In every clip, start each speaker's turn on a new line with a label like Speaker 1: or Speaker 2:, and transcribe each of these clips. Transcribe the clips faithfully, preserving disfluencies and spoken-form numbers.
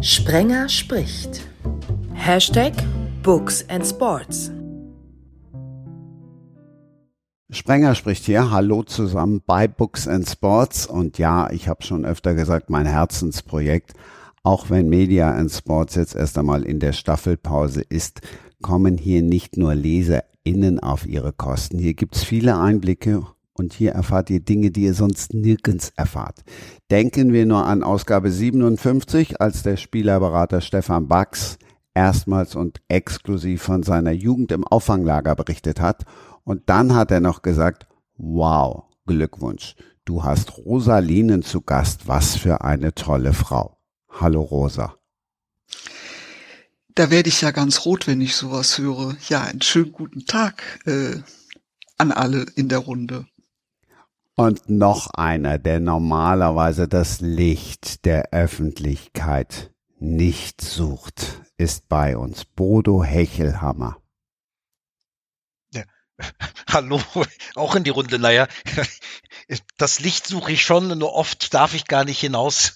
Speaker 1: Sprenger spricht. Hashtag Books and Sports.
Speaker 2: Sprenger spricht hier. Hallo zusammen bei Books and Sports. Und ja, ich habe schon öfter gesagt, mein Herzensprojekt, auch wenn Media and Sports jetzt erst einmal in der Staffelpause ist, kommen hier nicht nur LeserInnen auf ihre Kosten. Hier gibt's viele Einblicke und hier erfahrt ihr Dinge, die ihr sonst nirgends erfahrt. Denken wir nur an Ausgabe siebenundfünfzig, als der Spielerberater Stefan Bax erstmals und exklusiv von seiner Jugend im Auffanglager berichtet hat. Und dann hat er noch gesagt, wow, Glückwunsch, du hast Rosa Lienen zu Gast, was für eine tolle Frau. Hallo Rosa.
Speaker 3: Da werde ich ja ganz rot, wenn ich sowas höre. Ja, einen schönen guten Tag äh, an alle in der Runde.
Speaker 2: Und noch einer, der normalerweise das Licht der Öffentlichkeit nicht sucht, ist bei uns. Bodo Hechelhammer.
Speaker 4: Ja. Hallo, auch in die Runde. Naja, das Licht suche ich schon, nur oft darf ich gar nicht hinaus.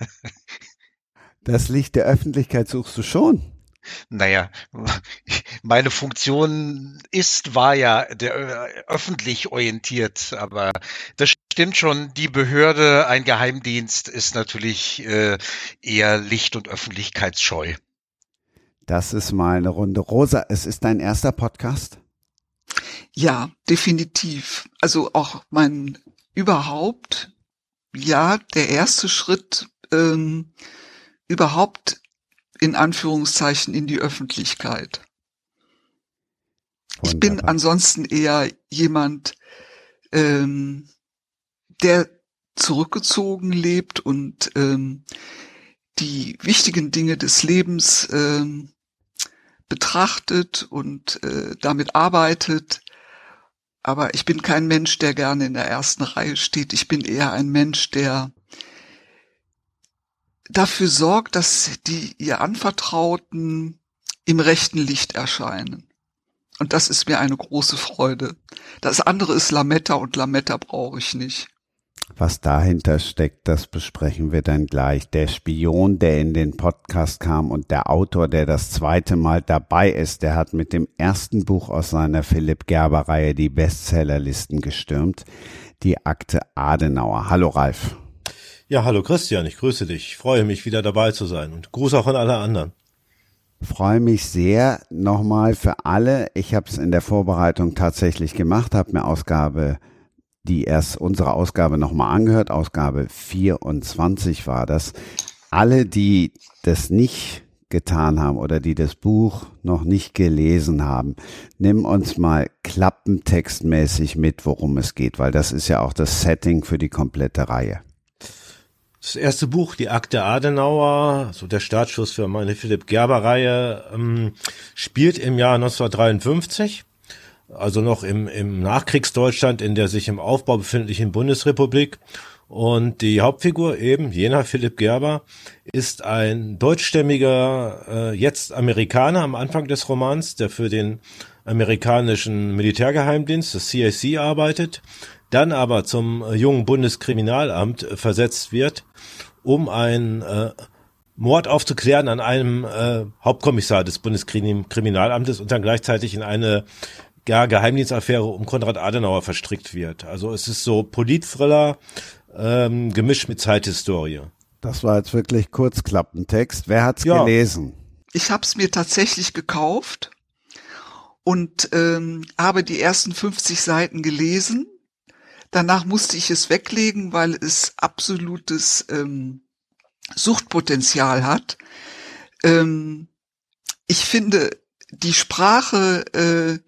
Speaker 2: Das Licht der Öffentlichkeit suchst du schon?
Speaker 4: Naja, meine Funktion ist, war ja der äh, öffentlich orientiert, aber das stimmt schon, die Behörde, ein Geheimdienst ist natürlich äh, eher licht- und öffentlichkeitsscheu.
Speaker 2: Das ist mal eine Runde. Rosa, es ist dein erster Podcast?
Speaker 3: Ja, definitiv. Also auch mein überhaupt, ja, der erste Schritt ähm, überhaupt in Anführungszeichen in die Öffentlichkeit. Wunderbar. Ich bin ansonsten eher jemand, ähm, der zurückgezogen lebt und ähm, die wichtigen Dinge des Lebens ähm, betrachtet und äh, damit arbeitet. Aber ich bin kein Mensch, der gerne in der ersten Reihe steht. Ich bin eher ein Mensch, der dafür sorgt, dass die ihr Anvertrauten im rechten Licht erscheinen. Und das ist mir eine große Freude. Das andere ist Lametta und Lametta brauche ich nicht.
Speaker 2: Was dahinter steckt, das besprechen wir dann gleich. Der Spion, der in den Podcast kam und der Autor, der das zweite Mal dabei ist, der hat mit dem ersten Buch aus seiner Philipp Gerber-Reihe die Bestsellerlisten gestürmt. Die Akte Adenauer. Hallo Ralf.
Speaker 5: Ja, hallo Christian, ich grüße dich. Ich freue mich, wieder dabei zu sein und Gruß auch an alle anderen.
Speaker 2: Freue mich sehr nochmal für alle. Ich habe es in der Vorbereitung tatsächlich gemacht, habe mir Ausgabe, die erst unsere Ausgabe nochmal angehört. Ausgabe vierundzwanzig war das. Alle, die das nicht getan haben oder die das Buch noch nicht gelesen haben, nimm uns mal klappentextmäßig mit, worum es geht, weil das ist ja auch das Setting für die komplette Reihe.
Speaker 5: Das erste Buch, die Akte Adenauer, so der Startschuss für meine Philipp Gerber-Reihe, ähm, spielt im Jahr neunzehnhundertdreiundfünfzig, also noch im, im Nachkriegsdeutschland in der sich im Aufbau befindlichen Bundesrepublik. Und die Hauptfigur eben, jener Philipp Gerber, ist ein deutschstämmiger, äh, jetzt Amerikaner am Anfang des Romans, der für den amerikanischen Militärgeheimdienst, das C I C, arbeitet, dann aber zum äh, jungen Bundeskriminalamt äh, versetzt wird, um einen äh, Mord aufzuklären an einem äh, Hauptkommissar des Bundeskriminalamtes und dann gleichzeitig in eine ja, Geheimdienstaffäre um Konrad Adenauer verstrickt wird. Also es ist so Politthriller ähm, gemischt mit Zeithistorie.
Speaker 2: Das war jetzt wirklich Kurzklappentext. Wer hat's
Speaker 5: ja.
Speaker 2: gelesen?
Speaker 3: Ich habe es mir tatsächlich gekauft und ähm, habe die ersten fünfzig Seiten gelesen. Danach musste ich es weglegen, weil es absolutes ähm, Suchtpotenzial hat. Ähm, ich finde, die Sprache, äh,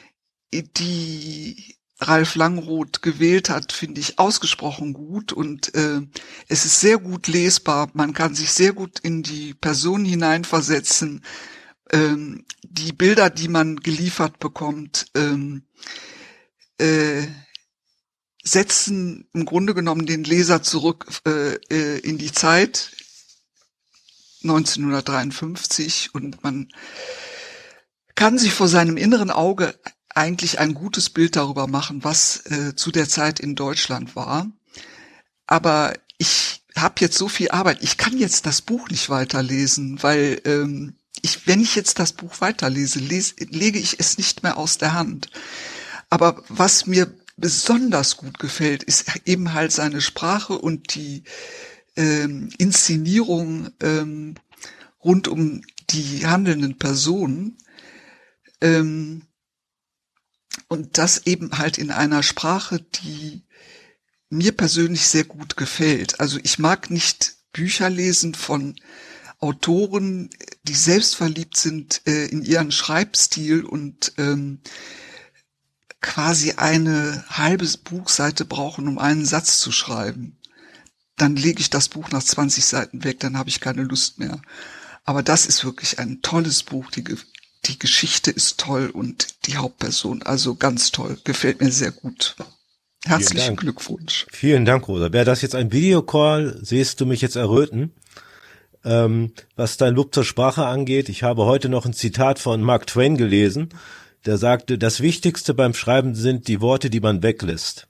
Speaker 3: die Ralf Langroth gewählt hat, finde ich ausgesprochen gut und äh, es ist sehr gut lesbar. Man kann sich sehr gut in die Person hineinversetzen. Ähm, die Bilder, die man geliefert bekommt, ähm, äh, setzen im Grunde genommen den Leser zurück äh, äh, in die Zeit neunzehnhundertdreiundfünfzig und man kann sich vor seinem inneren Auge eigentlich ein gutes Bild darüber machen, was äh, zu der Zeit in Deutschland war. Aber ich habe jetzt so viel Arbeit. Ich kann jetzt das Buch nicht weiterlesen, weil ähm, ich, wenn ich jetzt das Buch weiterlese, lese, lege ich es nicht mehr aus der Hand. Aber was mir besonders gut gefällt, ist eben halt seine Sprache und die ähm, Inszenierung ähm, rund um die handelnden Personen. Ähm, und das eben halt in einer Sprache, die mir persönlich sehr gut gefällt. Also ich mag nicht Bücher lesen von Autoren, die selbstverliebt sind äh, in ihren Schreibstil und ähm, quasi eine halbe Buchseite brauchen, um einen Satz zu schreiben. Dann lege ich das Buch nach zwanzig Seiten weg, dann habe ich keine Lust mehr. Aber das ist wirklich ein tolles Buch. Die, die Geschichte ist toll und die Hauptperson, also ganz toll. Gefällt mir sehr gut. Herzlichen Glückwunsch.
Speaker 5: Vielen Dank, Rosa. Wäre das jetzt ein Videocall, siehst du mich jetzt erröten. Ähm, was dein Lob zur Sprache angeht, ich habe heute noch ein Zitat von Mark Twain gelesen, der sagte, das Wichtigste beim Schreiben sind die Worte, die man weglässt.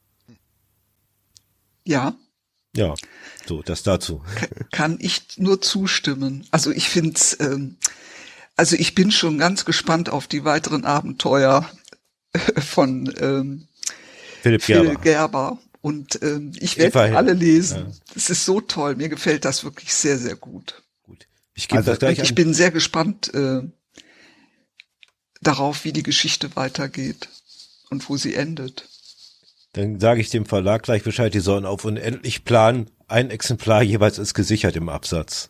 Speaker 3: Ja.
Speaker 5: Ja, so, das dazu.
Speaker 3: Kann ich nur zustimmen. Also ich finde es, ähm, also ich bin schon ganz gespannt auf die weiteren Abenteuer von ähm,
Speaker 5: Philipp
Speaker 3: Phil
Speaker 5: Gerber.
Speaker 3: Gerber. Und ähm, ich werde alle lesen. Es
Speaker 5: Ja.
Speaker 3: ist so toll. Mir gefällt das wirklich sehr, sehr gut.
Speaker 5: Gut. Ich gebe
Speaker 2: Also,
Speaker 5: das gleich
Speaker 3: Und ich
Speaker 5: an.
Speaker 3: bin sehr gespannt äh, darauf, wie die Geschichte weitergeht und wo sie endet.
Speaker 5: Dann sage ich dem Verlag gleich Bescheid, die sollen auf unendlich planen. Ein Exemplar jeweils ist gesichert im Absatz.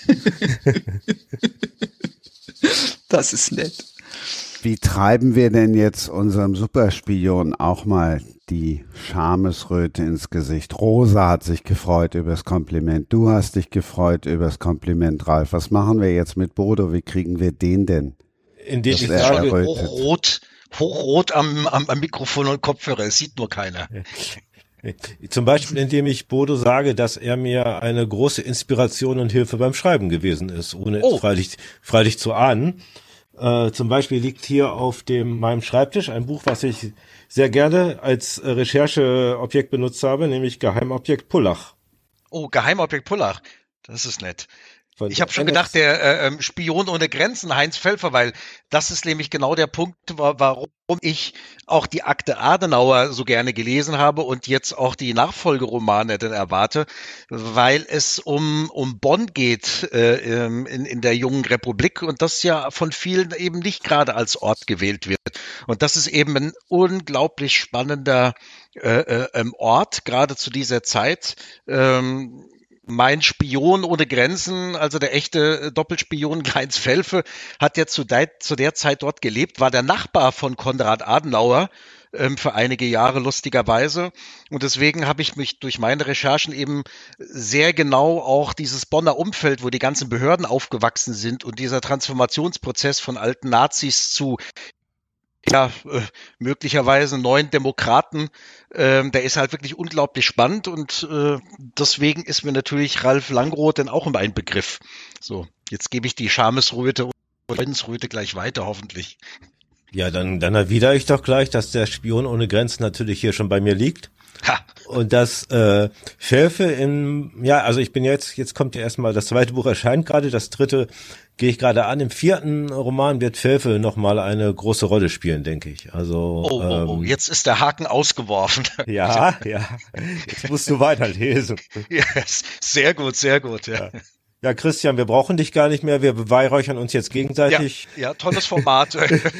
Speaker 3: Das ist nett.
Speaker 2: Wie treiben wir denn jetzt unserem Superspion auch mal die Schamesröte ins Gesicht? Rosa hat sich gefreut über das Kompliment. Du hast dich gefreut über das Kompliment, Ralf. Was machen wir jetzt mit Bodo? Wie kriegen wir den denn?
Speaker 5: Indem
Speaker 2: Das
Speaker 5: ich
Speaker 2: er
Speaker 5: sage,
Speaker 2: errötet.
Speaker 4: Hochrot, hochrot am, am, am Mikrofon und Kopfhörer, es sieht nur keiner.
Speaker 5: zum Beispiel indem ich Bodo sage, dass er mir eine große Inspiration und Hilfe beim Schreiben gewesen ist, ohne
Speaker 4: Oh.
Speaker 5: es freilich, freilich zu ahnen. Äh, zum Beispiel liegt hier auf dem meinem Schreibtisch ein Buch, was ich sehr gerne als äh, Rechercheobjekt benutzt habe, nämlich Geheimobjekt Pullach.
Speaker 4: Oh, Geheimobjekt Pullach, das ist nett.
Speaker 5: Von
Speaker 4: Ich habe schon
Speaker 5: N S
Speaker 4: gedacht, der äh, ähm, Spion ohne Grenzen, Heinz Pfälfer, weil das ist nämlich genau der Punkt, wa- warum ich auch die Akte Adenauer so gerne gelesen habe und jetzt auch die Nachfolgeromane dann erwarte, weil es um um Bonn geht äh, ähm, in, in der jungen Republik und das ja von vielen eben nicht gerade als Ort gewählt wird. Und das ist eben ein unglaublich spannender äh, äh, ähm, Ort, gerade zu dieser Zeit. Ähm, Mein Spion ohne Grenzen, also der echte Doppelspion Heinz Pfälfer, hat ja zu der, zu der Zeit dort gelebt, war der Nachbar von Konrad Adenauer ähm, für einige Jahre lustigerweise. Und deswegen habe ich mich durch meine Recherchen eben sehr genau auch dieses Bonner Umfeld, wo die ganzen Behörden aufgewachsen sind und dieser Transformationsprozess von alten Nazis zu ja, äh, möglicherweise neuen Demokraten, ähm, der ist halt wirklich unglaublich spannend und äh, deswegen ist mir natürlich Ralf Langroth dann auch immer ein Begriff. So, jetzt gebe ich die Schamesröte und Friedensröte gleich weiter, hoffentlich.
Speaker 5: Ja, dann, dann erwidere ich doch gleich, dass der Spion ohne Grenzen natürlich hier schon bei mir liegt.
Speaker 4: Ha!
Speaker 5: Und das äh, Pfälfe im, ja, also ich bin jetzt, jetzt kommt ja erstmal, das zweite Buch erscheint gerade, das dritte gehe ich gerade an. Im vierten Roman wird Pfälfe nochmal eine große Rolle spielen, denke ich. Also
Speaker 4: Oh, oh, oh,
Speaker 5: ähm,
Speaker 4: jetzt ist der Haken ausgeworfen.
Speaker 5: ja, ja, jetzt musst du weiterlesen.
Speaker 4: Ja, sehr gut, sehr gut, ja.
Speaker 5: Ja, Christian, wir brauchen dich gar nicht mehr, wir beweihräuchern uns jetzt gegenseitig.
Speaker 4: Ja, ja, tolles Format.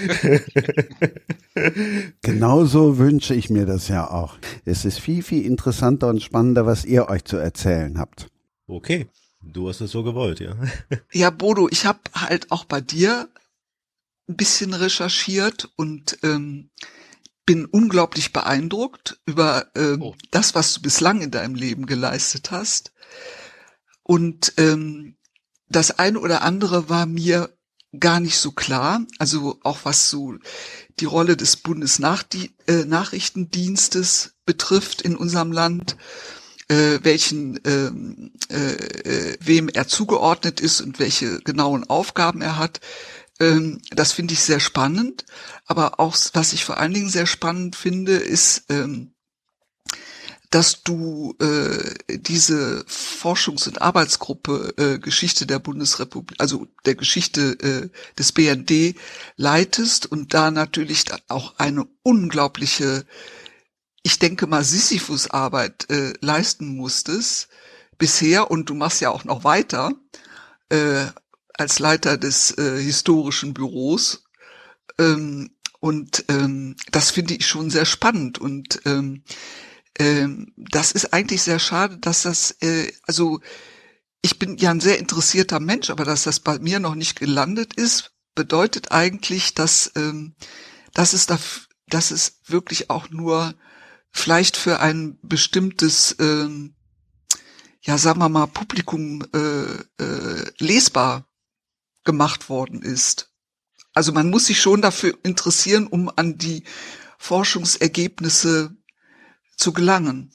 Speaker 2: Genauso wünsche ich mir das ja auch. Es ist viel, viel interessanter und spannender, was ihr euch zu erzählen habt.
Speaker 5: Okay, du hast es so gewollt, ja.
Speaker 3: Ja, Bodo, ich habe halt auch bei dir ein bisschen recherchiert und ähm, bin unglaublich beeindruckt über ähm,
Speaker 4: Oh.
Speaker 3: das, was du bislang in deinem Leben geleistet hast. Und ähm, das eine oder andere war mir gar nicht so klar. Also auch was so die Rolle des Bundesnachrichtendienstes betrifft in unserem Land, äh, welchen ähm, äh, wem er zugeordnet ist und welche genauen Aufgaben er hat. Ähm, das finde ich sehr spannend. Aber auch was ich vor allen Dingen sehr spannend finde, ist ähm, dass du äh, diese Forschungs- und Arbeitsgruppe äh, Geschichte der Bundesrepublik, also der Geschichte äh, des B N D leitest und da natürlich auch eine unglaubliche, ich denke mal, Sisyphus-Arbeit äh, leisten musstest bisher, und du machst ja auch noch weiter äh, als Leiter des äh, historischen Büros. Ähm, und ähm, das finde ich schon sehr spannend, und ähm, ähm, das ist eigentlich sehr schade, dass das, äh, also ich bin ja ein sehr interessierter Mensch, aber dass das bei mir noch nicht gelandet ist, bedeutet eigentlich, dass, ähm, dass es da, dass es wirklich auch nur vielleicht für ein bestimmtes, ähm, ja, sagen wir mal, Publikum äh, äh, lesbar gemacht worden ist. Also man muss sich schon dafür interessieren, um an die Forschungsergebnisse zu gelangen.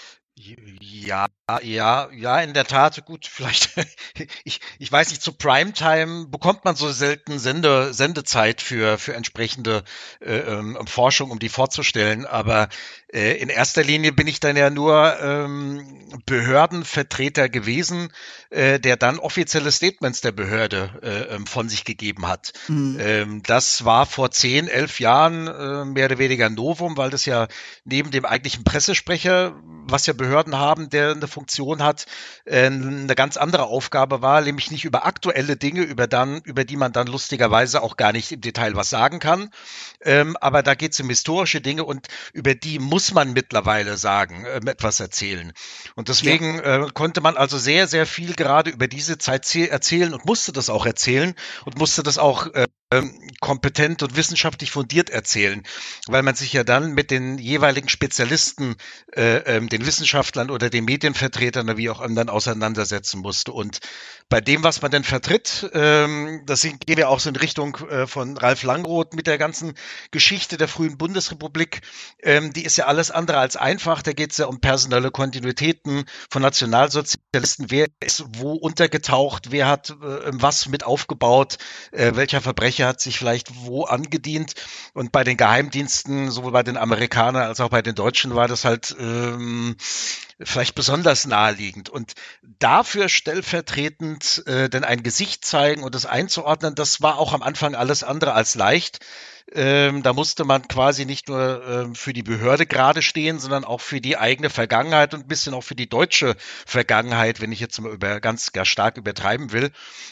Speaker 4: Ja, ja, ja, in der Tat. Gut, vielleicht, ich, ich weiß nicht, zu Primetime bekommt man so selten Sende, Sendezeit für, für entsprechende äh, ähm, Forschung, um die vorzustellen. Aber äh, in erster Linie bin ich dann ja nur ähm, Behördenvertreter gewesen, äh, der dann offizielle Statements der Behörde äh, von sich gegeben hat. Mhm. Ähm, das war vor zehn, elf Jahren äh, mehr oder weniger ein Novum, weil das ja neben dem eigentlichen Pressesprecher, was ja Behörden haben, der eine Funktion hat, äh, eine ganz andere Aufgabe war, nämlich nicht über aktuelle Dinge, über dann, über die man dann lustigerweise auch gar nicht im Detail was sagen kann. Ähm, aber da geht es um historische Dinge, und über die muss man mittlerweile sagen, äh, etwas erzählen. Und deswegen ja. äh, konnte man also sehr, sehr viel gerade über diese Zeit erzählen und musste das auch erzählen und musste das auch äh, kompetent und wissenschaftlich fundiert erzählen, weil man sich ja dann mit den jeweiligen Spezialisten, äh, ähm, den Wissenschaftlern oder den Medienvertretern oder wie auch anderen auseinandersetzen musste. Und bei dem, was man denn vertritt, ähm, das gehen wir auch so in Richtung äh, von Ralf Langroth mit der ganzen Geschichte der frühen Bundesrepublik, ähm, die ist ja alles andere als einfach. Da geht es ja um personelle Kontinuitäten von Nationalsozialisten. Wer ist wo untergetaucht? Wer hat äh, was mit aufgebaut? Äh, welcher Verbrecher hat sich vielleicht wo angedient? Und bei den Geheimdiensten, sowohl bei den Amerikanern als auch bei den Deutschen, war das halt ähm, vielleicht besonders naheliegend. Und dafür stellvertretend äh, denn ein Gesicht zeigen und das einzuordnen, das war auch am Anfang alles andere als leicht. Ähm, da musste man quasi nicht nur ähm, für die Behörde gerade stehen, sondern auch für die eigene Vergangenheit und ein bisschen auch für die deutsche Vergangenheit, wenn ich jetzt mal über, ganz, ganz stark übertreiben will.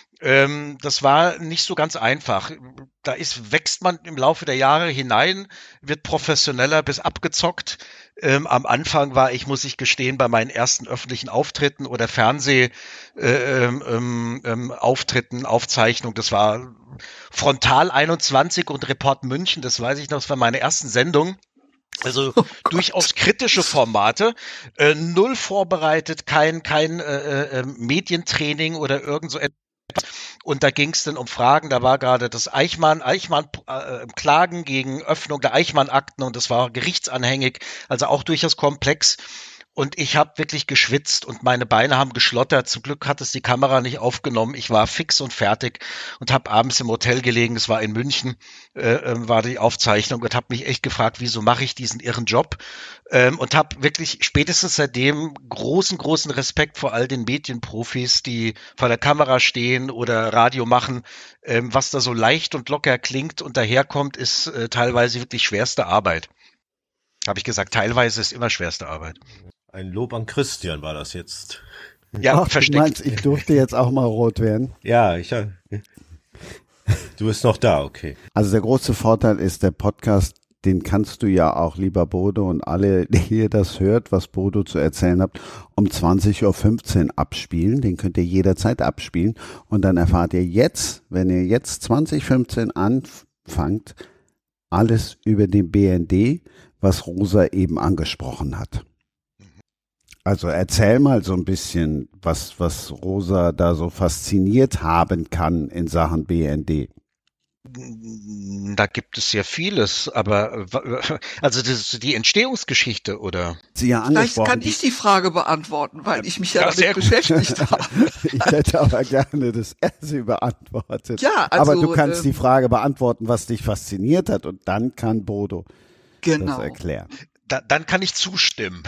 Speaker 4: Ähm, das war nicht so ganz einfach. Da ist, wächst man im Laufe der Jahre hinein, wird professioneller bis abgezockt. Ähm, am Anfang war ich, muss ich gestehen, bei meinen ersten öffentlichen Auftritten oder Fernsehauftritten, äh, ähm, ähm, Auftritten, Aufzeichnungen, das war Frontal einundzwanzig und Report München, das weiß ich noch, das war meine ersten Sendung. Also oh durchaus kritische Formate, äh, null vorbereitet, kein, kein äh, äh, Medientraining oder irgend so etwas. Und da ging es dann um Fragen, da war gerade das Eichmann, Eichmann äh, Klagen gegen Öffnung der Eichmann-Akten, und das war gerichtsanhängig, also auch durchaus komplex. Und ich habe wirklich geschwitzt und meine Beine haben geschlottert. Zum Glück hat es die Kamera nicht aufgenommen. Ich war fix und fertig und habe abends im Hotel gelegen. Es war in München, äh, war die Aufzeichnung, und habe mich echt gefragt, wieso mache ich diesen irren Job? Ähm, und habe wirklich spätestens seitdem großen, großen Respekt vor all den Medienprofis, die vor der Kamera stehen oder Radio machen. Ähm, was da so leicht und locker klingt und daherkommt, ist äh, teilweise wirklich schwerste Arbeit. Habe ich gesagt, teilweise ist immer schwerste Arbeit.
Speaker 5: Ein Lob an Christian war das jetzt.
Speaker 2: Ja, ach, versteckt. Du meinst, ich durfte jetzt auch mal rot werden?
Speaker 5: Ja, ich. Du bist noch da, okay.
Speaker 2: Also der große Vorteil ist, der Podcast, den kannst du ja auch, lieber Bodo, und alle, die ihr das hört, was Bodo zu erzählen habt, um zwanzig Uhr fünfzehn abspielen. Den könnt ihr jederzeit abspielen. Und dann erfahrt ihr jetzt, wenn ihr jetzt zwanzig fünfzehn anfangt, alles über den B N D, was Rosa eben angesprochen hat. Also erzähl mal so ein bisschen, was, was Rosa da so fasziniert haben kann in Sachen B N D.
Speaker 4: Da gibt es ja vieles, aber also das, die Entstehungsgeschichte, oder?
Speaker 2: Sie ja
Speaker 3: Vielleicht kann ich die Frage beantworten, weil ich mich ja, ja damit beschäftigt habe.
Speaker 2: Ich hätte aber gerne, dass er sie beantwortet.
Speaker 3: Ja, also,
Speaker 2: aber du kannst
Speaker 3: äh,
Speaker 2: die Frage beantworten, was dich fasziniert hat, und dann kann Bodo
Speaker 3: genau.
Speaker 2: das erklären.
Speaker 4: da, dann kann ich zustimmen.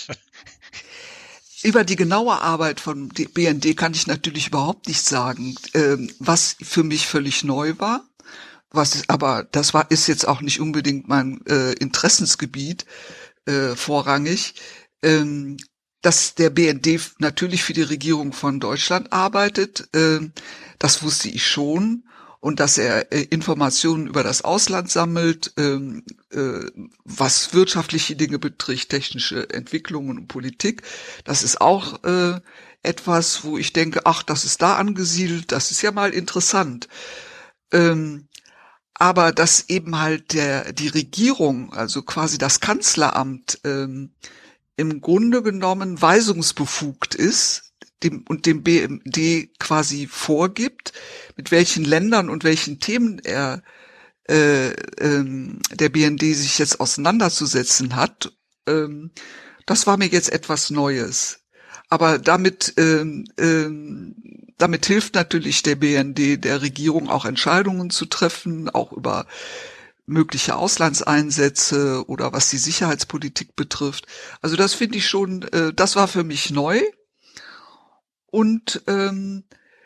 Speaker 3: Über die genaue Arbeit von B N D kann ich natürlich überhaupt nicht sagen. Ähm, was für mich völlig neu war, was aber das war ist jetzt auch nicht unbedingt mein äh, Interessensgebiet äh, vorrangig, ähm, dass der B N D natürlich für die Regierung von Deutschland arbeitet. Äh, das wusste ich schon. Und dass er äh, Informationen über das Ausland sammelt, ähm, äh, was wirtschaftliche Dinge betrifft, technische Entwicklungen und Politik. Das ist auch äh, etwas, wo ich denke, ach, das ist da angesiedelt, das ist ja mal interessant. Ähm, aber dass eben halt der die Regierung, also quasi das Kanzleramt, ähm, im Grunde genommen weisungsbefugt ist, dem und dem B M D quasi vorgibt, mit welchen Ländern und welchen Themen er äh, ähm, der B N D sich jetzt auseinanderzusetzen hat, ähm, das war mir jetzt etwas Neues. Aber damit ähm, ähm, damit hilft natürlich der B N D der Regierung auch Entscheidungen zu treffen, auch über mögliche Auslandseinsätze oder was die Sicherheitspolitik betrifft. Also das finde ich schon, äh, das war für mich neu. Und ähm,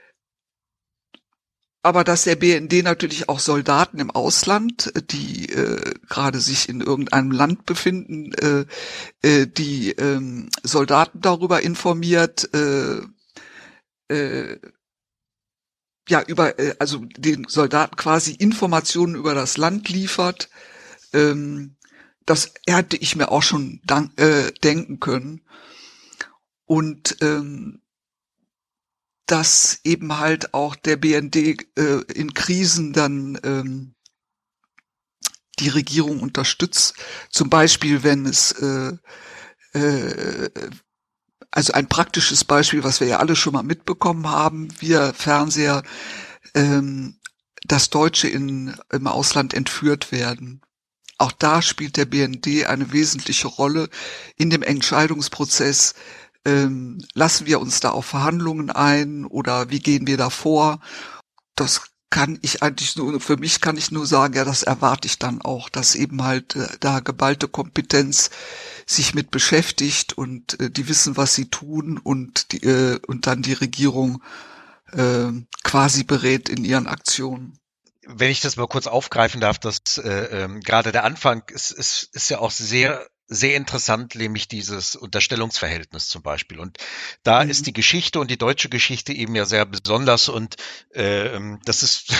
Speaker 3: aber dass der B N D natürlich auch Soldaten im Ausland, die äh, gerade sich in irgendeinem Land befinden, äh, äh, die ähm, Soldaten darüber informiert, äh, äh, ja über äh, also den Soldaten quasi Informationen über das Land liefert, ähm, das hätte ich mir auch schon dank, äh, denken können. Und ähm, dass eben halt auch der B N D äh, in Krisen dann ähm, die Regierung unterstützt. Zum Beispiel, wenn es, äh, äh, also ein praktisches Beispiel, was wir ja alle schon mal mitbekommen haben, wir Fernseher, ähm, dass Deutsche in, im Ausland entführt werden. Auch da spielt der B N D eine wesentliche Rolle in dem Entscheidungsprozess. Ähm, lassen wir uns da auf Verhandlungen ein oder wie gehen wir da vor? Das kann ich eigentlich nur, für mich kann ich nur sagen, ja, das erwarte ich dann auch, dass eben halt äh, da geballte Kompetenz sich mit beschäftigt und äh, die wissen, was sie tun und die, äh, und dann die Regierung äh, quasi berät in ihren Aktionen.
Speaker 4: Wenn ich das mal kurz aufgreifen darf, dass äh, ähm, gerade der Anfang ist, ist, ist ja auch sehr sehr interessant, nämlich dieses Unterstellungsverhältnis zum Beispiel. Und da mhm. ist die Geschichte und die deutsche Geschichte eben ja sehr besonders und äh, das ist,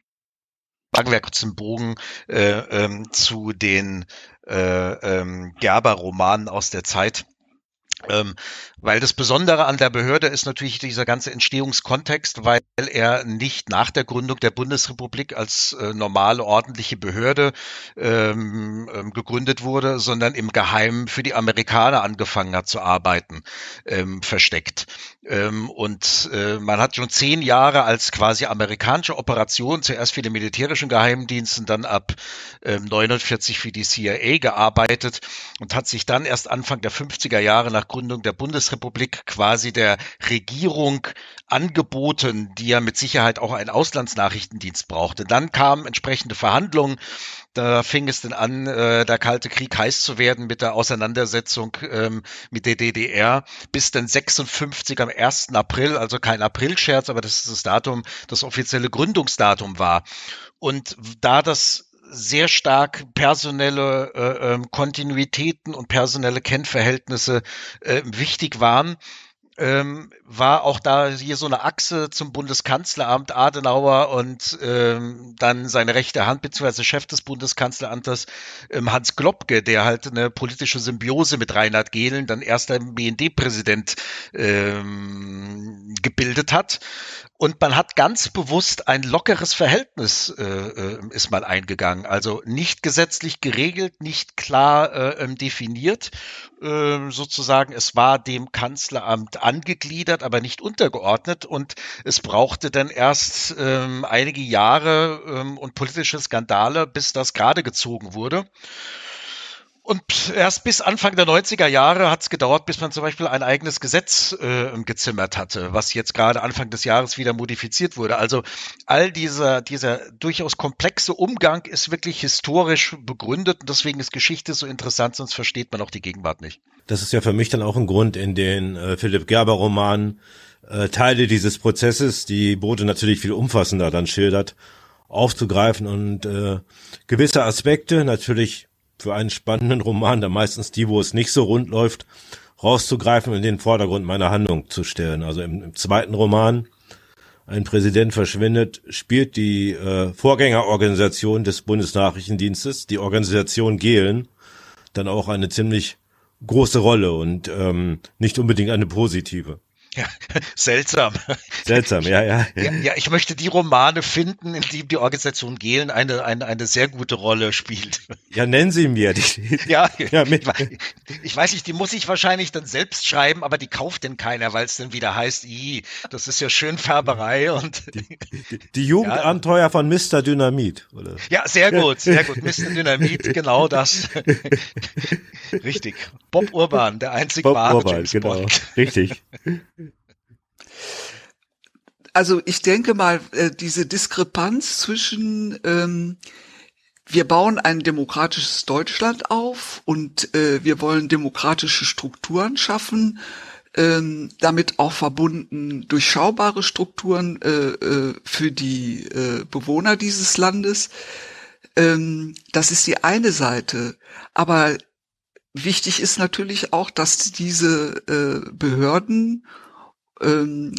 Speaker 4: sagen wir kurz einen Bogen äh, ähm, zu den äh, ähm, Gerber-Romanen aus der Zeit. Ähm, weil das Besondere an der Behörde ist natürlich dieser ganze Entstehungskontext, weil er nicht nach der Gründung der Bundesrepublik als äh, normale, ordentliche Behörde ähm, ähm, gegründet wurde, sondern im Geheimen für die Amerikaner angefangen hat zu arbeiten, ähm, versteckt. Ähm, und äh, man hat schon zehn Jahre als quasi amerikanische Operation, zuerst für die militärischen Geheimdienste, dann ab ähm, neunundvierzig für die C I A gearbeitet und hat sich dann erst Anfang der fünfziger Jahre nach Gründung der Bundesrepublik quasi der Regierung angeboten, die ja mit Sicherheit auch einen Auslandsnachrichtendienst brauchte. Dann kamen entsprechende Verhandlungen. Da fing es dann an, äh, der Kalte Krieg heiß zu werden mit der Auseinandersetzung ähm, mit der D D R, bis dann sechsundfünfzig am ersten April, also kein Aprilscherz, aber das ist das Datum, das offizielle Gründungsdatum war. Und da das sehr stark personelle äh, äh, Kontinuitäten und personelle Kennverhältnisse äh, wichtig waren, ähm, war auch da hier so eine Achse zum Bundeskanzleramt Adenauer und ähm, dann seine rechte Hand beziehungsweise Chef des Bundeskanzleramtes ähm, Hans Globke, der halt eine politische Symbiose mit Reinhard Gehlen, dann erster B N D-Präsident ähm, gebildet hat. Und man hat ganz bewusst ein lockeres Verhältnis äh, äh, ist mal eingegangen. Also nicht gesetzlich geregelt, nicht klar äh, definiert. Äh, sozusagen, es war dem Kanzleramt angegliedert, aber nicht untergeordnet. Und es brauchte dann erst ähm, einige Jahre ähm, und politische Skandale, bis das gerade gezogen wurde. Und erst bis Anfang der neunziger Jahre hat es gedauert, bis man zum Beispiel ein eigenes Gesetz äh, gezimmert hatte, was jetzt gerade Anfang des Jahres wieder modifiziert wurde. Also all dieser, dieser durchaus komplexe Umgang ist wirklich historisch begründet und deswegen ist Geschichte so interessant, sonst versteht man auch die Gegenwart nicht.
Speaker 5: Das ist ja für mich dann auch ein Grund, in den äh, Philipp Gerber-Romanen äh, Teile dieses Prozesses, die Bode natürlich viel umfassender dann schildert, aufzugreifen und äh, gewisse Aspekte natürlich für einen spannenden Roman, da meistens die, wo es nicht so rund läuft, rauszugreifen und in den Vordergrund meiner Handlung zu stellen. Also im, im zweiten Roman, Ein Präsident verschwindet, spielt die äh, Vorgängerorganisation des Bundesnachrichtendienstes, die Organisation Gehlen, dann auch eine ziemlich große Rolle und ähm, nicht unbedingt eine positive.
Speaker 4: Ja, seltsam.
Speaker 5: Seltsam, ja, ja.
Speaker 4: ja. Ja, ich möchte die Romane finden, in denen die Organisation Gehlen eine, eine, eine sehr gute Rolle spielt.
Speaker 5: Ja, nennen Sie mir die.
Speaker 4: Ja,
Speaker 5: ja mit.
Speaker 4: Ich weiß nicht, die muss ich wahrscheinlich dann selbst schreiben, aber die kauft denn keiner, weil es dann wieder heißt, i, das ist ja schön Färberei und.
Speaker 5: Die, die, die Jugendabenteuer ja. von Mister Dynamit, oder?
Speaker 4: Ja, sehr gut, sehr gut. Mister Dynamit, genau das. Richtig. Bob Urban, der einzig
Speaker 5: Bob
Speaker 4: wahre
Speaker 5: Urban,
Speaker 4: James
Speaker 5: genau.
Speaker 4: Bond.
Speaker 5: Richtig.
Speaker 3: Also ich denke mal, äh, diese Diskrepanz zwischen ähm, wir bauen ein demokratisches Deutschland auf und äh, wir wollen demokratische Strukturen schaffen, ähm, damit auch verbunden durchschaubare Strukturen äh, äh, für die äh, Bewohner dieses Landes. Ähm, das ist die eine Seite. Aber wichtig ist natürlich auch, dass diese äh, Behörden ähm,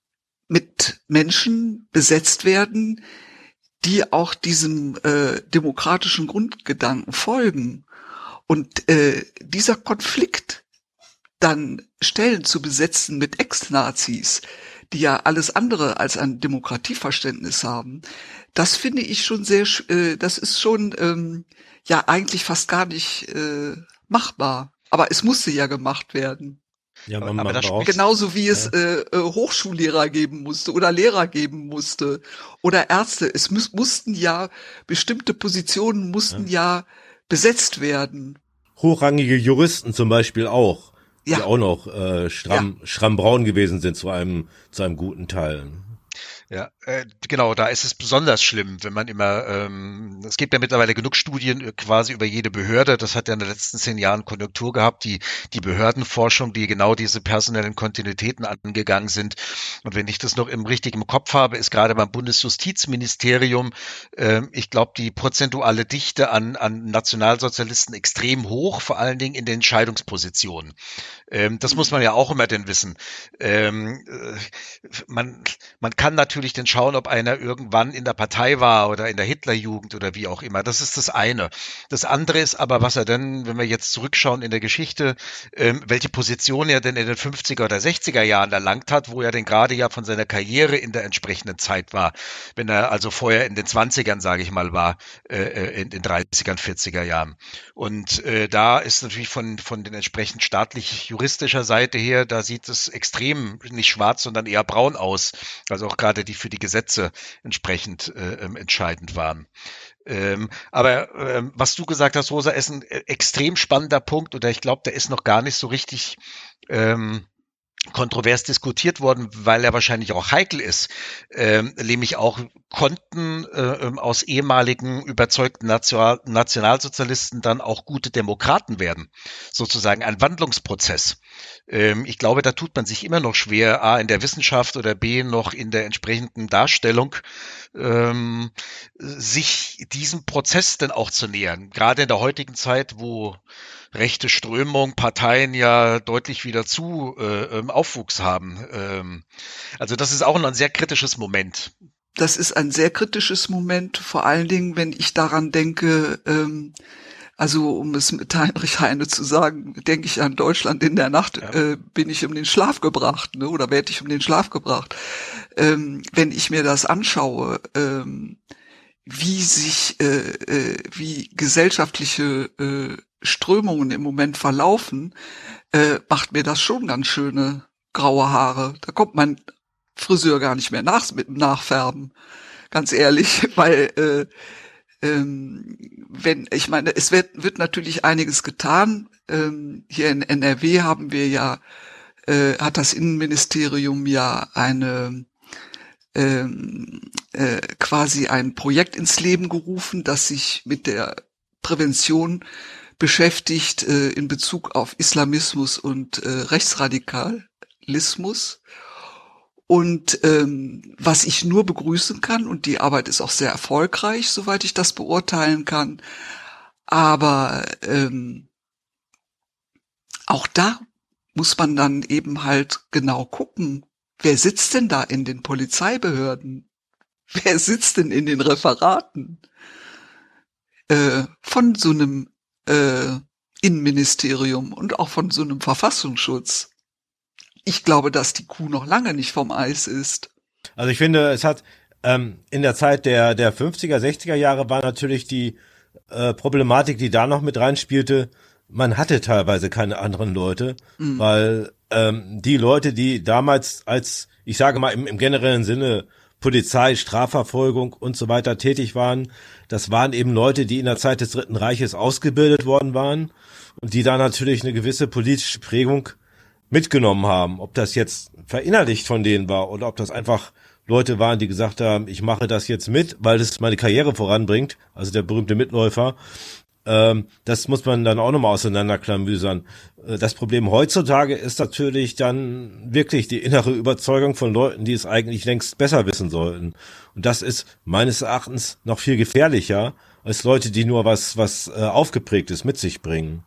Speaker 3: mit Menschen besetzt werden, die auch diesem äh, demokratischen Grundgedanken folgen. Und äh, dieser Konflikt, dann Stellen zu besetzen mit Ex-Nazis, die ja alles andere als ein Demokratieverständnis haben, das finde ich schon sehr, äh, das ist schon ähm, ja eigentlich fast gar nicht äh, machbar. Aber es musste ja gemacht werden.
Speaker 5: Ja, man,
Speaker 4: aber
Speaker 5: man
Speaker 4: das
Speaker 5: braucht,
Speaker 3: Genauso wie es
Speaker 5: ja.
Speaker 3: äh, Hochschullehrer geben musste oder Lehrer geben musste oder Ärzte. Es muss, mussten ja, bestimmte Positionen mussten ja, ja besetzt werden.
Speaker 5: Hochrangige Juristen zum Beispiel auch,
Speaker 3: ja.
Speaker 5: die auch noch äh, stramm, ja. schrammbraun gewesen sind zu einem, zu einem guten Teil.
Speaker 4: Ja, äh, genau, da ist es besonders schlimm, wenn man immer, ähm, es gibt ja mittlerweile genug Studien quasi über jede Behörde, das hat ja in den letzten zehn Jahren Konjunktur gehabt, die die Behördenforschung, die genau diese personellen Kontinuitäten angegangen sind. Und wenn ich das noch im richtigen Kopf habe, ist gerade beim Bundesjustizministerium, äh, ich glaube, die prozentuale Dichte an, an Nationalsozialisten extrem hoch, vor allen Dingen in den Entscheidungspositionen. Ähm, das muss man ja auch immer denn wissen. Ähm, äh, man, man kann natürlich dann schauen, ob einer irgendwann in der Partei war oder in der Hitlerjugend oder wie auch immer. Das ist das eine. Das andere ist aber, was er denn, wenn wir jetzt zurückschauen in der Geschichte, ähm, welche Position er denn in den fünfziger oder sechziger Jahren erlangt hat, wo er denn gerade ja von seiner Karriere in der entsprechenden Zeit war. Wenn er also vorher in den zwanzigern, sage ich mal, war, äh, in den dreißigern, vierziger Jahren. Und äh, da ist natürlich von, von den entsprechend staatlich-juristischer Seite her, da sieht es extrem nicht schwarz, sondern eher braun aus. Also auch gerade die für die Gesetze entsprechend äh, entscheidend waren. Ähm, aber ähm, was du gesagt hast, Rosa, ist ein extrem spannender Punkt oder ich glaube, der ist noch gar nicht so richtig ähm, kontrovers diskutiert worden, weil er wahrscheinlich auch heikel ist, ähm, nämlich auch konnten äh, aus ehemaligen überzeugten National- Nationalsozialisten dann auch gute Demokraten werden, sozusagen ein Wandlungsprozess. Ähm, ich glaube, da tut man sich immer noch schwer, A, in der Wissenschaft oder B, noch in der entsprechenden Darstellung, ähm, sich diesem Prozess dann auch zu nähern. Gerade in der heutigen Zeit, wo rechte Strömung, Parteien ja deutlich wieder zu äh, Aufwuchs haben. Ähm, also das ist auch noch ein sehr kritisches Moment.
Speaker 3: Das ist ein sehr kritisches Moment, vor allen Dingen, wenn ich daran denke, ähm, also um es mit Heinrich Heine zu sagen, denke ich an Deutschland in der Nacht, ja. äh, bin ich um den Schlaf gebracht, ne, oder werde ich um den Schlaf gebracht. Ähm, wenn ich mir das anschaue, ähm, wie sich, äh, äh, wie gesellschaftliche äh, Strömungen im Moment verlaufen, äh, macht mir das schon ganz schöne graue Haare. Da kommt mein Friseur gar nicht mehr nach mit dem Nachfärben, ganz ehrlich, weil ähm, wenn, ich meine, es wird, wird natürlich einiges getan. Ähm, hier in N R W haben wir ja, äh, hat das Innenministerium ja eine, ähm, äh, quasi ein Projekt ins Leben gerufen, das sich mit der Prävention beschäftigt äh, in Bezug auf Islamismus und äh, Rechtsradikalismus. Und ähm, was ich nur begrüßen kann, und die Arbeit ist auch sehr erfolgreich, soweit ich das beurteilen kann, aber ähm, auch da muss man dann eben halt genau gucken, wer sitzt denn da in den Polizeibehörden? Wer sitzt denn in den Referaten äh, von so einem äh, Innenministerium und auch von so einem Verfassungsschutz? Ich glaube, dass die Kuh noch lange nicht vom Eis ist.
Speaker 5: Also ich finde, es hat ähm, in der Zeit der der fünfziger, sechziger Jahre war natürlich die äh, Problematik, die da noch mit reinspielte, man hatte teilweise keine anderen Leute, mhm. weil ähm, die Leute, die damals als, ich sage mal im, im generellen Sinne, Polizei, Strafverfolgung und so weiter tätig waren, das waren eben Leute, die in der Zeit des Dritten Reiches ausgebildet worden waren und die da natürlich eine gewisse politische Prägung mitgenommen haben. Ob das jetzt verinnerlicht von denen war oder ob das einfach Leute waren, die gesagt haben, ich mache das jetzt mit, weil es meine Karriere voranbringt, also der berühmte Mitläufer. Ähm, das muss man dann auch nochmal auseinanderklamüsern. Das Problem heutzutage ist natürlich dann wirklich die innere Überzeugung von Leuten, die es eigentlich längst besser wissen sollten. Und das ist meines Erachtens noch viel gefährlicher als Leute, die nur was, was äh, Aufgeprägtes mit sich bringen.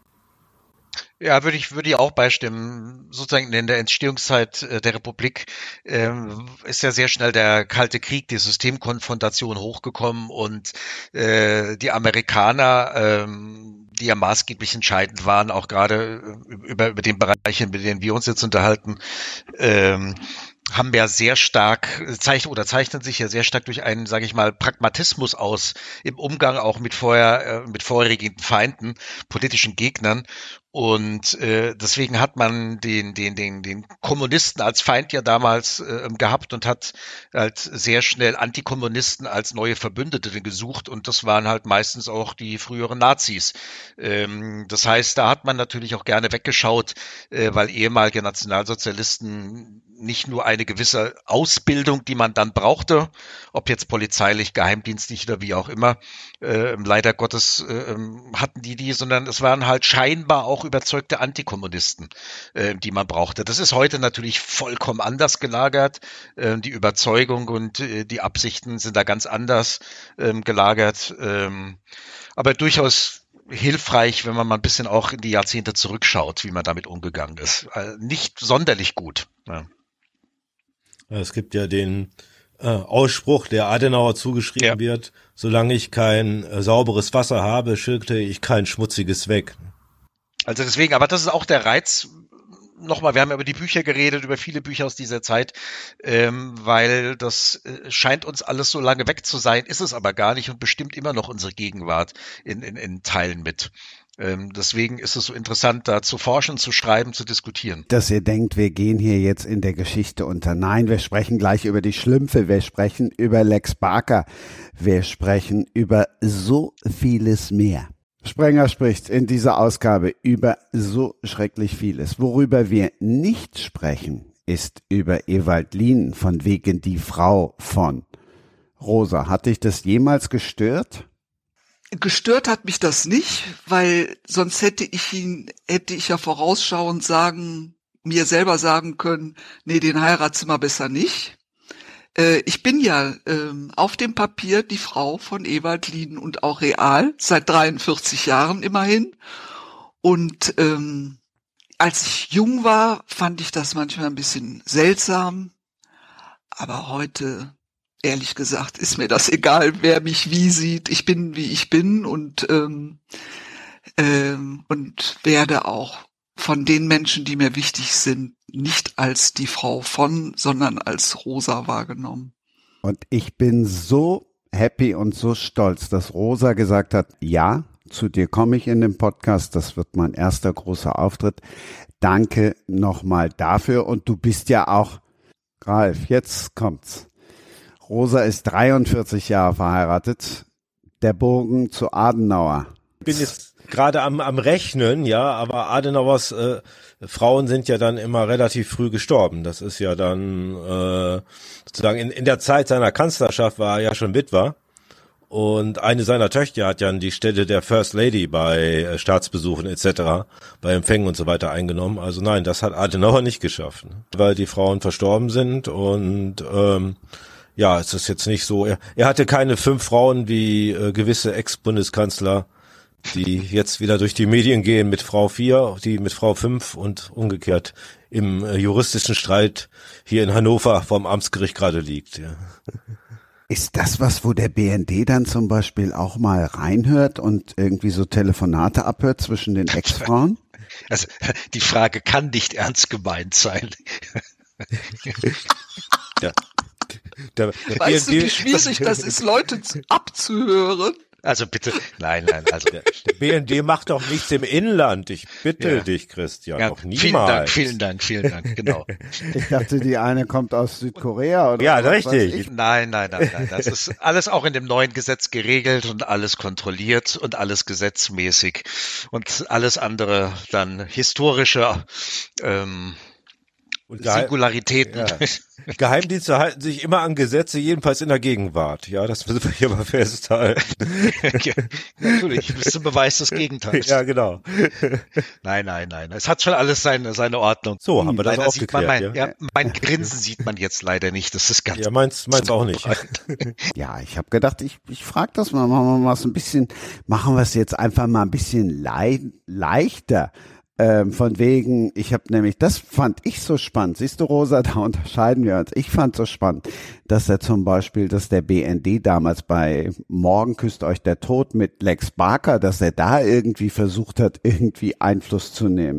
Speaker 4: Ja, würde ich, würde ich auch beistimmen. Sozusagen in der Entstehungszeit äh, der Republik ähm, ist ja sehr schnell der Kalte Krieg, die Systemkonfrontation hochgekommen und äh, die Amerikaner, ähm, die ja maßgeblich entscheidend waren, auch gerade über, über den Bereich, in denen wir uns jetzt unterhalten, ähm, haben ja sehr stark zeichnen oder zeichnen sich ja sehr stark durch einen, sage ich mal, Pragmatismus aus im Umgang auch mit vorher äh, mit vorherigen Feinden, politischen Gegnern. Und äh, deswegen hat man den den den den Kommunisten als Feind ja damals äh, gehabt und hat halt sehr schnell Antikommunisten als neue Verbündete gesucht, und das waren halt meistens auch die früheren Nazis. Ähm, das heißt, da hat man natürlich auch gerne weggeschaut, äh, weil ehemalige Nationalsozialisten nicht nur eine gewisse Ausbildung, die man dann brauchte, ob jetzt polizeilich, geheimdienstlich oder wie auch immer, äh, leider Gottes äh, hatten die die, sondern es waren halt scheinbar auch überzeugte Antikommunisten, äh, die man brauchte. Das ist heute natürlich vollkommen anders gelagert. Äh, die Überzeugung und äh, die Absichten sind da ganz anders äh, gelagert, ähm, aber durchaus hilfreich, wenn man mal ein bisschen auch in die Jahrzehnte zurückschaut, wie man damit umgegangen ist. Äh, nicht sonderlich gut. Ja.
Speaker 5: Es gibt ja den äh, Ausspruch, der Adenauer zugeschrieben ja. wird, solange ich kein äh, sauberes Wasser habe, schütte ich kein schmutziges weg.
Speaker 4: Also deswegen, aber das ist auch der Reiz. Nochmal, wir haben über die Bücher geredet, über viele Bücher aus dieser Zeit, ähm, weil das äh, scheint uns alles so lange weg zu sein, ist es aber gar nicht und bestimmt immer noch unsere Gegenwart in, in, in Teilen mit. Ähm, deswegen ist es so interessant, da zu forschen, zu schreiben, zu diskutieren.
Speaker 2: Dass ihr denkt, wir gehen hier jetzt in der Geschichte unter. Nein, wir sprechen gleich über die Schlümpfe, wir sprechen über Lex Barker, wir sprechen über so vieles mehr. Sprenger spricht in dieser Ausgabe über so schrecklich vieles. Worüber wir nicht sprechen, ist über Ewald Lien, von wegen die Frau von. Rosa, hat dich das jemals gestört?
Speaker 3: Gestört hat mich das nicht, weil sonst hätte ich ihn, hätte ich ja vorausschauend sagen, mir selber sagen können, nee, den heiratst du mal besser nicht. Äh, ich bin ja äh, auf dem Papier die Frau von Ewald Lien und auch real, seit dreiundvierzig Jahren immerhin. Und ähm, als ich jung war, fand ich das manchmal ein bisschen seltsam, aber heute, ehrlich gesagt, ist mir das egal, wer mich wie sieht. Ich bin, wie ich bin, und ähm, ähm, und werde auch von den Menschen, die mir wichtig sind, nicht als die Frau von, sondern als Rosa wahrgenommen.
Speaker 2: Und ich bin so happy und so stolz, dass Rosa gesagt hat, ja, zu dir komme ich in den Podcast, das wird mein erster großer Auftritt. Danke nochmal dafür. Und du bist ja auch, Ralf, jetzt kommt's. Rosa ist dreiundvierzig Jahre verheiratet. der Bogen zu Adenauer.
Speaker 5: Ich bin jetzt gerade am, am Rechnen, ja, aber Adenauers äh, Frauen sind ja dann immer relativ früh gestorben. Das ist ja dann äh, sozusagen in, in der Zeit seiner Kanzlerschaft war er ja schon Witwer. Und eine seiner Töchter hat ja die Stelle der First Lady bei äh, Staatsbesuchen et cetera, bei Empfängen und so weiter eingenommen. Also nein, das hat Adenauer nicht geschafft, ne? Weil die Frauen verstorben sind und ähm, ja, es ist jetzt nicht so. Er, er hatte keine fünf Frauen wie äh, gewisse Ex-Bundeskanzler, die jetzt wieder durch die Medien gehen mit Frau vier, die mit Frau fünf und umgekehrt im äh, juristischen Streit hier in Hannover vom Amtsgericht gerade liegt. Ja.
Speaker 2: Ist das was, wo der B N D dann zum Beispiel auch mal reinhört und irgendwie so Telefonate abhört zwischen den Ex-Frauen?
Speaker 4: Also die Frage kann nicht ernst gemeint sein.
Speaker 5: Ja. Der, der
Speaker 3: weißt
Speaker 5: B N D,
Speaker 3: du, wie schwierig das ist, Leute abzuhören?
Speaker 4: Also bitte, nein, nein, also
Speaker 5: der, der B N D macht doch nichts im Inland. Ich bitte
Speaker 4: Ja.
Speaker 5: dich, Christian,
Speaker 4: ja,
Speaker 5: doch niemals.
Speaker 4: vielen Dank, vielen Dank, vielen Dank, genau.
Speaker 2: Ich dachte, die eine kommt aus Südkorea oder
Speaker 5: Ja,
Speaker 2: was
Speaker 5: richtig.
Speaker 2: weiß ich.
Speaker 4: Nein, nein, nein, nein. Das ist alles auch in dem neuen Gesetz geregelt und alles kontrolliert und alles gesetzmäßig und alles andere dann historische ähm,
Speaker 5: Und Geheim-
Speaker 4: Singularitäten.
Speaker 5: Ja. Geheimdienste halten sich immer an Gesetze, jedenfalls in der Gegenwart. Ja, das müssen wir hier mal festhalten.
Speaker 4: Ja, natürlich, bis zum Beweis des Gegenteils.
Speaker 5: Ja, genau.
Speaker 4: Nein, nein, nein. Es hat schon alles seine, seine Ordnung.
Speaker 5: So, haben wir das
Speaker 4: Leider
Speaker 5: auch
Speaker 4: sieht man
Speaker 5: geklärt.
Speaker 4: mein,
Speaker 5: Ja,
Speaker 4: ja, mein Grinsen sieht man jetzt leider nicht. Das ist ganz
Speaker 5: ja meins, meins auch nicht.
Speaker 2: Ja, ich habe gedacht, ich, ich frage das mal, machen wir mal so ein bisschen, machen wir es jetzt einfach mal ein bisschen lei leichter. Ähm, von wegen, ich habe nämlich, das fand ich so spannend. Siehst du, Rosa, da unterscheiden wir uns. Ich fand so spannend, dass er zum Beispiel, dass der B N D damals bei Morgen küsst euch der Tod mit Lex Barker, dass er da irgendwie versucht hat, irgendwie Einfluss zu nehmen.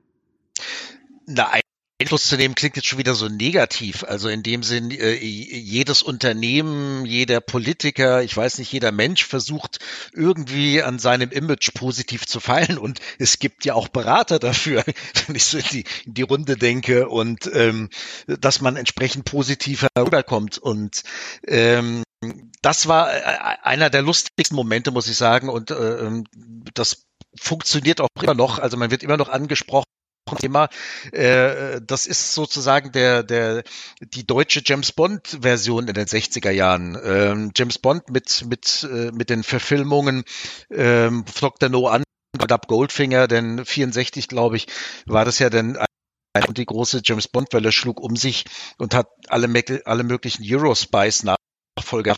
Speaker 4: Na, Einfluss zu nehmen klingt jetzt schon wieder so negativ. Also in dem Sinn, äh, jedes Unternehmen, jeder Politiker, ich weiß nicht, jeder Mensch versucht irgendwie an seinem Image positiv zu feilen. Und es gibt ja auch Berater dafür, wenn ich so in die, in die Runde denke und ähm, dass man entsprechend positiv herüberkommt. Und ähm, das war einer der lustigsten Momente, muss ich sagen. Und äh, das funktioniert auch immer noch. Also man wird immer noch angesprochen. Thema, äh, das ist sozusagen der, der, die deutsche James Bond Version in den sechziger Jahren. Ähm, James Bond mit, mit, äh, mit den Verfilmungen, ähm, Doktor No an, Goldfinger, denn vierundsechzig, glaube ich, war das ja dann und die große James Bond Welle schlug um sich und hat alle, alle möglichen Eurospice Nachfolger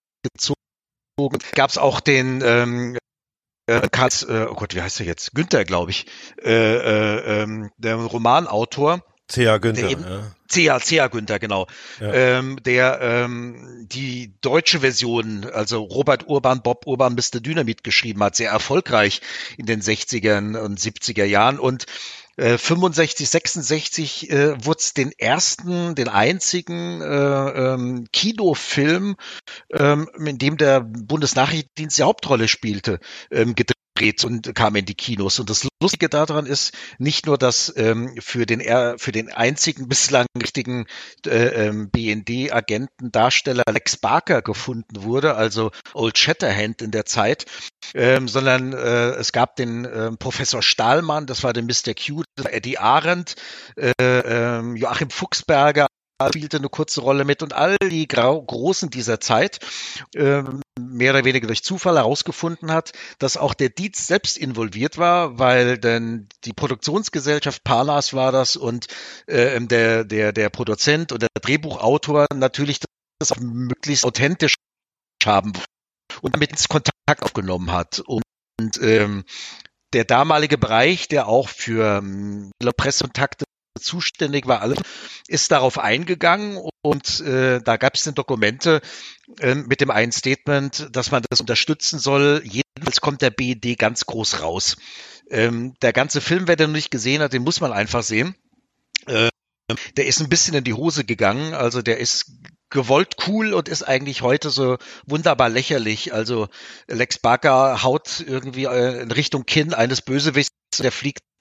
Speaker 4: gezogen. Gab es auch den, ähm, Äh, Karls, äh, oh Gott, wie heißt er jetzt? Günther, glaube ich, äh, äh, ähm, der Romanautor.
Speaker 5: Thea Günther,
Speaker 4: der eben,
Speaker 5: ja.
Speaker 4: Thea, Thea Günther, genau.
Speaker 5: Ja.
Speaker 4: Ähm, der ähm, die deutsche Version, also Robert Urban, Bob Urban, Mister Dynamit geschrieben hat, sehr erfolgreich in den sechzigern und siebziger Jahren und Äh, fünfundsechzig, sechsundsechzig äh, wurde es den ersten, den einzigen äh, ähm, Kinofilm, ähm, in dem der Bundesnachrichtendienst die Hauptrolle spielte, ähm, gedreht und kam in die Kinos. Und das Lustige daran ist nicht nur, dass ähm, für den für den einzigen bislang richtigen äh, ähm, B N D-Agenten Darsteller Lex Barker gefunden wurde, also Old Shatterhand in der Zeit, ähm, sondern äh, es gab den äh, Professor Stahlmann, das war der Mister Q, Eddie Arendt, äh, äh, Joachim Fuchsberger spielte eine kurze Rolle mit und all die Grau Großen dieser Zeit äh, mehr oder weniger durch Zufall herausgefunden hat, dass auch der Dietz selbst involviert war, weil denn die Produktionsgesellschaft Palas war das und äh, der der der Produzent und der Drehbuchautor natürlich das auch möglichst authentisch haben und damit ins Kontakt aufgenommen hat und, und ähm, der damalige Bereich, der auch für ähm, Pressekontakte zuständig war, alles ist darauf eingegangen und äh, da gab es dann Dokumente äh, mit dem einen Statement, dass man das unterstützen soll. Jedenfalls kommt der B N D ganz groß raus. Ähm, der ganze Film, wer den noch nicht gesehen hat, den muss man einfach sehen. Äh, der ist ein bisschen in die Hose gegangen, also der ist gewollt cool und ist eigentlich heute so wunderbar lächerlich. Also Lex Barker haut irgendwie in Richtung Kinn eines Bösewichts, der fliegt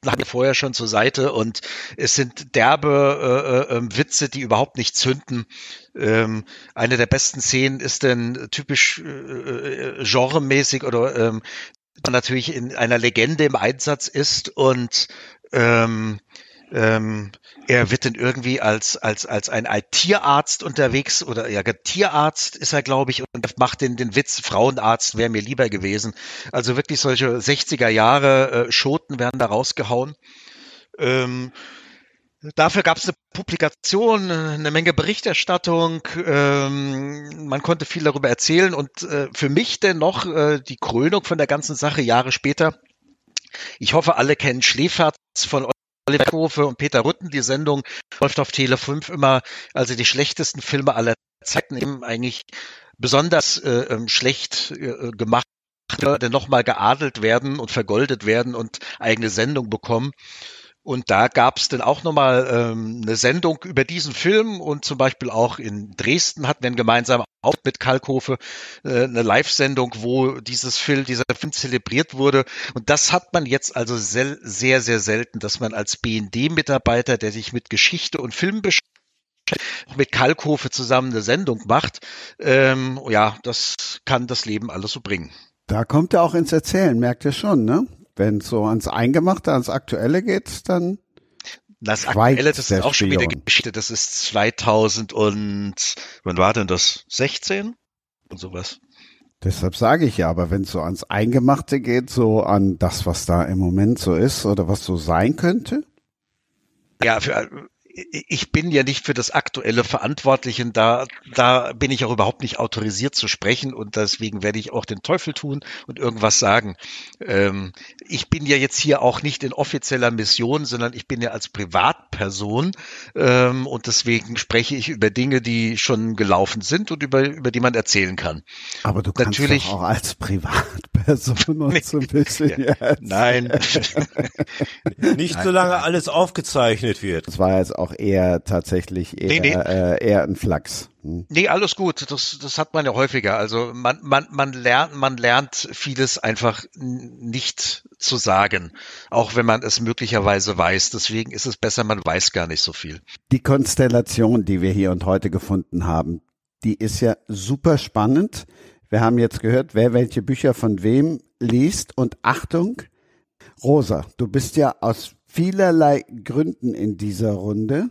Speaker 4: haben wir vorher schon zur Seite und es sind derbe äh, äh, Witze, die überhaupt nicht zünden. Ähm, eine der besten Szenen ist denn typisch äh, genremäßig oder ähm, man natürlich in einer Legende im Einsatz ist und ähm, ähm, er wird dann irgendwie als als als ein als Tierarzt unterwegs oder ja Tierarzt ist er, glaube ich, und macht den den Witz, Frauenarzt wäre mir lieber gewesen. Also wirklich solche sechziger Jahre äh, Schoten werden da rausgehauen. Ähm, Dafür gab es eine Publikation, eine Menge Berichterstattung. Ähm, man konnte viel darüber erzählen und äh, für mich dennoch äh, die Krönung von der ganzen Sache Jahre später. Ich hoffe, alle kennen Schläferz von Oliver Kalkofe und Peter Rütten. Die Sendung läuft auf Tele fünf immer, also die schlechtesten Filme aller Zeiten, eben eigentlich besonders äh, schlecht äh, gemacht, die nochmal geadelt werden und vergoldet werden und eigene Sendung bekommen. Und da gab es dann auch nochmal ähm, eine Sendung über diesen Film und zum Beispiel auch in Dresden hatten wir einen gemeinsamen Auftritt mit Kalkofe, äh, eine Live-Sendung, wo dieses Film, dieser Film zelebriert wurde. Und das hat man jetzt also sehr, sehr, sehr selten, dass man als B N D-Mitarbeiter, der sich mit Geschichte und Film beschäftigt, mit Kalkofe zusammen eine Sendung macht. Ähm, ja, das kann das Leben alles so bringen.
Speaker 2: Da kommt er auch ins Erzählen, merkt ihr schon, ne? Wenn es so ans Eingemachte, ans Aktuelle geht, dann
Speaker 4: das Aktuelle, das ist auch schon wieder Geschichte. Das ist zweitausend und wann war denn das? sechzehn und sowas.
Speaker 2: Deshalb sage ich ja, aber wenn es so ans Eingemachte geht, so an das, was da im Moment so ist oder was so sein könnte?
Speaker 4: Ja, für, ich bin ja nicht für das Aktuelle verantwortlich und da, da bin ich auch überhaupt nicht autorisiert zu sprechen und deswegen werde ich auch den Teufel tun und irgendwas sagen. Ähm, ich bin ja jetzt hier auch nicht in offizieller Mission, sondern ich bin ja als Privatperson ähm, und deswegen spreche ich über Dinge, die schon gelaufen sind und über, über die man erzählen kann.
Speaker 2: Aber du kannst
Speaker 4: Natürlich,
Speaker 2: doch auch als Privatperson uns so ein bisschen
Speaker 4: ja,
Speaker 2: jetzt.
Speaker 4: Nein.
Speaker 5: Nicht solange alles aufgezeichnet wird.
Speaker 2: Das war jetzt auch eher tatsächlich eher,
Speaker 4: Nee, nee.
Speaker 2: Äh, eher ein Flachs. Hm.
Speaker 4: Nee, alles gut. Das, das hat man ja häufiger. Also man, man, man lernt, man lernt vieles einfach nicht zu sagen, auch wenn man es möglicherweise weiß. Deswegen ist es besser, man weiß gar nicht so viel.
Speaker 2: Die Konstellation, die wir hier und heute gefunden haben, die ist ja super spannend. Wir haben jetzt gehört, wer welche Bücher von wem liest. Und Achtung, Rosa, du bist ja aus vielerlei Gründen in dieser Runde.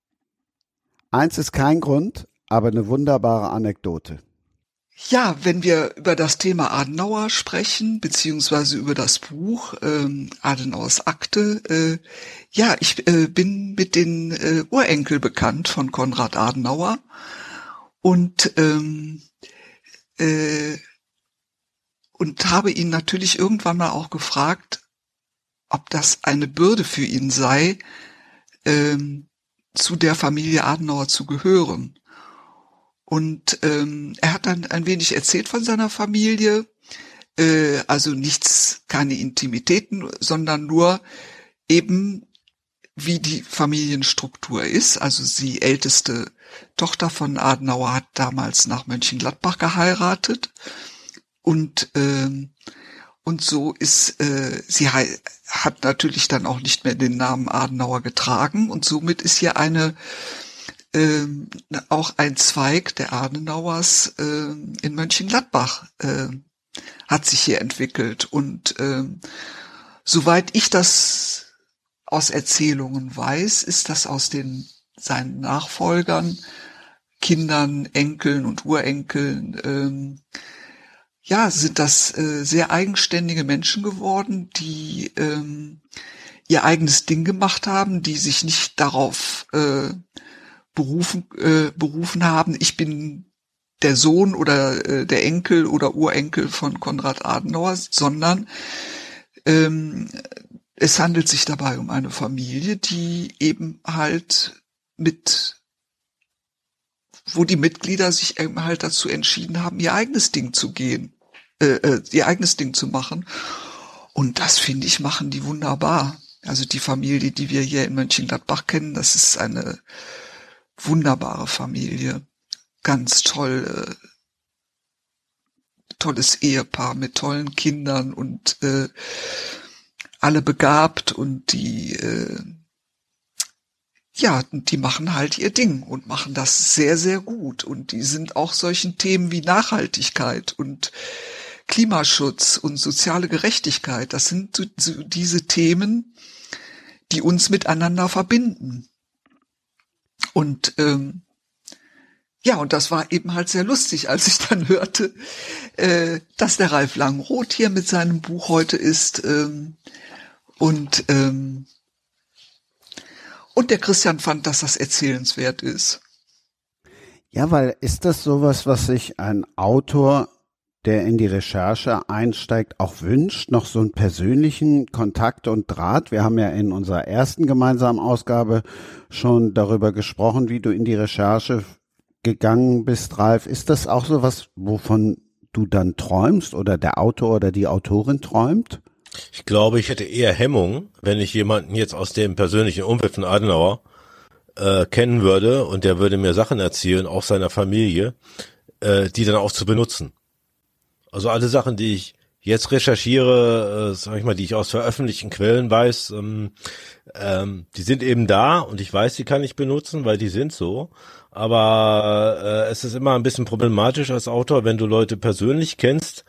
Speaker 2: Eins ist kein Grund, aber eine wunderbare Anekdote.
Speaker 3: Ja, wenn wir über das Thema Adenauer sprechen, beziehungsweise über das Buch ähm, Adenauers Akte, äh, ja, ich äh, bin mit den äh, Urenkel bekannt von Konrad Adenauer und ähm, äh, und habe ihn natürlich irgendwann mal auch gefragt, ob das eine Bürde für ihn sei, ähm, zu der Familie Adenauer zu gehören. Und ähm, er hat dann ein wenig erzählt von seiner Familie, äh, also nichts, keine Intimitäten, sondern nur eben, wie die Familienstruktur ist. Also die älteste Tochter von Adenauer hat damals nach Mönchengladbach geheiratet und ähm, und so ist, äh, sie he- hat natürlich dann auch nicht mehr den Namen Adenauer getragen und somit ist hier eine, äh, auch ein Zweig der Adenauers äh, in Mönchengladbach äh, hat sich hier entwickelt. Und äh, soweit ich das aus Erzählungen weiß, ist das aus den seinen Nachfolgern, Kindern, Enkeln und Urenkeln, ähm, ja, sind das äh, sehr eigenständige Menschen geworden, die ähm, ihr eigenes Ding gemacht haben, die sich nicht darauf äh, berufen äh, berufen haben, ich bin der Sohn oder äh, der Enkel oder Urenkel von Konrad Adenauer, sondern ähm, es handelt sich dabei um eine Familie, die eben halt mit, wo die Mitglieder sich eben halt dazu entschieden haben, ihr eigenes Ding zu gehen. Äh, ihr eigenes Ding zu machen. Und das, finde ich, machen die wunderbar. Also die Familie, die wir hier in Mönchengladbach kennen, das ist eine wunderbare Familie. Ganz toll, äh, tolles Ehepaar mit tollen Kindern und äh, alle begabt und die äh, ja, die machen halt ihr Ding und machen das sehr, sehr gut. Und die sind auch solchen Themen wie Nachhaltigkeit und Klimaschutz und soziale Gerechtigkeit. Das sind so, so diese Themen, die uns miteinander verbinden. Und ähm, ja, und das war eben halt sehr lustig, als ich dann hörte, äh, dass der Ralf Langenroth hier mit seinem Buch heute ist. Ähm, und ähm, Und der Christian fand, dass das erzählenswert ist.
Speaker 2: Ja, weil ist das sowas, was sich ein Autor, der in die Recherche einsteigt, auch wünscht? Noch so einen persönlichen Kontakt und Draht? Wir haben ja in unserer ersten gemeinsamen Ausgabe schon darüber gesprochen, wie du in die Recherche gegangen bist, Ralf. Ist das auch sowas, wovon du dann träumst oder der Autor oder die Autorin träumt?
Speaker 5: Ich glaube, ich hätte eher Hemmung, wenn ich jemanden jetzt aus dem persönlichen Umfeld von Adenauer äh, kennen würde und der würde mir Sachen erzählen, auch seiner Familie, äh, die dann auch zu benutzen. Also alle Sachen, die ich jetzt recherchiere, äh, sag ich mal, die ich aus veröffentlichten Quellen weiß, ähm, ähm, die sind eben da und ich weiß, die kann ich benutzen, weil die sind so. Aber äh, es ist immer ein bisschen problematisch als Autor, wenn du Leute persönlich kennst,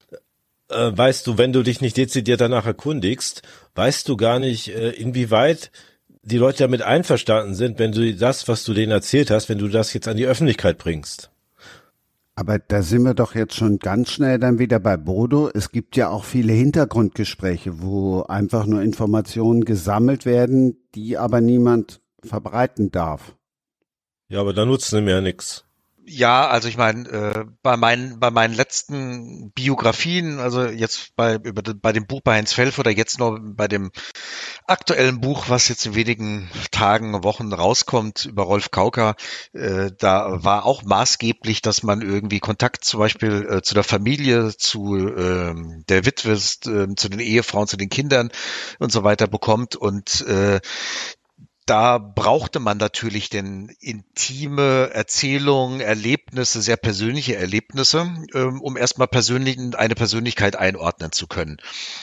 Speaker 5: Äh, weißt du, wenn du dich nicht dezidiert danach erkundigst, weißt du gar nicht, äh, inwieweit die Leute damit einverstanden sind, wenn du das, was du denen erzählt hast, wenn du das jetzt an die Öffentlichkeit bringst.
Speaker 2: Aber da sind wir doch jetzt schon ganz schnell dann wieder bei Bodo. Es gibt ja auch viele Hintergrundgespräche, wo einfach nur Informationen gesammelt werden, die aber niemand verbreiten darf.
Speaker 5: Ja, aber da nutzen sie mir ja nichts.
Speaker 4: Ja, also ich meine, äh, bei meinen bei meinen letzten Biografien, also jetzt bei über bei dem Buch bei Heinz Felf oder jetzt noch bei dem aktuellen Buch, was jetzt in wenigen Tagen, Wochen rauskommt über Rolf Kauka, äh, da war auch maßgeblich, dass man irgendwie Kontakt zum Beispiel äh, zu der Familie, zu äh, der Witwe, äh, zu den Ehefrauen, zu den Kindern und so weiter bekommt und äh, da brauchte man natürlich denn intime Erzählungen, Erlebnisse, sehr persönliche Erlebnisse, ähm, um erstmal persönlich eine Persönlichkeit einordnen zu können.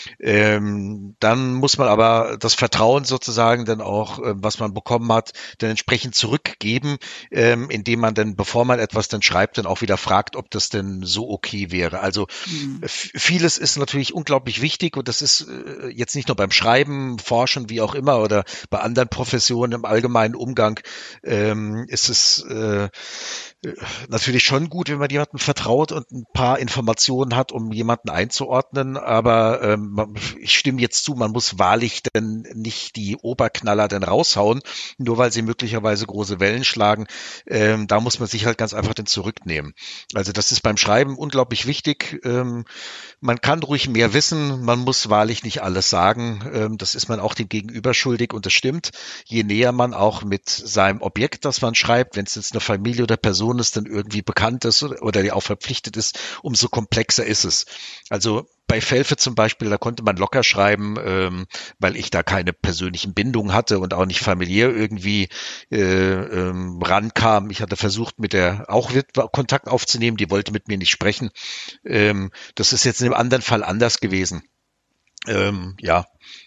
Speaker 4: Ähm, dann muss man aber das Vertrauen sozusagen dann auch, äh, was man bekommen hat, dann entsprechend zurückgeben, ähm, indem man dann, bevor man etwas dann schreibt, dann auch wieder fragt, ob das denn so okay wäre. Also mhm. vieles ist natürlich unglaublich wichtig und das ist äh, jetzt nicht nur beim Schreiben, Forschen, wie auch immer oder bei anderen Professionen, im allgemeinen Umgang ähm, ist es äh, natürlich schon gut, wenn man jemandem vertraut und ein paar Informationen hat, um jemanden einzuordnen, aber ähm, ich stimme jetzt zu, man muss wahrlich denn nicht die Oberknaller denn raushauen, nur weil sie möglicherweise große Wellen schlagen. Ähm, da muss man sich halt ganz einfach dann zurücknehmen. Also das ist beim Schreiben unglaublich wichtig. Ähm, man kann ruhig mehr wissen, man muss wahrlich nicht alles sagen. Ähm, das ist man auch dem Gegenüber schuldig und das stimmt. Je näher man auch mit seinem Objekt, das man schreibt, wenn es jetzt eine Familie oder Person ist, dann irgendwie bekannt ist oder die auch verpflichtet ist, umso komplexer ist es. Also bei Felfe zum Beispiel, da konnte man locker schreiben, ähm, weil ich da keine persönlichen Bindungen hatte und auch nicht familiär irgendwie äh, ähm, rankam. Ich hatte versucht, mit der auch Kontakt aufzunehmen, die wollte mit mir nicht sprechen. Ähm, das ist jetzt in einem anderen Fall anders gewesen. Ähm, ja.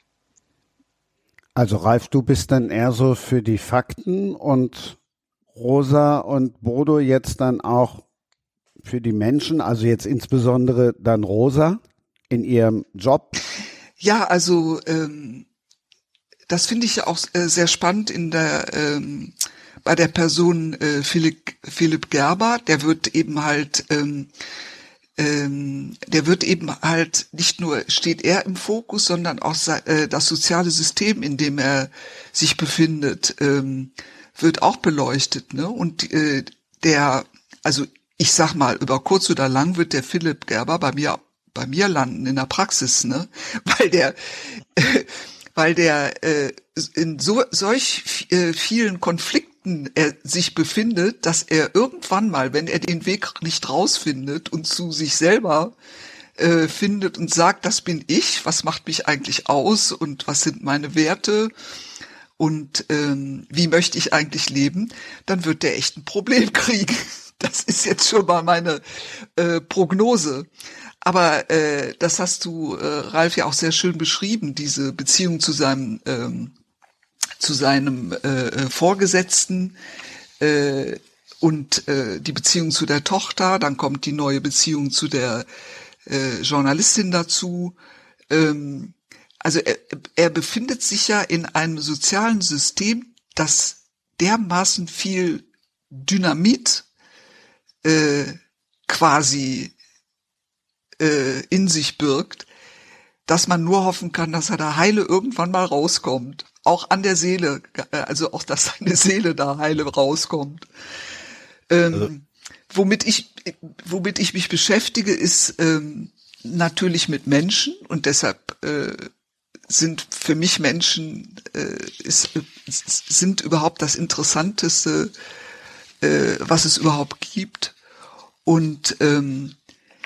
Speaker 2: Also Ralf, du bist dann eher so für die Fakten und Rosa und Bodo jetzt dann auch für die Menschen, also jetzt insbesondere dann Rosa in ihrem Job?
Speaker 3: Ja, also ähm, das finde ich ja auch äh, sehr spannend in der ähm, bei der Person äh, Philipp, Philipp Gerber. Der wird eben halt ähm, ähm, der wird eben halt nicht nur steht er im Fokus, sondern auch äh, das soziale System, in dem er sich befindet, ähm, wird auch beleuchtet, ne? Und äh, der, also ich sag mal, über kurz oder lang wird der Philipp Gerber bei mir bei mir landen in der Praxis, ne? Weil der äh, weil der äh, in so solch äh, vielen Konflikten er sich befindet, dass er irgendwann mal, wenn er den Weg nicht rausfindet und zu sich selber äh, findet und sagt, das bin ich, was macht mich eigentlich aus und was sind meine Werte und ähm, wie möchte ich eigentlich leben, dann wird der echt ein Problem kriegen. Das ist jetzt schon mal meine äh, Prognose. aber äh, das hast du, äh, Ralf, ja auch sehr schön beschrieben, diese Beziehung zu seinem ähm, zu seinem äh, Vorgesetzten äh, und äh, die Beziehung zu der Tochter. Dann kommt die neue Beziehung zu der äh, Journalistin dazu. Ähm, also er, er befindet sich ja in einem sozialen System, das dermaßen viel Dynamit äh, quasi äh, in sich birgt, dass man nur hoffen kann, dass er da heile irgendwann mal rauskommt. Auch an der Seele, also auch, dass seine Seele da heile rauskommt. Ähm, also. Womit ich, womit ich mich beschäftige, ist ähm, natürlich mit Menschen, und deshalb äh, sind für mich Menschen äh, ist, sind überhaupt das Interessanteste, äh, was es überhaupt gibt. Und ähm,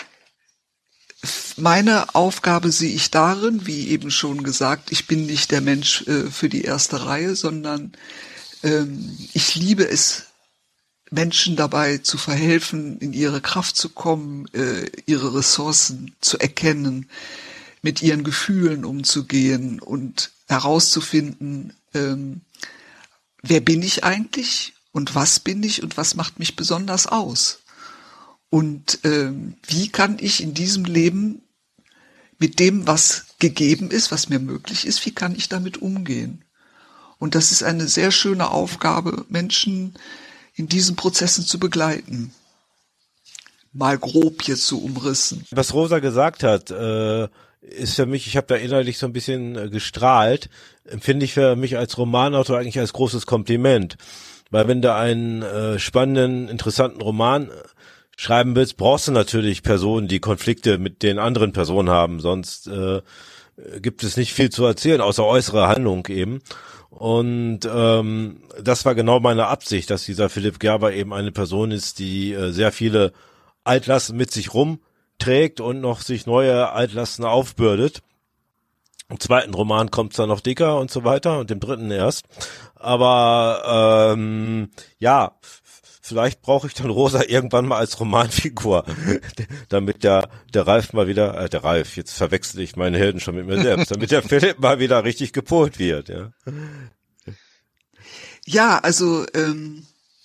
Speaker 3: meine Aufgabe sehe ich darin, wie eben schon gesagt, ich bin nicht der Mensch äh, für die erste Reihe, sondern ähm, ich liebe es, Menschen dabei zu verhelfen, in ihre Kraft zu kommen, äh, ihre Ressourcen zu erkennen, mit ihren Gefühlen umzugehen und herauszufinden, ähm, wer bin ich eigentlich und was bin ich und was macht mich besonders aus. Und ähm, wie kann ich in diesem Leben mit dem, was gegeben ist, was mir möglich ist, wie kann ich damit umgehen? Und das ist eine sehr schöne Aufgabe, Menschen in diesen Prozessen zu begleiten. Mal grob jetzt so umrissen.
Speaker 5: Was Rosa gesagt hat, äh, ist für mich, ich habe da innerlich so ein bisschen äh, gestrahlt, empfinde ich für mich als Romanautor eigentlich als großes Kompliment. Weil wenn du einen äh, spannenden, interessanten Roman schreiben willst, brauchst du natürlich Personen, die Konflikte mit den anderen Personen haben, sonst äh, gibt es nicht viel zu erzählen, außer äußere Handlung eben. Und ähm, das war genau meine Absicht, dass dieser Philipp Gerber eben eine Person ist, die äh, sehr viele Altlasten mit sich rumträgt und noch sich neue Altlasten aufbürdet. Im zweiten Roman kommt's dann noch dicker und so weiter und im dritten erst. Aber ähm, ja, vielleicht brauche ich dann Rosa irgendwann mal als Romanfigur, damit der der Ralf mal wieder, äh, der Ralf, jetzt verwechsel ich meine Helden schon mit mir selbst, damit der Philipp mal wieder richtig gepolt wird, ja.
Speaker 3: Ja, also ähm,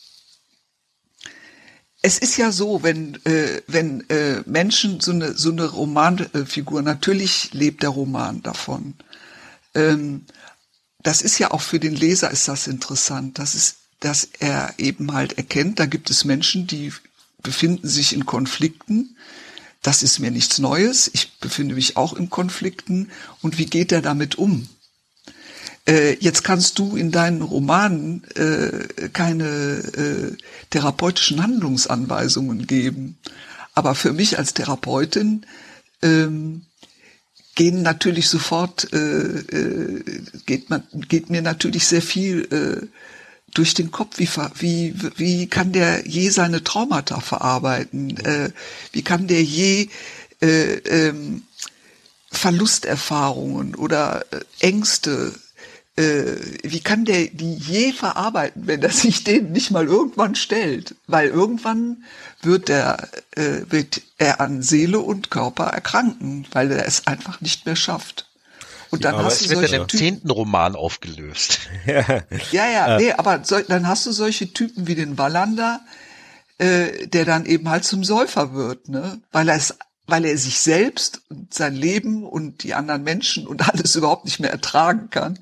Speaker 3: es ist ja so, wenn äh, wenn äh, Menschen so eine so eine Romanfigur, natürlich lebt der Roman davon. Ähm, das ist ja auch für den Leser ist das interessant. Das ist dass er eben halt erkennt, da gibt es Menschen, die befinden sich in Konflikten. Das ist mir nichts Neues. Ich befinde mich auch in Konflikten. Und wie geht er damit um? Äh, jetzt kannst du in deinen Romanen äh, keine äh, therapeutischen Handlungsanweisungen geben. Aber für mich als Therapeutin ähm, gehen natürlich sofort, äh, äh, geht, man, geht mir natürlich sehr viel äh, durch den Kopf, wie, wie, wie kann der je seine Traumata verarbeiten? Äh, wie kann der je äh, ähm, Verlusterfahrungen oder äh, Ängste, äh, wie kann der die je verarbeiten, wenn er sich denen nicht mal irgendwann stellt? Weil irgendwann wird er, äh, wird er an Seele und Körper erkranken, weil er es einfach nicht mehr schafft. Und dann
Speaker 4: aber
Speaker 3: hast
Speaker 4: es
Speaker 3: du
Speaker 4: wird
Speaker 3: solche
Speaker 4: dann im
Speaker 3: Typen,
Speaker 4: zehnten Roman aufgelöst.
Speaker 3: ja, ja, nee, aber so, dann hast du solche Typen wie den Wallander, äh, der dann eben halt zum Säufer wird, ne, weil er es, weil er sich selbst und sein Leben und die anderen Menschen und alles überhaupt nicht mehr ertragen kann.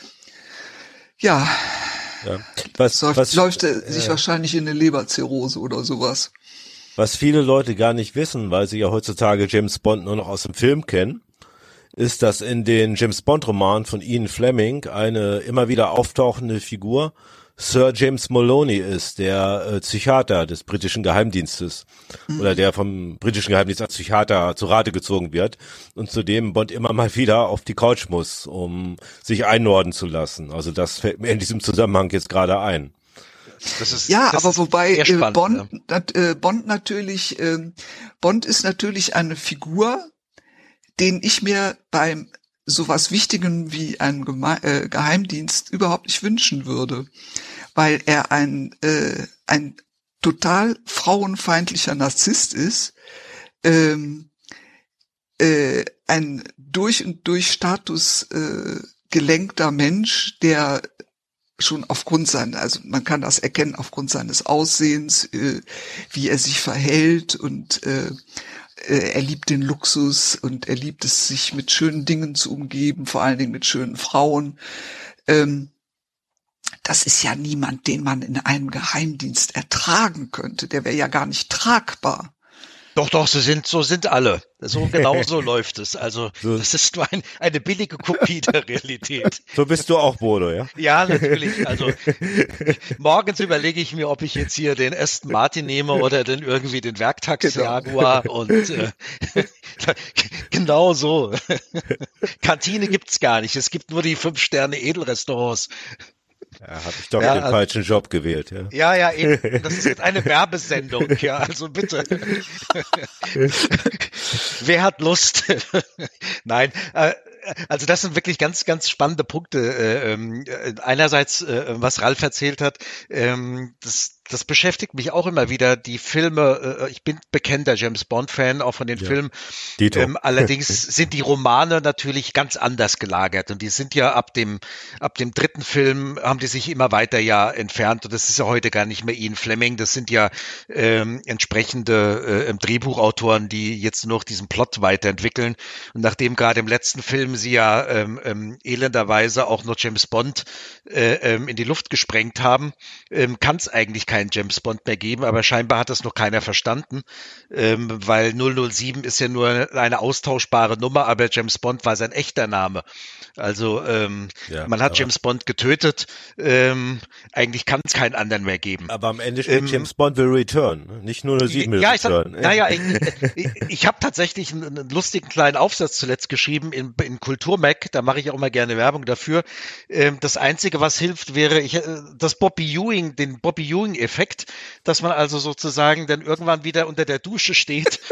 Speaker 3: Ja,
Speaker 5: ja. Was,
Speaker 3: so,
Speaker 5: was
Speaker 3: läuft er sich
Speaker 5: äh,
Speaker 3: wahrscheinlich in eine Leberzirrhose oder sowas.
Speaker 5: Was viele Leute gar nicht wissen, weil sie ja heutzutage James Bond nur noch aus dem Film kennen, ist, dass in den James Bond Romanen von Ian Fleming eine immer wieder auftauchende Figur Sir James Maloney ist, der äh, Psychiater des britischen Geheimdienstes mhm. oder der vom britischen Geheimdienst als Psychiater zu Rate gezogen wird und zu dem Bond immer mal wieder auf die Couch muss, um sich einnorden zu lassen. Also das fällt mir in diesem Zusammenhang jetzt gerade ein.
Speaker 4: Das ist,
Speaker 3: ja,
Speaker 4: das
Speaker 3: aber
Speaker 4: ist
Speaker 3: wobei äh,
Speaker 4: spannend,
Speaker 3: Bond,
Speaker 4: ja.
Speaker 3: nat, äh, Bond natürlich, äh, Bond ist natürlich eine Figur, den ich mir beim sowas Wichtigem wie einem Geme- äh, Geheimdienst überhaupt nicht wünschen würde, weil er ein äh, ein total frauenfeindlicher Narzisst ist, ähm, äh, ein durch und durch Status äh, gelenkter Mensch, der schon aufgrund seiner, also man kann das erkennen aufgrund seines Aussehens, äh, wie er sich verhält und äh, äh, er liebt den Luxus und er liebt es, sich mit schönen Dingen zu umgeben, vor allen Dingen mit schönen Frauen. Ähm, das ist ja niemand, den man in einem Geheimdienst ertragen könnte. Der wäre ja gar nicht tragbar.
Speaker 4: Doch, doch, so sind, so sind alle. So genau so läuft es. Also
Speaker 5: So.
Speaker 4: das ist nur ein, eine billige Kopie der Realität.
Speaker 5: So bist du auch, Bodo, ja?
Speaker 4: Ja, natürlich. Also morgens überlege ich mir, ob ich jetzt hier den Aston Martin nehme oder dann irgendwie den Werktax Jaguar und äh, genau so. Kantine gibt's gar nicht. Es gibt nur die Fünf-Sterne-Edelrestaurants.
Speaker 5: Ja, habe ich doch
Speaker 4: Ja,
Speaker 5: den
Speaker 4: also-
Speaker 5: falschen Job gewählt, ja.
Speaker 4: Ja, ja, eben. Das ist jetzt eine Werbesendung, ja, also bitte. Wer hat Lust? Nein, äh, also das sind wirklich ganz, ganz spannende Punkte. Äh, äh, einerseits, äh, was Ralf erzählt hat, ähm, das, das beschäftigt mich auch immer wieder. Die Filme, äh, ich bin bekennender James Bond-Fan, auch von den
Speaker 5: Ja.
Speaker 4: Filmen.
Speaker 5: Dito.
Speaker 4: Ähm, allerdings sind die Romane natürlich ganz anders gelagert und die sind ja ab dem ab dem dritten Film haben die sich immer weiter ja entfernt und das ist ja heute gar nicht mehr Ian Fleming, das sind ja ähm, entsprechende äh, Drehbuchautoren, die jetzt nur noch diesen Plot weiterentwickeln und nachdem gerade im letzten Film sie ja ähm, ähm, elenderweise auch noch James Bond äh, ähm, in die Luft gesprengt haben, ähm, kann es eigentlich keinen James Bond mehr geben, aber scheinbar hat das noch keiner verstanden, ähm, weil null null sieben ist ja nur eine austauschbare Nummer, aber James Bond war sein echter Name. Also ähm,
Speaker 5: Ja,
Speaker 4: man hat
Speaker 5: aber-
Speaker 4: James Bond getötet, ähm, eigentlich kann es keinen anderen mehr geben.
Speaker 5: Aber am Ende steht
Speaker 4: Ähm,
Speaker 5: James Bond will return, ne? Nicht nur eine sieben will
Speaker 4: Ja, ich sag,
Speaker 5: return.
Speaker 4: naja, ich, ich, ich habe tatsächlich einen, einen lustigen kleinen Aufsatz zuletzt geschrieben in, in Kulturmac, da mache ich auch mal gerne Werbung dafür. Ähm, das Einzige, was hilft, wäre ich, äh, das Bobby Ewing, den Bobby Ewing-Effekt, dass man also sozusagen dann irgendwann wieder unter der Dusche steht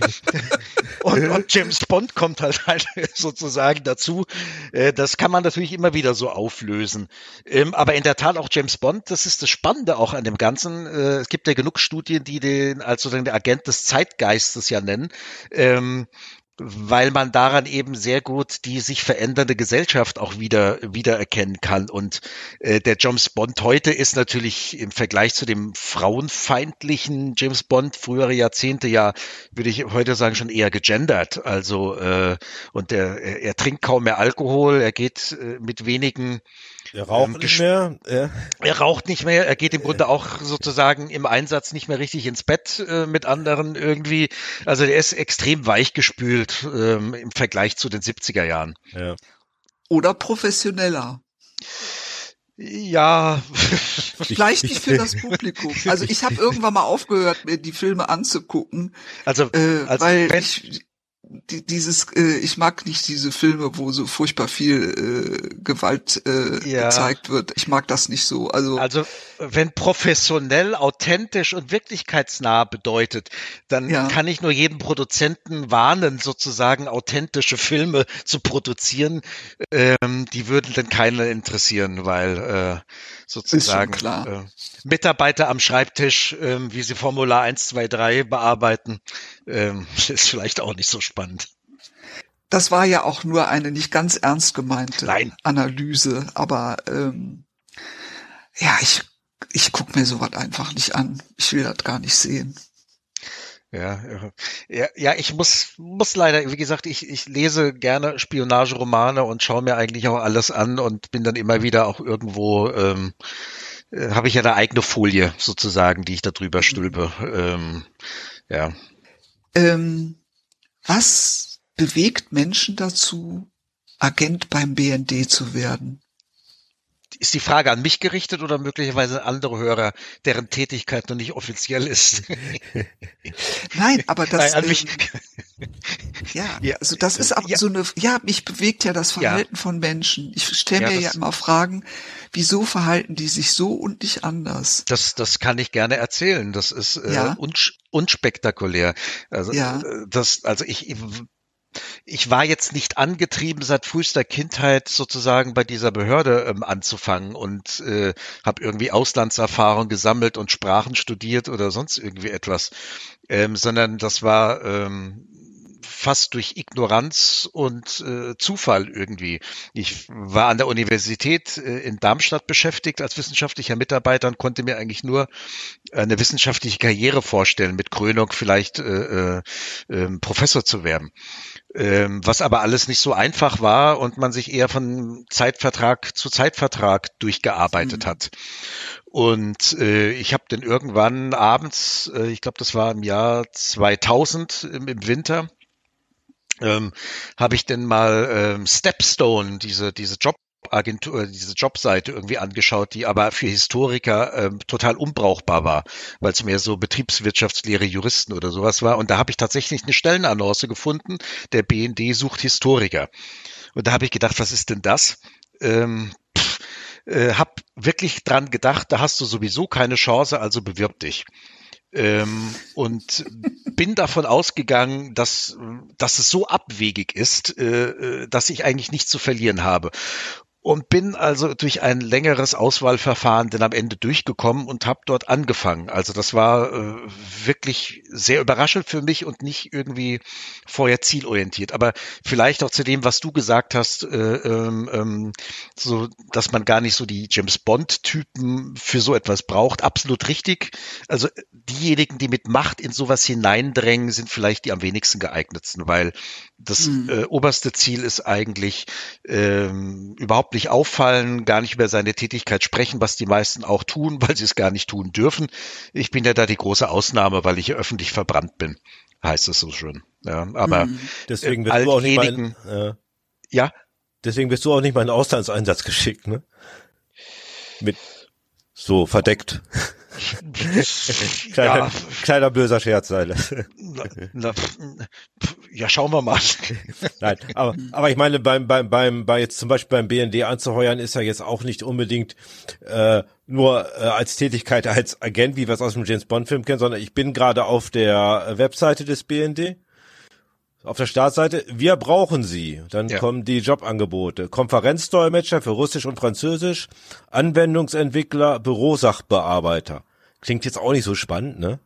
Speaker 4: und, und James Bond kommt halt, halt sozusagen dazu. Äh, das kann man natürlich immer wieder so auflösen. Ähm, aber in der Tat auch James Bond, das ist das Spannende auch an dem Ganzen. Äh, es gibt ja genug Studien, die den als sozusagen der Agent des Zeitgeistes ja nennen. Ähm, weil man daran eben sehr gut die sich verändernde Gesellschaft auch wieder wiedererkennen kann. Und äh, der James Bond heute ist natürlich im Vergleich zu dem frauenfeindlichen James Bond frühere Jahrzehnte ja, würde ich heute sagen, schon eher gegendert. Also äh, und er, er, er trinkt kaum mehr Alkohol, er geht äh, mit wenigen
Speaker 5: Er raucht
Speaker 4: ähm,
Speaker 5: nicht mehr. Ja.
Speaker 4: er raucht nicht mehr, er geht im Grunde auch sozusagen im Einsatz nicht mehr richtig ins Bett äh, mit anderen irgendwie. Also der ist extrem weichgespült ähm, im Vergleich zu den siebziger Jahren.
Speaker 5: Ja.
Speaker 3: Oder professioneller.
Speaker 4: Ja,
Speaker 3: Vielleicht nicht für das Publikum. Also ich habe irgendwann mal aufgehört, mir die Filme anzugucken,
Speaker 4: also,
Speaker 3: äh,
Speaker 4: also
Speaker 3: weil
Speaker 4: wenn,
Speaker 3: ich die, dieses, äh, ich mag nicht diese Filme, wo so furchtbar viel äh, Gewalt äh,
Speaker 4: Ja.
Speaker 3: gezeigt wird. Ich mag das nicht so. Also,
Speaker 4: also wenn professionell, authentisch und wirklichkeitsnah bedeutet, dann
Speaker 3: Ja.
Speaker 4: kann ich nur jeden Produzenten warnen, sozusagen authentische Filme zu produzieren. Ähm, die würden dann keiner interessieren, weil äh, sozusagen
Speaker 3: klar.
Speaker 4: Äh, Mitarbeiter am Schreibtisch, ähm, wie sie Formular eins, zwei, drei bearbeiten, ähm, ist vielleicht auch nicht so spannend.
Speaker 3: das war ja auch nur eine nicht ganz ernst gemeinte
Speaker 4: Nein.
Speaker 3: Analyse, aber ähm, ja, ich ich guck mir sowas einfach nicht an. Ich will das gar nicht sehen.
Speaker 4: Ja, ja, ja, ich muss, muss leider, wie gesagt, ich, ich lese gerne Spionageromane und schaue mir eigentlich auch alles an und bin dann immer wieder auch irgendwo, ähm, äh, habe ich ja eine eigene Folie sozusagen, die ich da drüber stülpe. Ähm, ja.
Speaker 3: Ähm, was bewegt Menschen dazu, Agent beim B N D zu werden?
Speaker 4: Ist die Frage an mich gerichtet oder möglicherweise an andere Hörer, deren Tätigkeit noch nicht offiziell ist?
Speaker 3: Nein, aber das,
Speaker 4: Nein, an mich.
Speaker 3: ähm, ja,
Speaker 4: Ja,
Speaker 3: also das ist auch
Speaker 4: ja.
Speaker 3: so eine, ja, mich bewegt ja das Verhalten von Menschen. Ich stelle
Speaker 4: Ja,
Speaker 3: mir ja
Speaker 4: das-
Speaker 3: immer Fragen, wieso verhalten die sich so und nicht anders?
Speaker 4: Das, das kann ich gerne erzählen. Das ist äh,
Speaker 3: Ja.
Speaker 4: uns, unspektakulär. Also,
Speaker 3: Ja.
Speaker 4: äh, das, also ich, ich war jetzt nicht angetrieben, seit frühester Kindheit sozusagen bei dieser Behörde ähm, anzufangen und äh, habe irgendwie Auslandserfahrung gesammelt und Sprachen studiert oder sonst irgendwie etwas, ähm, sondern das war ähm, fast durch Ignoranz und äh, Zufall irgendwie. Ich war an der Universität äh, in Darmstadt beschäftigt als wissenschaftlicher Mitarbeiter und konnte mir eigentlich nur eine wissenschaftliche Karriere vorstellen, mit Krönung vielleicht äh, äh, äh, Professor zu werden. Ähm, was aber alles nicht so einfach war und man sich eher von Zeitvertrag zu Zeitvertrag durchgearbeitet mhm. hat. Und äh, ich habe dann irgendwann abends, äh, ich glaube, das war im Jahr zweitausend im, im Winter, ähm, habe ich dann mal ähm, Stepstone, diese diese Jobagentur, diese Jobseite irgendwie angeschaut, die aber für Historiker ähm, total unbrauchbar war, weil es mehr so Betriebswirtschaftslehre Juristen oder sowas war. Und da habe ich tatsächlich eine Stellenannonce gefunden, der B N D sucht Historiker. Und da habe ich gedacht, was ist denn das? Ähm, pff, äh, hab wirklich dran gedacht, da hast du sowieso keine Chance, also bewirb dich. Ähm, und bin davon ausgegangen, dass, dass es so abwegig ist, äh, dass ich eigentlich nichts zu verlieren habe. Und bin also durch ein längeres Auswahlverfahren dann am Ende durchgekommen und habe dort angefangen. Also das war äh, wirklich sehr überraschend für mich und nicht irgendwie vorher zielorientiert. Aber vielleicht auch zu dem, was du gesagt hast, äh, ähm, so, dass man gar nicht so die James-Bond-Typen für so etwas braucht. Absolut richtig. Also diejenigen, die mit Macht in sowas hineindrängen, sind vielleicht die am wenigsten geeignetsten, weil das mhm. äh, oberste Ziel ist eigentlich ähm, überhaupt nicht auffallen, gar nicht über seine Tätigkeit sprechen, was die meisten auch tun, weil sie es gar nicht tun dürfen. Ich bin ja da die große Ausnahme, weil ich hier öffentlich verbrannt bin, heißt es so schön. Ja, aber
Speaker 5: mhm. deswegen bist du auch nicht mein, äh,
Speaker 4: ja,
Speaker 5: deswegen bist du auch nicht mal in den Auslandseinsatz geschickt, ne? Mit so verdeckt. kleiner, ja. kleiner böser Scherz sei das.
Speaker 4: Na, na, ja, schauen wir mal.
Speaker 5: Nein, aber, aber ich meine, beim, beim, beim, bei jetzt zum Beispiel beim B N D anzuheuern, ist ja jetzt auch nicht unbedingt äh, nur äh, als Tätigkeit als Agent, wie wir es aus dem James Bond Film kennen, sondern ich bin gerade auf der Webseite des B N D. Auf der Startseite, wir brauchen Sie. Dann ja. kommen die Jobangebote. Konferenzdolmetscher für Russisch und Französisch, Anwendungsentwickler, Bürosachbearbeiter. Klingt jetzt auch nicht so spannend, ne?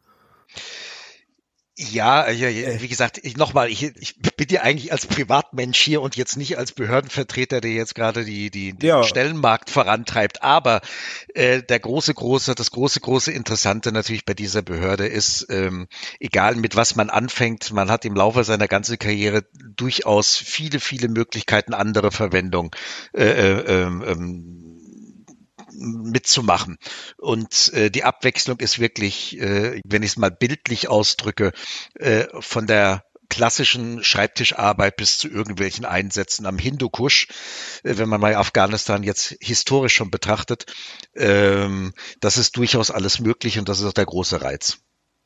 Speaker 4: Ja, ja, ja, wie gesagt, ich nochmal, ich, ich bin ja eigentlich als Privatmensch hier und jetzt nicht als Behördenvertreter, der jetzt gerade die, die, den ja. Stellenmarkt vorantreibt. Aber äh, der große, große, das große, große Interessante natürlich bei dieser Behörde ist, ähm, egal mit was man anfängt, man hat im Laufe seiner ganzen Karriere durchaus viele, viele Möglichkeiten, andere Verwendung äh, äh, ähm, mitzumachen. Und äh, die Abwechslung ist wirklich, äh, wenn ich es mal bildlich ausdrücke, äh, von der klassischen Schreibtischarbeit bis zu irgendwelchen Einsätzen am Hindukusch, äh, wenn man mal Afghanistan jetzt historisch schon betrachtet, ähm, das ist durchaus alles möglich und das ist auch der große Reiz.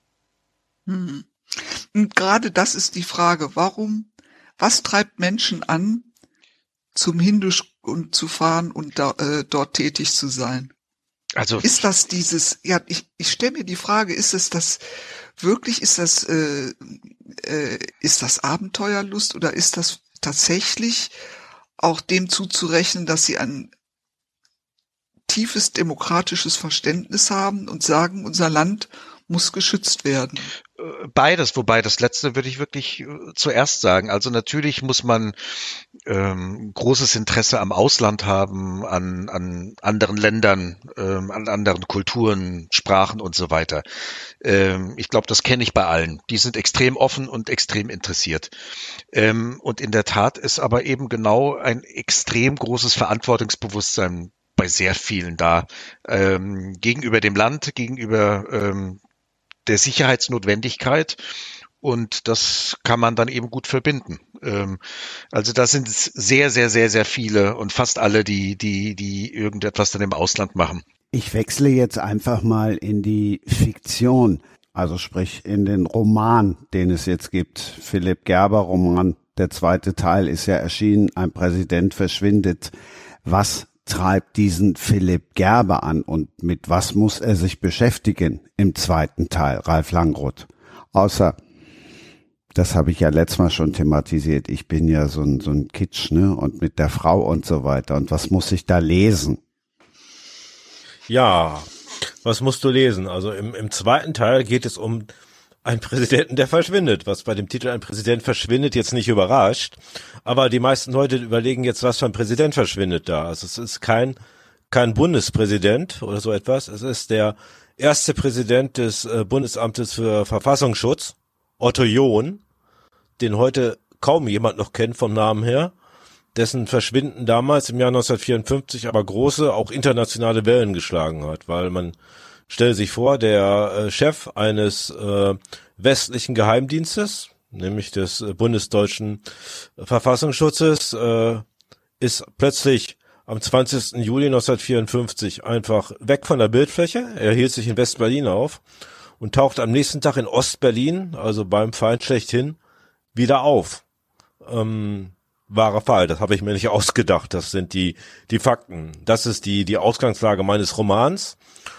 Speaker 3: Hm. Und gerade das ist die Frage, warum, was treibt Menschen an, zum Hindukusch und zu fahren und da, äh, dort tätig zu sein? Also ist das dieses, ja, ich, ich stelle mir die Frage, ist es das wirklich, ist das, äh, äh, ist das Abenteuerlust oder ist das tatsächlich auch dem zuzurechnen, dass sie ein tiefes demokratisches Verständnis haben und sagen, unser Land muss geschützt werden?
Speaker 4: Beides, wobei das Letzte würde ich wirklich äh, zuerst sagen. Also natürlich muss man ähm, großes Interesse am Ausland haben, an, an anderen Ländern, ähm, an anderen Kulturen, Sprachen und so weiter. Ähm, ich glaube, das kenne ich bei allen. Die sind extrem offen und extrem interessiert. Ähm, und in der Tat ist aber eben genau ein extrem großes Verantwortungsbewusstsein bei sehr vielen da, ähm, gegenüber dem Land, gegenüber ähm, der Sicherheitsnotwendigkeit, und das kann man dann eben gut verbinden. Ähm, also da sind es sehr, sehr, sehr, sehr viele und fast alle, die, die, die irgendetwas dann im Ausland machen.
Speaker 2: Ich wechsle jetzt einfach mal in die Fiktion, also sprich in den Roman, den es jetzt gibt. Philipp Gerber Roman, der zweite Teil ist ja erschienen, Ein Präsident verschwindet. Was treibt diesen Philipp Gerber an und mit was muss er sich beschäftigen im zweiten Teil, Ralf Langroth? Außer, das habe ich ja letztes Mal schon thematisiert, ich bin ja so ein, so ein Kitsch, ne, und mit der Frau und so weiter. Und was muss ich da lesen?
Speaker 5: Ja, was musst du lesen? Also im, im zweiten Teil geht es um einen Präsidenten, der verschwindet, was bei dem Titel "Ein Präsident verschwindet" jetzt nicht überrascht. Aber die meisten Leute überlegen jetzt, was für ein Präsident verschwindet da. Also es ist kein, kein Bundespräsident oder so etwas. Es ist der erste Präsident des äh, Bundesamtes für Verfassungsschutz, Otto John, den heute kaum jemand noch kennt vom Namen her, dessen Verschwinden damals im Jahr neunzehnhundertvierundfünfzig aber große, auch internationale Wellen geschlagen hat, weil man stelle sich vor, der äh, Chef eines äh, westlichen Geheimdienstes, nämlich des äh, bundesdeutschen Verfassungsschutzes, äh, ist plötzlich am zwanzigsten Juli neunzehnhundertvierundfünfzig einfach weg von der Bildfläche. Er hielt sich in West-Berlin auf und taucht am nächsten Tag in Ost-Berlin, also beim Feind schlechthin, wieder auf. Ähm, wahrer Fall, das habe ich mir nicht ausgedacht, das sind die die Fakten. Das ist die die Ausgangslage meines Romans.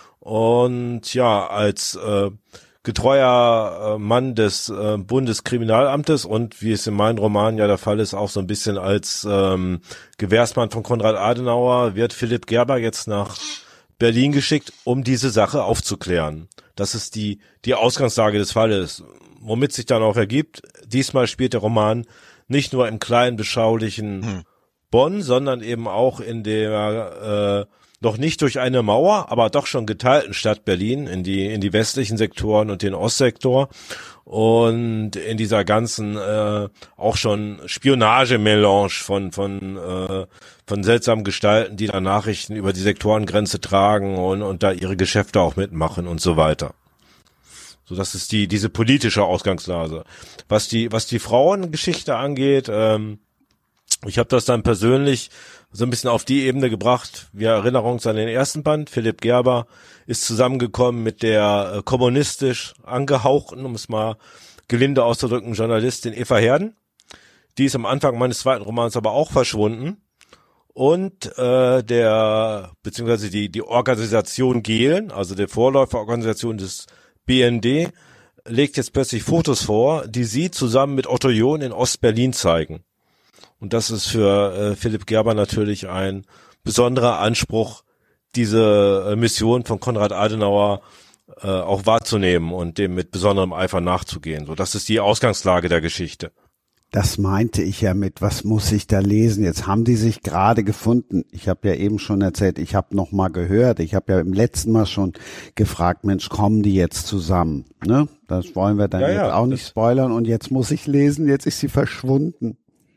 Speaker 5: Und ja, als äh, getreuer äh, Mann des äh, Bundeskriminalamtes und wie es in meinem Roman ja der Fall ist, auch so ein bisschen als ähm, Gewährsmann von Konrad Adenauer, wird Philipp Gerber jetzt nach Berlin geschickt, um diese Sache aufzuklären. Das ist die die Ausgangslage des Falles, womit sich dann auch ergibt, diesmal spielt der Roman nicht nur im kleinen, beschaulichen hm. Bonn, sondern eben auch in der äh, noch nicht durch eine Mauer, aber doch schon geteilten Stadt Berlin, in die in die westlichen Sektoren und den Ostsektor und in dieser ganzen äh, auch schon Spionagemelange von von äh, von seltsamen Gestalten, die da Nachrichten über die Sektorengrenze tragen und und da ihre Geschäfte auch mitmachen und so weiter. So, das ist die diese politische Ausgangslage. Was die was die Frauengeschichte angeht, ähm, ich habe das dann persönlich so ein bisschen auf die Ebene gebracht. Wir erinnern uns an den ersten Band. Philipp Gerber ist zusammengekommen mit der äh, kommunistisch angehauchten, um es mal gelinde auszudrücken, Journalistin Eva Herden. Die ist am Anfang meines zweiten Romans aber auch verschwunden. Und äh, der, beziehungsweise die die Organisation Gehlen, also der Vorläuferorganisation des B N D, legt jetzt plötzlich Fotos vor, die sie zusammen mit Otto John in Ost-Berlin zeigen. Und das ist für äh, Philipp Gerber natürlich ein besonderer Anspruch, diese äh, Mission von Konrad Adenauer äh, auch wahrzunehmen und dem mit besonderem Eifer nachzugehen. So, das ist die Ausgangslage der Geschichte.
Speaker 2: Das meinte ich ja mit, was muss ich da lesen? Jetzt haben die sich gerade gefunden. Ich habe ja eben schon erzählt, ich habe noch mal gehört. Ich habe ja im letzten Mal schon gefragt, Mensch, kommen die jetzt zusammen? Ne? Das wollen wir dann
Speaker 5: ja,
Speaker 2: jetzt
Speaker 5: ja,
Speaker 2: auch nicht spoilern. Und jetzt muss ich lesen, jetzt ist sie verschwunden.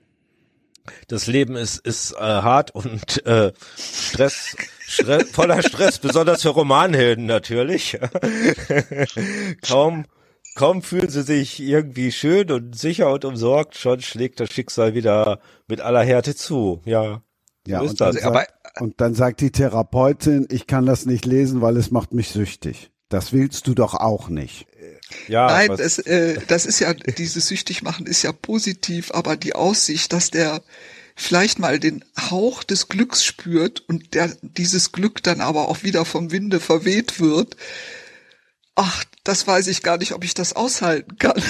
Speaker 5: Das Leben ist ist äh, hart und äh, Stress, Stress voller Stress, besonders für Romanhelden natürlich. kaum kaum fühlen sie sich irgendwie schön und sicher und umsorgt, schon schlägt das Schicksal wieder mit aller Härte zu. Ja,
Speaker 2: ja
Speaker 5: so ist
Speaker 2: und, dann
Speaker 5: das.
Speaker 2: sagt,
Speaker 4: Aber,
Speaker 2: und dann sagt die Therapeutin, ich kann das nicht lesen, weil es macht mich süchtig. Das willst du doch auch nicht.
Speaker 5: Ja,
Speaker 3: Nein,
Speaker 5: was,
Speaker 3: das, äh, das ist ja, dieses süchtig machen ist ja positiv, aber die Aussicht, dass der vielleicht mal den Hauch des Glücks spürt und der dieses Glück dann aber auch wieder vom Winde verweht wird, ach, das weiß ich gar nicht, ob ich das aushalten kann.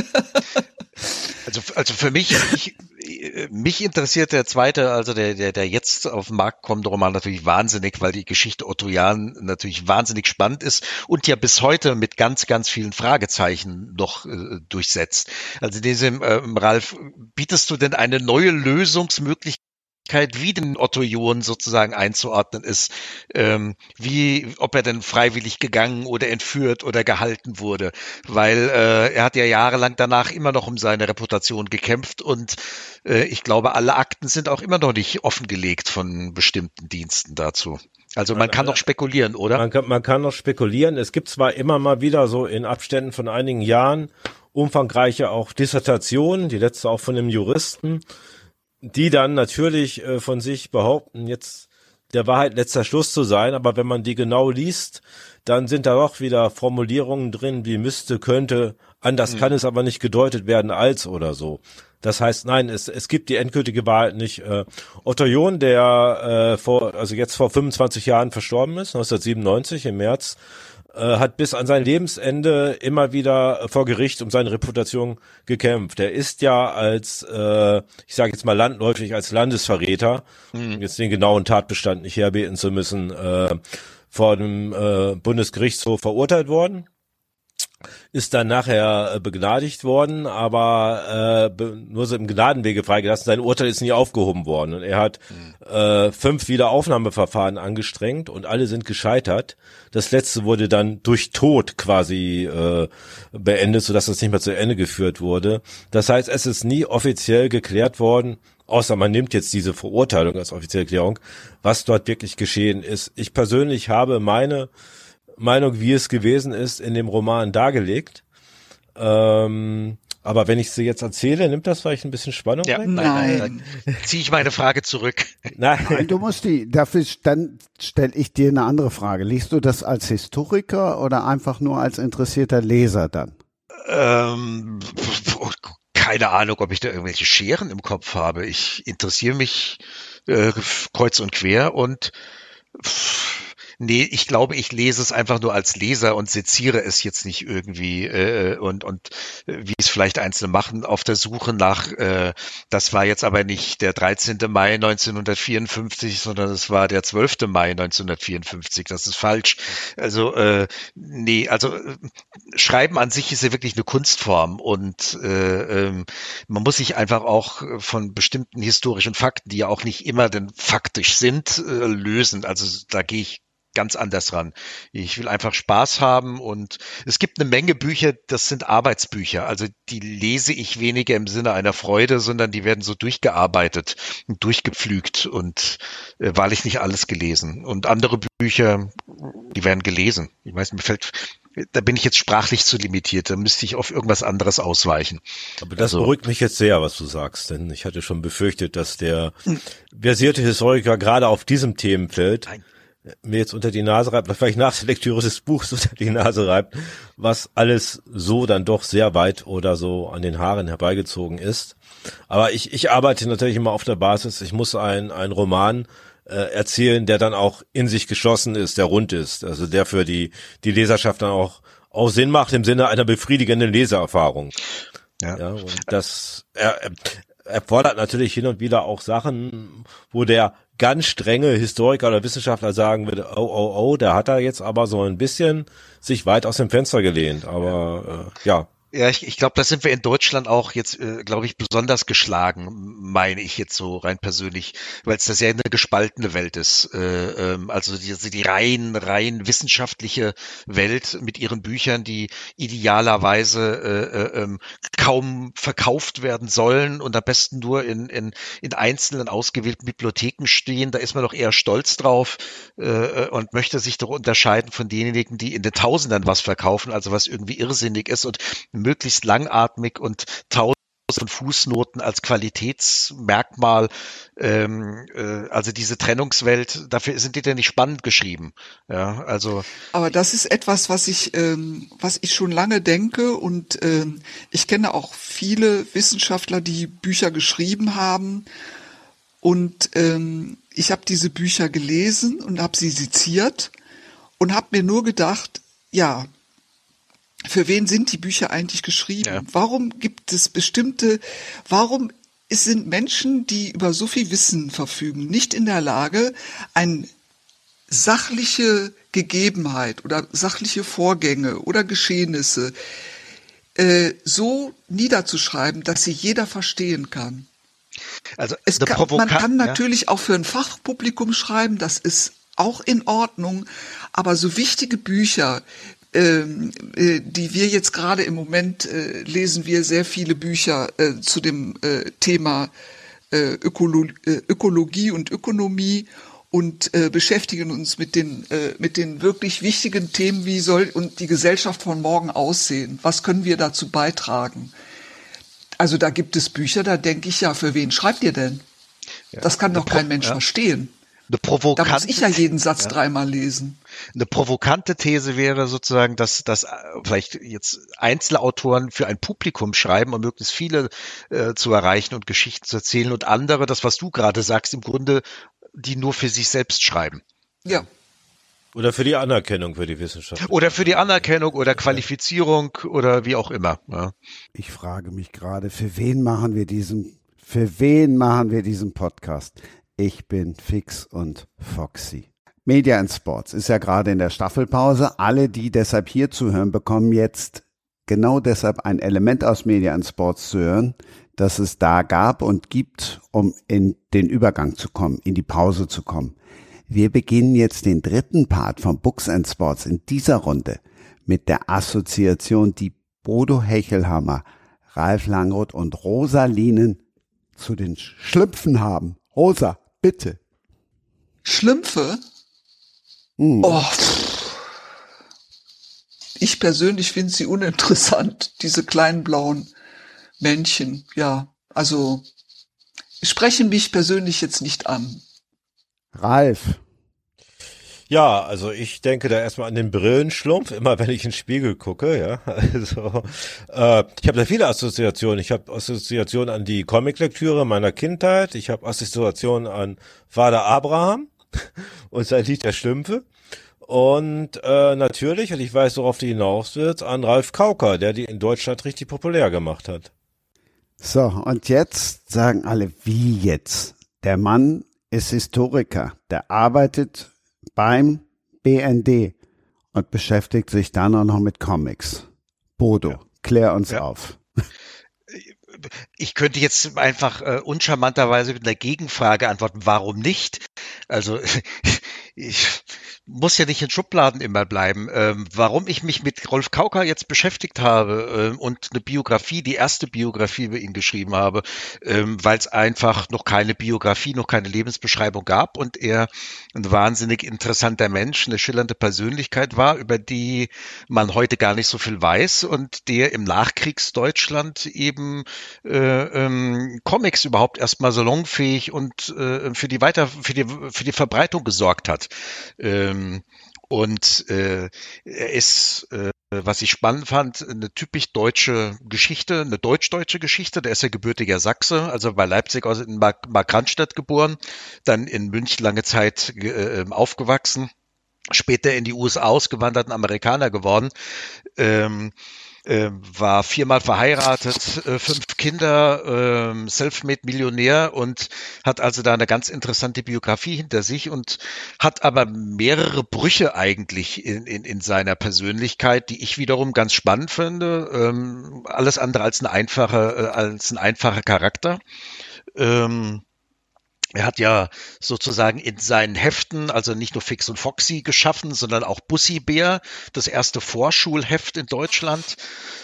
Speaker 4: Also, also für mich, ich, mich interessiert der zweite, also der, der, der jetzt auf den Markt kommende Roman natürlich wahnsinnig, weil die Geschichte Otto John natürlich wahnsinnig spannend ist und ja bis heute mit ganz, ganz vielen Fragezeichen noch äh, durchsetzt. Also in diesem, äh, Ralf, bietest du denn eine neue Lösungsmöglichkeit, wie den Otto John sozusagen einzuordnen ist, ähm, wie, ob er denn freiwillig gegangen oder entführt oder gehalten wurde, weil äh, er hat ja jahrelang danach immer noch um seine Reputation gekämpft und äh, ich glaube, alle Akten sind auch immer noch nicht offengelegt von bestimmten Diensten dazu. Also man kann noch spekulieren, oder?
Speaker 5: Man kann, man kann noch spekulieren. Es gibt zwar immer mal wieder so in Abständen von einigen Jahren umfangreiche auch Dissertationen, die letzte auch von einem Juristen, die dann natürlich äh, von sich behaupten, jetzt der Wahrheit letzter Schluss zu sein, aber wenn man die genau liest, dann sind da doch wieder Formulierungen drin, wie müsste, könnte, anders mhm. kann es aber nicht gedeutet werden als oder so. Das heißt, nein, es es gibt die endgültige Wahrheit nicht. Äh, Otto John, der äh, vor also jetzt vor fünfundzwanzig Jahren verstorben ist, neunzehnhundertsiebenundneunzig im März, hat bis an sein Lebensende immer wieder vor Gericht um seine Reputation gekämpft. Er ist ja als, äh, ich sage jetzt mal landläufig, als Landesverräter, mhm. jetzt den genauen Tatbestand nicht herbeten zu müssen, äh, vor dem äh, Bundesgerichtshof verurteilt worden. ist dann nachher begnadigt worden, aber äh, nur so im Gnadenwege freigelassen. Sein Urteil ist nie aufgehoben worden und er hat mhm. äh, fünf Wiederaufnahmeverfahren angestrengt und alle sind gescheitert. Das letzte wurde dann durch Tod quasi äh, beendet, sodass es nicht mehr zu Ende geführt wurde. Das heißt, es ist nie offiziell geklärt worden, außer man nimmt jetzt diese Verurteilung als offizielle Klärung, was dort wirklich geschehen ist. Ich persönlich habe meine Meinung, wie es gewesen ist, in dem Roman dargelegt. Ähm, aber wenn ich sie jetzt erzähle, nimmt das vielleicht ein bisschen Spannung
Speaker 4: ja,
Speaker 5: weg?
Speaker 4: Nein, nein, nein. Dann ziehe ich meine Frage zurück.
Speaker 2: Nein. nein, du musst die, dafür, dann stelle ich dir eine andere Frage. Liest du das als Historiker oder einfach nur als interessierter Leser dann?
Speaker 4: Ähm, keine Ahnung, ob ich da irgendwelche Scheren im Kopf habe. Ich interessiere mich äh, kreuz und quer und pff, nee, ich glaube, ich lese es einfach nur als Leser und seziere es jetzt nicht irgendwie äh, und und äh, wie es vielleicht Einzelne machen auf der Suche nach, äh, das war jetzt aber nicht der dreizehnte Mai neunzehnhundertvierundfünfzig, sondern es war der zwölfte Mai neunzehnhundertvierundfünfzig. Das ist falsch. Also äh, nee, also äh, Schreiben an sich ist ja wirklich eine Kunstform und äh, ähm, man muss sich einfach auch von bestimmten historischen Fakten, die ja auch nicht immer denn faktisch sind, äh, lösen. Also da gehe ich ganz anders ran. Ich will einfach Spaß haben und es gibt eine Menge Bücher, das sind Arbeitsbücher. Also die lese ich weniger im Sinne einer Freude, sondern die werden so durchgearbeitet und durchgepflügt und äh, wahrlich nicht alles gelesen. Und andere Bücher, die werden gelesen. Ich weiß, mir fällt, da bin ich jetzt sprachlich zu limitiert. Da müsste ich auf irgendwas anderes ausweichen.
Speaker 5: Aber das
Speaker 4: also,
Speaker 5: beruhigt mich jetzt sehr, was du sagst, denn ich hatte schon befürchtet, dass der versierte Historiker gerade auf diesem Themenfeld Nein. mir jetzt unter die Nase reibt, oder vielleicht nach der Lektüre des Buchs unter die Nase reibt, was alles so dann doch sehr weit oder so an den Haaren herbeigezogen ist. Aber ich, ich arbeite natürlich immer auf der Basis, ich muss einen, einen Roman äh, erzählen, der dann auch in sich geschlossen ist, der rund ist, also der für die, die Leserschaft dann auch, auch Sinn macht im Sinne einer befriedigenden Leseerfahrung. Ja, ja und das er, erfordert natürlich hin und wieder auch Sachen, wo der ganz strenge Historiker oder Wissenschaftler sagen würde, oh, oh, oh, der hat da jetzt aber so ein bisschen sich weit aus dem Fenster gelehnt, aber äh, ja.
Speaker 4: Ja, ich, ich glaube, da sind wir in Deutschland auch jetzt, äh, glaube ich, besonders geschlagen, meine ich jetzt so rein persönlich, weil es das ja eine gespaltene Welt ist. Äh, ähm, also die, die rein, rein wissenschaftliche Welt mit ihren Büchern, die idealerweise äh, äh, kaum verkauft werden sollen und am besten nur in, in, in einzelnen ausgewählten Bibliotheken stehen. Da ist man doch eher stolz drauf äh, und möchte sich doch unterscheiden von denjenigen, die in den Tausendern was verkaufen, also was irgendwie irrsinnig ist und möglichst langatmig und tausend von Fußnoten als Qualitätsmerkmal, ähm, äh, also diese Trennungswelt, dafür sind die denn nicht spannend geschrieben. Ja, also.
Speaker 3: Aber das ist etwas, was ich, ähm, was ich schon lange denke und ähm, ich kenne auch viele Wissenschaftler, die Bücher geschrieben haben und ähm, ich habe diese Bücher gelesen und habe sie seziert und habe mir nur gedacht, ja, für wen sind die Bücher eigentlich geschrieben? Ja. Warum gibt es bestimmte, warum sind Menschen, die über so viel Wissen verfügen, nicht in der Lage, eine sachliche Gegebenheit oder sachliche Vorgänge oder Geschehnisse äh, so niederzuschreiben, dass sie jeder verstehen kann?
Speaker 4: Also
Speaker 3: es kann, man kann
Speaker 4: ja.
Speaker 3: natürlich auch für ein Fachpublikum schreiben, das ist auch in Ordnung, aber so wichtige Bücher, Ähm, äh, die wir jetzt gerade im Moment äh, lesen wir sehr viele Bücher äh, zu dem äh, Thema äh, Ökolo- äh, Ökologie und Ökonomie und äh, beschäftigen uns mit den äh, mit den wirklich wichtigen Themen, wie soll und die Gesellschaft von morgen aussehen? Was können wir dazu beitragen? Also da gibt es Bücher, da denke ich ja, für wen schreibt ihr denn? Ja, das kann doch kein Mensch ja. verstehen.
Speaker 4: Eine provokante,
Speaker 3: da muss ich ja jeden Satz
Speaker 4: ja.
Speaker 3: dreimal lesen.
Speaker 4: Eine provokante These wäre sozusagen, dass, dass vielleicht jetzt Einzelautoren für ein Publikum schreiben, um möglichst viele äh, zu erreichen und Geschichten zu erzählen und andere, das was du gerade sagst, im Grunde, die nur für sich selbst schreiben.
Speaker 3: Ja.
Speaker 5: Oder für die Anerkennung für die Wissenschaft.
Speaker 4: Oder für die Anerkennung oder Qualifizierung oder wie auch immer. Ja.
Speaker 2: Ich frage mich gerade, für wen machen wir diesen, für wen machen wir diesen Podcast? Ich bin fix und foxy. Media and Sports ist ja gerade in der Staffelpause. Alle, die deshalb hier zuhören, bekommen jetzt genau deshalb ein Element aus Media and Sports zu hören, das es da gab und gibt, um in den Übergang zu kommen, in die Pause zu kommen. Wir beginnen jetzt den dritten Part von Books and Sports in dieser Runde mit der Assoziation, die Bodo Hechelhammer, Ralf Langroth und Rosa Lienen zu den Schlümpfen haben. Rosa, bitte.
Speaker 3: Schlümpfe?
Speaker 2: Hm.
Speaker 3: Oh, ich persönlich finde sie uninteressant, diese kleinen blauen Männchen. Ja, also sprechen mich persönlich jetzt nicht an.
Speaker 2: Ralf.
Speaker 5: Ja, also ich denke da erstmal an den Brillenschlumpf, immer wenn ich in den Spiegel gucke, ja. Also äh, ich habe da viele Assoziationen. Ich habe Assoziationen an die Comiclektüre meiner Kindheit. Ich habe Assoziationen an Vater Abraham und sein Lied der Schlümpfe. Und äh, natürlich, und ich weiß, worauf die hinaus wird, an Ralf Kauka, der die in Deutschland richtig populär gemacht hat.
Speaker 2: So, und jetzt sagen alle, wie jetzt? Der Mann ist Historiker, der arbeitet beim B N D und beschäftigt sich dann auch noch mit Comics. Bodo, ja. Klär uns ja. auf.
Speaker 4: Ich könnte jetzt einfach äh, uncharmanterweise mit einer Gegenfrage antworten, warum nicht? Also ich muss ja nicht in Schubladen immer bleiben. Ähm, warum ich mich mit Rolf Kauka jetzt beschäftigt habe ähm, und eine Biografie, die erste Biografie über ihn geschrieben habe, ähm, weil es einfach noch keine Biografie, noch keine Lebensbeschreibung gab und er ein wahnsinnig interessanter Mensch, eine schillernde Persönlichkeit war, über die man heute gar nicht so viel weiß und der im Nachkriegsdeutschland eben äh, ähm, Comics überhaupt erstmal salonfähig und äh, für die weiter für die für die Verbreitung gesorgt hat. Ähm, Und äh, er ist, äh, was ich spannend fand, eine typisch deutsche Geschichte, eine deutsch-deutsche Geschichte. Der ist ja gebürtiger Sachse, also bei Leipzig aus in Mark- Markranstädt geboren, dann in München lange Zeit äh, aufgewachsen, später in die U S A ausgewandert, ein Amerikaner geworden. Ähm, äh, war viermal verheiratet, äh, fünf Kinder, äh, Selfmade-Millionär und hat also da eine ganz interessante Biografie hinter sich und hat aber mehrere Brüche eigentlich in, in, in seiner Persönlichkeit, die ich wiederum ganz spannend finde. Ähm, alles andere als ein einfacher, äh, als ein einfacher Charakter. Ähm, Er hat ja sozusagen in seinen Heften, also nicht nur Fix und Foxy geschaffen, sondern auch Bussi Bär, das erste Vorschulheft in Deutschland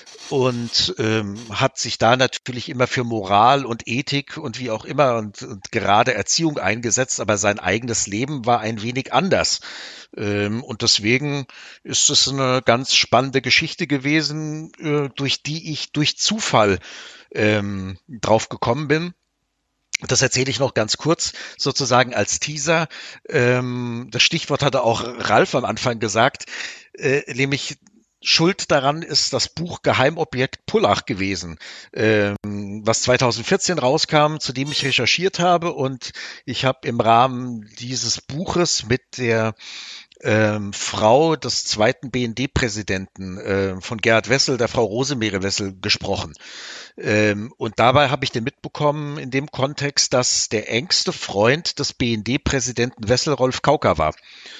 Speaker 4: und ähm, hat sich da natürlich immer für Moral und Ethik und wie auch immer und, und gerade Erziehung eingesetzt, aber sein eigenes Leben war ein wenig anders. Ähm, und deswegen ist es eine ganz spannende Geschichte gewesen, äh, durch die ich durch Zufall ähm, drauf gekommen bin. Das erzähle ich noch ganz kurz, sozusagen als Teaser. Ähm, das Stichwort hatte auch Ralf am Anfang gesagt, äh, nämlich Schuld daran ist das Buch Geheimobjekt Pullach gewesen, ähm, was zweitausendvierzehn rauskam, zu dem ich recherchiert habe. Und ich habe im Rahmen dieses Buches mit der Ähm, Frau des zweiten B N D-Präsidenten äh, von Gerhard Wessel, der Frau Rosemere Wessel, gesprochen. Ähm, und dabei habe ich den mitbekommen in dem Kontext, dass der engste Freund des B N D-Präsidenten Wessel Rolf Kauka war.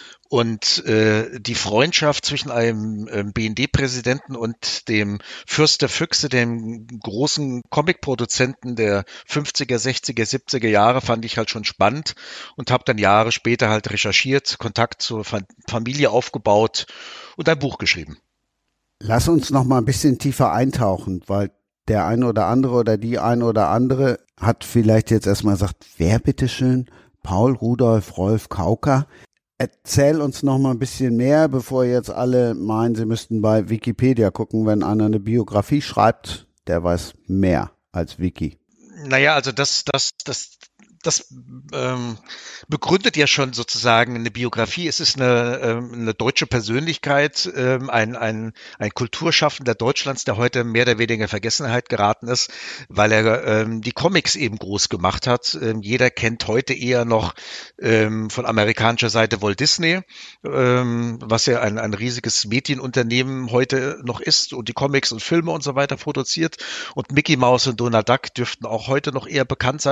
Speaker 4: Und äh, die Freundschaft zwischen einem äh, B N D-Präsidenten und dem Fürst der Füchse, dem großen Comicproduzenten der fünfziger, sechziger, siebziger Jahre, fand ich halt schon spannend und habe dann Jahre später halt recherchiert, Kontakt zur Fa- Familie aufgebaut und ein Buch geschrieben.
Speaker 2: Lass uns noch mal ein bisschen tiefer eintauchen, weil der eine oder andere oder die eine oder andere hat vielleicht jetzt erstmal gesagt, wer bitteschön? Paul Rudolf Rolf Kauka. Erzähl uns noch mal ein bisschen mehr, bevor jetzt alle meinen, sie müssten bei Wikipedia gucken. Wenn einer eine Biografie schreibt, der weiß mehr als Wiki.
Speaker 4: Naja, also das, das, das, das ähm, begründet ja schon sozusagen eine Biografie. Es ist eine, ähm, eine deutsche Persönlichkeit, ähm, ein, ein, ein Kulturschaffender Deutschlands, der heute mehr oder weniger in Vergessenheit geraten ist, weil er ähm, die Comics eben groß gemacht hat. Ähm, jeder kennt heute eher noch ähm, von amerikanischer Seite Walt Disney, ähm, was ja ein, ein riesiges Medienunternehmen heute noch ist und die Comics und Filme und so weiter produziert. Und Mickey Mouse und Donald Duck dürften auch heute noch eher bekannt sein, aber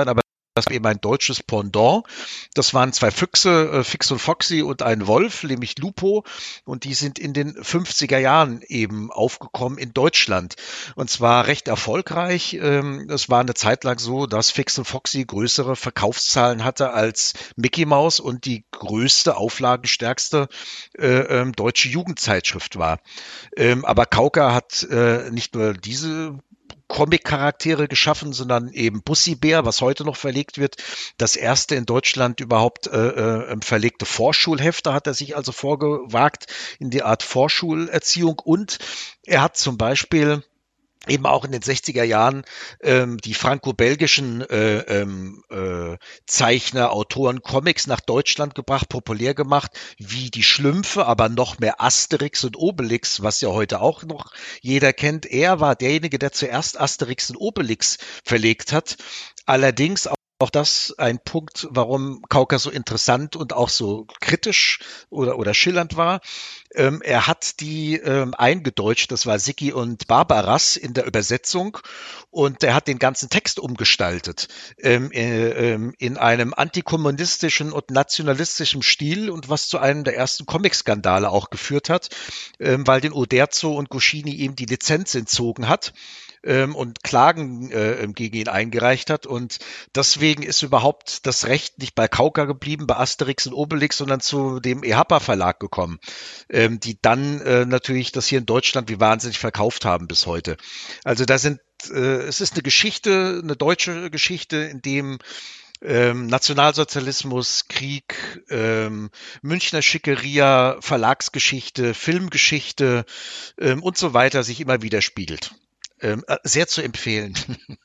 Speaker 4: eben ein deutsches Pendant. Das waren zwei Füchse, äh, Fix und Foxy und ein Wolf, nämlich Lupo. Und die sind in den fünfziger Jahren eben aufgekommen in Deutschland. Und zwar recht erfolgreich. Ähm, es war eine Zeit lang so, dass Fix und Foxy größere Verkaufszahlen hatte als Mickey Mouse und die größte, auflagenstärkste äh, ähm, deutsche Jugendzeitschrift war. Ähm, aber Kauka hat äh, nicht nur diese Comic-Charaktere geschaffen, sondern eben Bussi Bär, was heute noch verlegt wird. Das erste in Deutschland überhaupt äh, äh, verlegte Vorschulhefte hat er sich also vorgewagt in die Art Vorschulerziehung. Und er hat zum Beispiel eben auch in den sechziger Jahren ähm, die franco-belgischen äh, ähm, äh, Zeichner, Autoren, Comics nach Deutschland gebracht, populär gemacht, wie die Schlümpfe, aber noch mehr Asterix und Obelix, was ja heute auch noch jeder kennt. Er war derjenige, der zuerst Asterix und Obelix verlegt hat. Allerdings auch Auch das ein Punkt, warum Kauka so interessant und auch so kritisch oder, oder schillernd war. Ähm, er hat die ähm, eingedeutscht, das war Sigi und Barbaras in der Übersetzung, und er hat den ganzen Text umgestaltet ähm, äh, ähm, in einem antikommunistischen und nationalistischen Stil, und was zu einem der ersten Comic-Skandale auch geführt hat, ähm, weil den Uderzo und Goscinny ihm die Lizenz entzogen hat und Klagen äh, gegen ihn eingereicht hat, und deswegen ist überhaupt das Recht nicht bei Kauka geblieben, bei Asterix und Obelix, sondern zu dem E H A P A Verlag gekommen, ähm, die dann äh, natürlich das hier in Deutschland wie wahnsinnig verkauft haben bis heute. Also da sind, äh, es ist eine Geschichte, eine deutsche Geschichte, in dem Ähm, Nationalsozialismus, Krieg, ähm, Münchner Schickeria, Verlagsgeschichte, Filmgeschichte ähm, und so weiter sich immer widerspiegelt. Ähm, sehr zu empfehlen.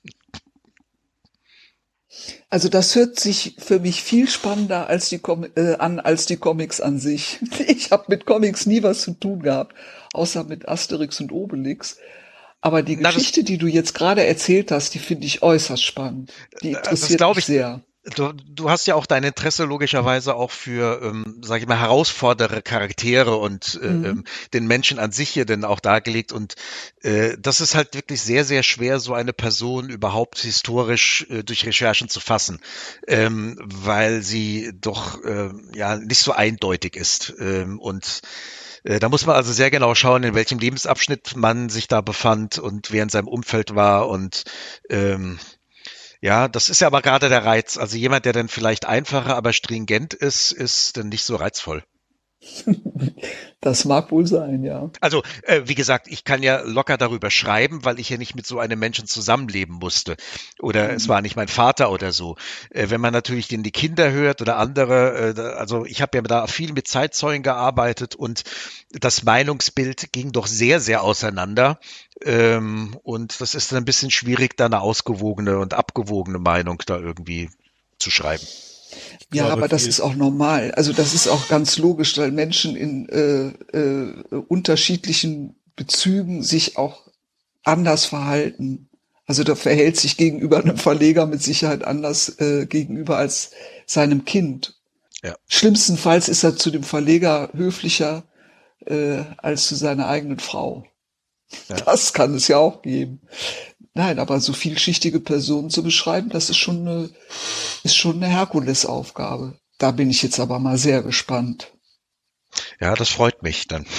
Speaker 3: Also das hört sich für mich viel spannender als die Com- äh, an als die Comics an sich. Ich habe mit Comics nie was zu tun gehabt, außer mit Asterix und Obelix. Aber die
Speaker 4: Na,
Speaker 3: Geschichte, die du jetzt gerade erzählt hast, die finde ich äußerst spannend. Die interessiert mich sehr.
Speaker 4: Du, du hast ja auch dein Interesse logischerweise auch für, ähm, sage ich mal, herausfordere Charaktere und äh, mhm. den Menschen an sich hier denn auch dargelegt. Und äh, das ist halt wirklich sehr, sehr schwer, so eine Person überhaupt historisch äh, durch Recherchen zu fassen, ähm, weil sie doch äh, ja nicht so eindeutig ist. Ähm, und äh, da muss man also sehr genau schauen, in welchem Lebensabschnitt man sich da befand und wer in seinem Umfeld war. Und ähm, ja, das ist ja aber gerade der Reiz. Also jemand, der dann vielleicht einfacher, aber stringent ist, ist dann nicht so reizvoll.
Speaker 3: Das mag wohl sein, ja.
Speaker 4: Also, äh, wie gesagt, ich kann ja locker darüber schreiben, weil ich ja nicht mit so einem Menschen zusammenleben musste. Oder mhm. es war nicht mein Vater oder so. Äh, wenn man natürlich den die Kinder hört oder andere, äh, also ich habe ja da viel mit Zeitzeugen gearbeitet, und das Meinungsbild ging doch sehr, sehr auseinander. Ähm, und das ist dann ein bisschen schwierig, da eine ausgewogene und abgewogene Meinung da irgendwie zu schreiben.
Speaker 3: Ja, glaube, aber das ist auch normal. Also das ist auch ganz logisch, weil Menschen in äh, äh, unterschiedlichen Bezügen sich auch anders verhalten. Also da verhält sich gegenüber einem Verleger mit Sicherheit anders äh, gegenüber als seinem Kind. Ja. Schlimmstenfalls ist er zu dem Verleger höflicher äh, als zu seiner eigenen Frau. Ja. Das kann es ja auch geben. Nein, aber so vielschichtige Personen zu beschreiben, das ist schon eine, ist schon eine Herkulesaufgabe. Da bin ich jetzt aber mal sehr gespannt.
Speaker 4: Ja, das freut mich dann.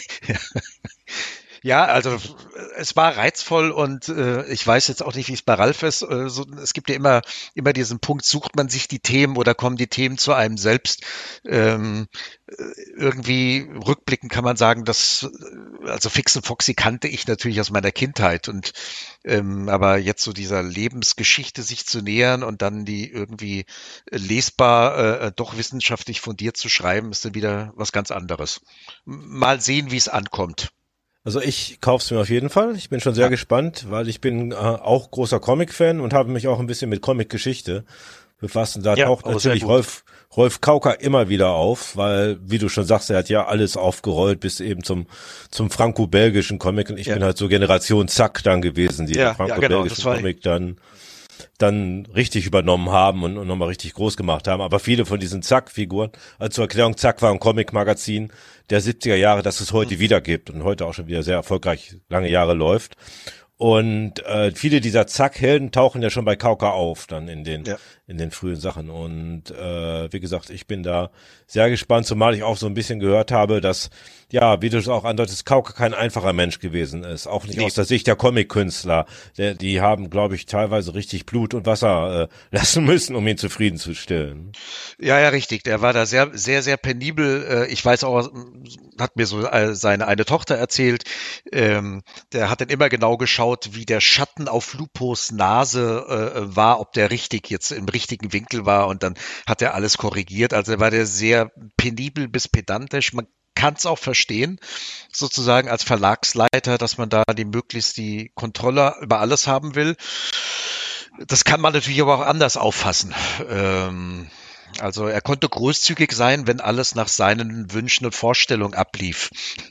Speaker 4: Ja, also es war reizvoll, und äh, ich weiß jetzt auch nicht, wie es bei Ralf ist. Äh, so, es gibt ja immer immer diesen Punkt, sucht man sich die Themen oder kommen die Themen zu einem selbst? Ähm, irgendwie rückblickend kann man sagen, dass also Fix und Foxy kannte ich natürlich aus meiner Kindheit, und ähm, aber jetzt so dieser Lebensgeschichte sich zu nähern und dann die irgendwie lesbar, äh, doch wissenschaftlich fundiert zu schreiben, ist dann wieder was ganz anderes. Mal sehen, wie es ankommt.
Speaker 5: Also ich kauf's mir auf jeden Fall. Ich bin schon sehr ja. gespannt, weil ich bin äh, auch großer Comic-Fan und habe mich auch ein bisschen mit Comic-Geschichte befasst. Und da ja, taucht natürlich Rolf, Rolf Kauka immer wieder auf, weil, wie du schon sagst, er hat ja alles aufgerollt bis eben zum zum franco-belgischen Comic. Und ich ja. bin halt so Generation Zack dann gewesen, die ja, den franco-belgischen ja, genau, Comic dann dann richtig übernommen haben und, und nochmal richtig groß gemacht haben. Aber viele von diesen Zack-Figuren, also zur Erklärung, Zack war ein Comic-Magazin der siebziger Jahre, das es heute wieder gibt und heute auch schon wieder sehr erfolgreich lange Jahre läuft. Und äh, viele dieser Zack-Helden tauchen ja schon bei Kauka auf, dann in den
Speaker 4: Ja.
Speaker 5: in den frühen Sachen. Und äh, wie gesagt, ich bin da sehr gespannt, zumal ich auch so ein bisschen gehört habe, dass, ja, wie du es auch andeutest, Kauka kein einfacher Mensch gewesen ist. Auch nicht
Speaker 4: Nee.
Speaker 5: aus der Sicht der Comic-Künstler. Der, die haben, glaube ich, teilweise richtig Blut und Wasser äh, lassen müssen, um ihn zufriedenzustellen.
Speaker 4: Ja, ja, richtig. Der war da sehr, sehr, sehr penibel. Äh, Ich weiß auch, hat mir so äh, seine eine Tochter erzählt, ähm, der hat dann immer genau geschaut, wie der Schatten auf Lupos Nase äh, war, ob der richtig jetzt im richtigen Winkel war, und dann hat er alles korrigiert. Also war der sehr penibel bis pedantisch. Man kann es auch verstehen, sozusagen als Verlagsleiter, dass man da die möglichst die Kontrolle über alles haben will. Das kann man natürlich aber auch anders auffassen. Ähm, also er konnte großzügig sein, wenn alles nach seinen Wünschen und Vorstellungen ablief.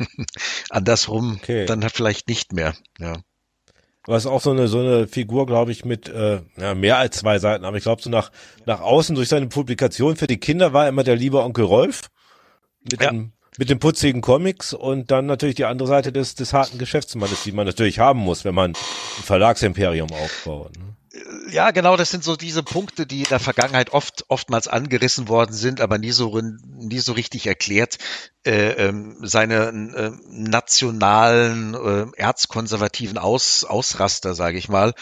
Speaker 4: Andersrum
Speaker 5: Okay.
Speaker 4: dann vielleicht nicht mehr. Ja.
Speaker 5: Was auch so eine so eine Figur, glaube ich, mit äh, ja, mehr als zwei Seiten, aber ich glaube so nach nach außen durch seine Publikation für die Kinder war immer der liebe Onkel Rolf mit
Speaker 4: Ja.
Speaker 5: dem mit den putzigen Comics und dann natürlich die andere Seite des des harten Geschäftsmannes, die man natürlich haben muss, wenn man ein Verlagsimperium aufbaut. Ne?
Speaker 4: Ja, genau, das sind so diese Punkte, die in der Vergangenheit oft oftmals angerissen worden sind, aber nie so nie so richtig erklärt. Äh, ähm, seine äh, nationalen äh, erzkonservativen Aus, Ausraster, sage ich mal,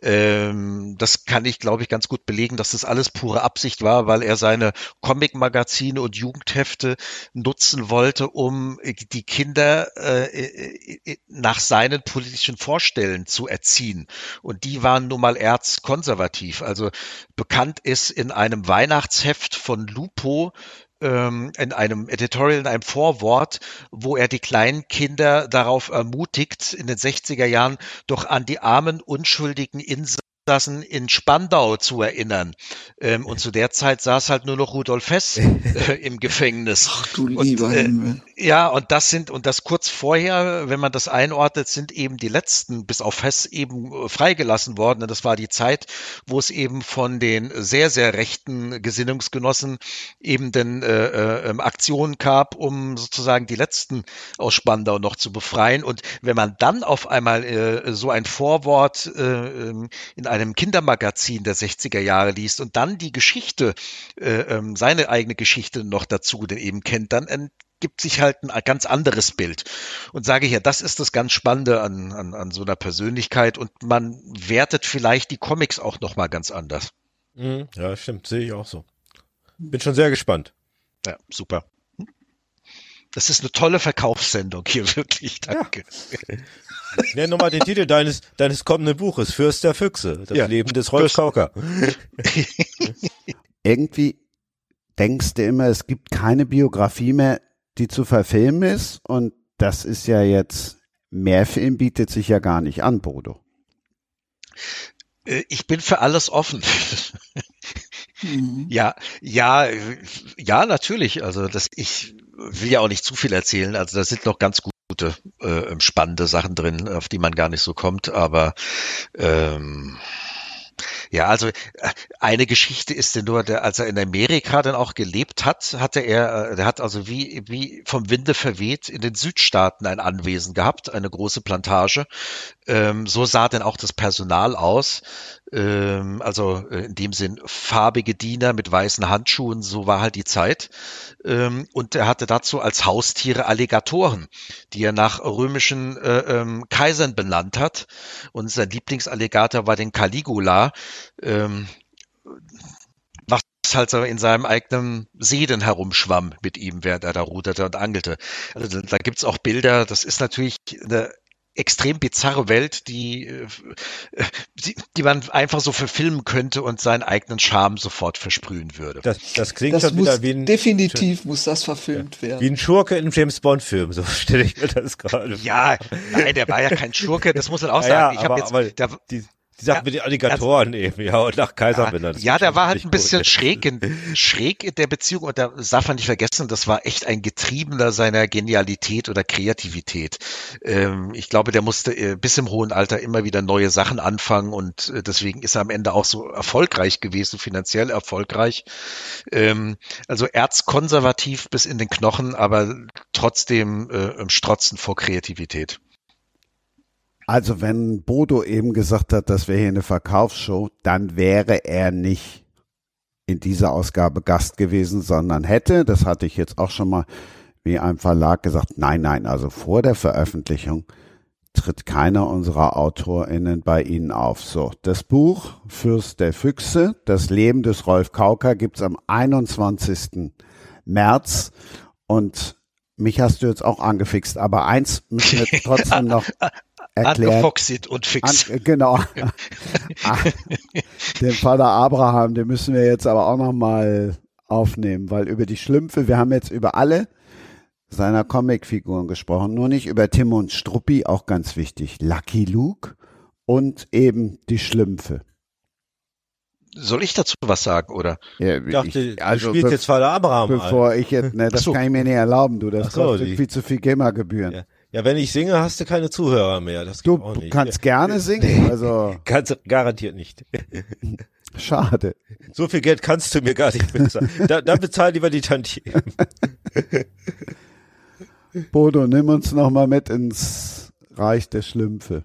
Speaker 4: ähm, das kann ich, glaube ich, ganz gut belegen, dass das alles pure Absicht war, weil er seine Comic-Magazine und Jugendhefte nutzen wollte, um die Kinder äh, äh, nach seinen politischen Vorstellungen zu erziehen. Und die waren nun mal erzkonservativ. Also bekannt ist in einem Weihnachtsheft von Lupo, ähm, in einem Editorial, in einem Vorwort, wo er die kleinen Kinder darauf ermutigt, in den sechziger Jahren doch an die armen, unschuldigen Insassen in Spandau zu erinnern. Ähm, und zu der Zeit saß halt nur noch Rudolf Hess äh, im Gefängnis.
Speaker 3: Ach du
Speaker 4: Und,
Speaker 3: lieber
Speaker 4: äh,
Speaker 3: Himmel.
Speaker 4: Ja, und das sind, und das kurz vorher, wenn man das einordnet, sind eben die letzten, bis auf Hess, eben äh, freigelassen worden. Und das war die Zeit, wo es eben von den sehr, sehr rechten Gesinnungsgenossen eben den äh, äh, Aktionen gab, um sozusagen die letzten aus Spandau noch zu befreien. Und wenn man dann auf einmal äh, so ein Vorwort äh, in einem Kindermagazin der sechziger Jahre liest und dann die Geschichte, äh, ähm, seine eigene Geschichte noch dazu denn eben kennt, dann gibt sich halt ein ganz anderes Bild. Und sage ich ja, das ist das ganz Spannende an, an, an so einer Persönlichkeit, und man wertet vielleicht die Comics auch nochmal ganz anders.
Speaker 5: Mhm. Ja, stimmt, sehe ich auch so. Bin schon sehr gespannt.
Speaker 4: Ja, super. Das ist eine tolle Verkaufssendung hier, wirklich, danke.
Speaker 5: Ja. Nenn nochmal den Titel deines deines kommenden Buches, Fürst der Füchse, das
Speaker 4: Ja.
Speaker 5: Leben des Rolf Kauka.
Speaker 2: Irgendwie denkst du immer, es gibt keine Biografie mehr, die zu verfilmen ist, und das ist ja jetzt, Mehrfilm bietet sich ja gar nicht an, Bodo.
Speaker 4: Äh, Ich bin für alles offen.
Speaker 3: Mhm.
Speaker 4: Ja, ja, äh, ja, natürlich. Also das, ich will ja auch nicht zu viel erzählen. Also da sind noch ganz gute, äh, spannende Sachen drin, auf die man gar nicht so kommt. Aber ähm, ja, also äh, eine Geschichte ist denn nur, der, als er in Amerika dann auch gelebt hat, hatte er, äh, der hat also wie wie vom Winde verweht in den Südstaaten ein Anwesen gehabt, eine große Plantage. Ähm, so sah denn auch das Personal aus. Ähm, also äh, in dem Sinn farbige Diener mit weißen Handschuhen, so war halt die Zeit. Ähm, und er hatte dazu als Haustiere Alligatoren, die er nach römischen äh, ähm, Kaisern benannt hat. Und sein Lieblingsalligator war den Caligula, ähm, was halt so in seinem eigenen See dann herumschwamm mit ihm, während er da ruderte und angelte. Also da gibt's auch Bilder, das ist natürlich eine extrem bizarre Welt, die, äh, die, die man einfach so verfilmen könnte und seinen eigenen Charme sofort versprühen würde.
Speaker 5: Das, das klingt
Speaker 3: Das
Speaker 5: schon
Speaker 3: muss,
Speaker 5: wieder wie ein,
Speaker 3: definitiv muss das verfilmt werden.
Speaker 5: wie ein Schurke in einem James-Bond-Film, so stelle ich mir das gerade vor.
Speaker 4: Ja, nein, der war ja kein Schurke, das muss man auch
Speaker 5: Ja,
Speaker 4: sagen.
Speaker 5: ja,
Speaker 4: Ich habe
Speaker 5: aber,
Speaker 4: jetzt,
Speaker 5: aber
Speaker 4: der,
Speaker 5: die, die Sachen
Speaker 4: Ja,
Speaker 5: mit den Alligatoren eben, ja, und nach Kaiser
Speaker 4: Ja,
Speaker 5: benannt.
Speaker 4: ja, der war halt
Speaker 5: Nicht
Speaker 4: ein bisschen
Speaker 5: gut.
Speaker 4: schräg in, schräg in der Beziehung, und da darf man nicht vergessen, das war echt ein Getriebener seiner Genialität oder Kreativität. Ähm, ich glaube, der musste äh, bis im hohen Alter immer wieder neue Sachen anfangen, und äh, deswegen ist er am Ende auch so erfolgreich gewesen, finanziell erfolgreich. Ähm, also erzkonservativ bis in den Knochen, aber trotzdem äh, strotzend vor Kreativität.
Speaker 2: Also wenn Bodo eben gesagt hat, das wäre hier eine Verkaufsshow, dann wäre er nicht in dieser Ausgabe Gast gewesen, sondern hätte, das hatte ich jetzt auch schon mal wie einem Verlag gesagt, nein, nein, also vor der Veröffentlichung tritt keiner unserer AutorInnen bei Ihnen auf. So, das Buch Fürst der Füchse, das Leben des Rolf Kauka gibt's am einundzwanzigsten März und mich hast du jetzt auch angefixt, aber eins müssen wir trotzdem noch erklären.
Speaker 4: Angefoxit und fix.
Speaker 2: An, genau. Den Vater Abraham, den müssen wir jetzt aber auch noch mal aufnehmen, weil über die Schlümpfe, wir haben jetzt über alle seiner Comicfiguren gesprochen, nur nicht über Tim und Struppi, auch ganz wichtig, Lucky Luke und eben die Schlümpfe.
Speaker 4: Soll ich dazu was sagen, oder?
Speaker 2: Ja,
Speaker 5: Ich dachte,
Speaker 2: ich, also
Speaker 5: du spielst jetzt Vater Abraham.
Speaker 2: Bevor ich jetzt, ne, das
Speaker 4: so.
Speaker 2: kann ich mir nicht erlauben, du, das
Speaker 5: Ach so,
Speaker 2: kostet
Speaker 5: die-
Speaker 2: viel zu viel GEMA-Gebühren.
Speaker 5: Ja. ja, wenn ich singe, hast du keine Zuhörer mehr. Das
Speaker 2: Du
Speaker 5: geht auch nicht.
Speaker 2: kannst gerne singen, also
Speaker 5: Kannst garantiert nicht.
Speaker 2: schade.
Speaker 5: So viel Geld kannst du mir gar nicht bezahlen. Da, dann bezahl lieber die Tantiemen.
Speaker 2: Bodo, nimm uns noch mal mit ins Reich der Schlümpfe.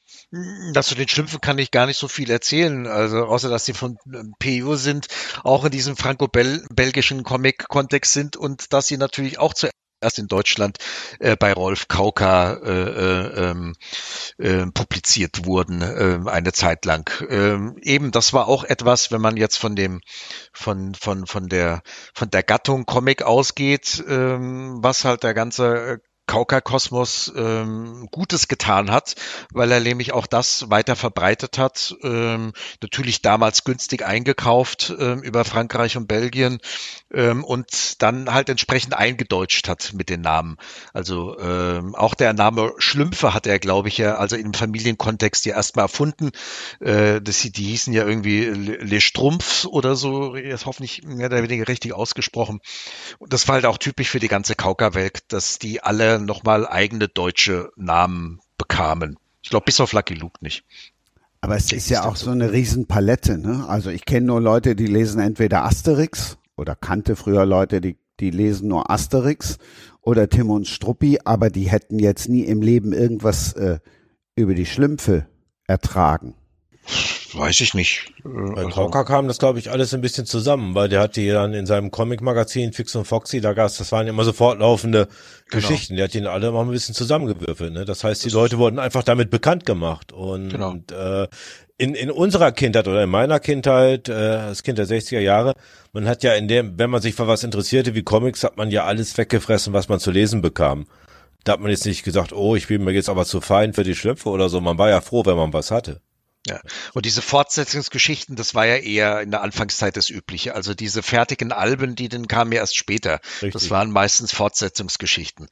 Speaker 4: Das zu den Schlümpfen kann ich gar nicht so viel erzählen, also außer dass sie von ähm, P U sind, auch in diesem franco-belgischen Comic-Kontext sind und dass sie natürlich auch zuerst in Deutschland äh, bei Rolf Kauka äh, äh, ähm, äh, publiziert wurden, äh, eine Zeit lang. Ähm, eben, das war auch etwas, wenn man jetzt von dem von von von der von der Gattung Comic ausgeht, ähm, was halt der ganze äh, Kauka-Kosmos ähm, Gutes getan hat, weil er nämlich auch das weiter verbreitet hat. Ähm, natürlich damals günstig eingekauft ähm, über Frankreich und Belgien ähm, und dann halt entsprechend eingedeutscht hat mit den Namen. Also ähm, auch der Name Schlümpfe hat er, glaube ich, ja, also im Familienkontext ja erstmal erfunden. Äh, das, die hießen ja irgendwie Les Strumpfs oder so, jetzt hoffentlich mehr oder weniger richtig ausgesprochen. Und das war halt auch typisch für die ganze Kauka-Welt, dass die alle nochmal eigene deutsche Namen bekamen. Ich glaube, bis auf Lucky Luke nicht.
Speaker 2: Aber es ist ja auch so eine Riesenpalette, ne? Also ich kenne nur Leute, die lesen entweder Asterix oder kannte früher Leute, die, die lesen nur Asterix oder Tim und Struppi, aber die hätten jetzt nie im Leben irgendwas äh, über die Schlümpfe ertragen.
Speaker 4: Weiß ich nicht.
Speaker 5: Bei
Speaker 4: Also,
Speaker 5: Kauka kam das, glaube ich, alles ein bisschen zusammen, weil der hatte ja dann in seinem Comic-Magazin Fix und Foxy, da gab's, das waren immer so fortlaufende
Speaker 4: Genau.
Speaker 5: Geschichten, der hat die alle mal ein bisschen zusammengewürfelt, ne? Das heißt, die Leute wurden einfach damit bekannt gemacht und,
Speaker 4: Genau.
Speaker 5: und äh, in, in unserer Kindheit oder in meiner Kindheit, äh, als Kind der sechziger Jahre, man hat ja in dem, wenn man sich für was interessierte wie Comics, hat man ja alles weggefressen, was man zu lesen bekam. Da hat man jetzt nicht gesagt, oh, ich bin mir jetzt aber zu fein für die Schlümpfe oder so, man war ja froh, wenn man was hatte.
Speaker 4: ja. Und diese Fortsetzungsgeschichten, das war ja eher in der Anfangszeit das Übliche. Also diese fertigen Alben, die dann kamen ja erst später.
Speaker 5: Richtig.
Speaker 4: Das waren meistens Fortsetzungsgeschichten.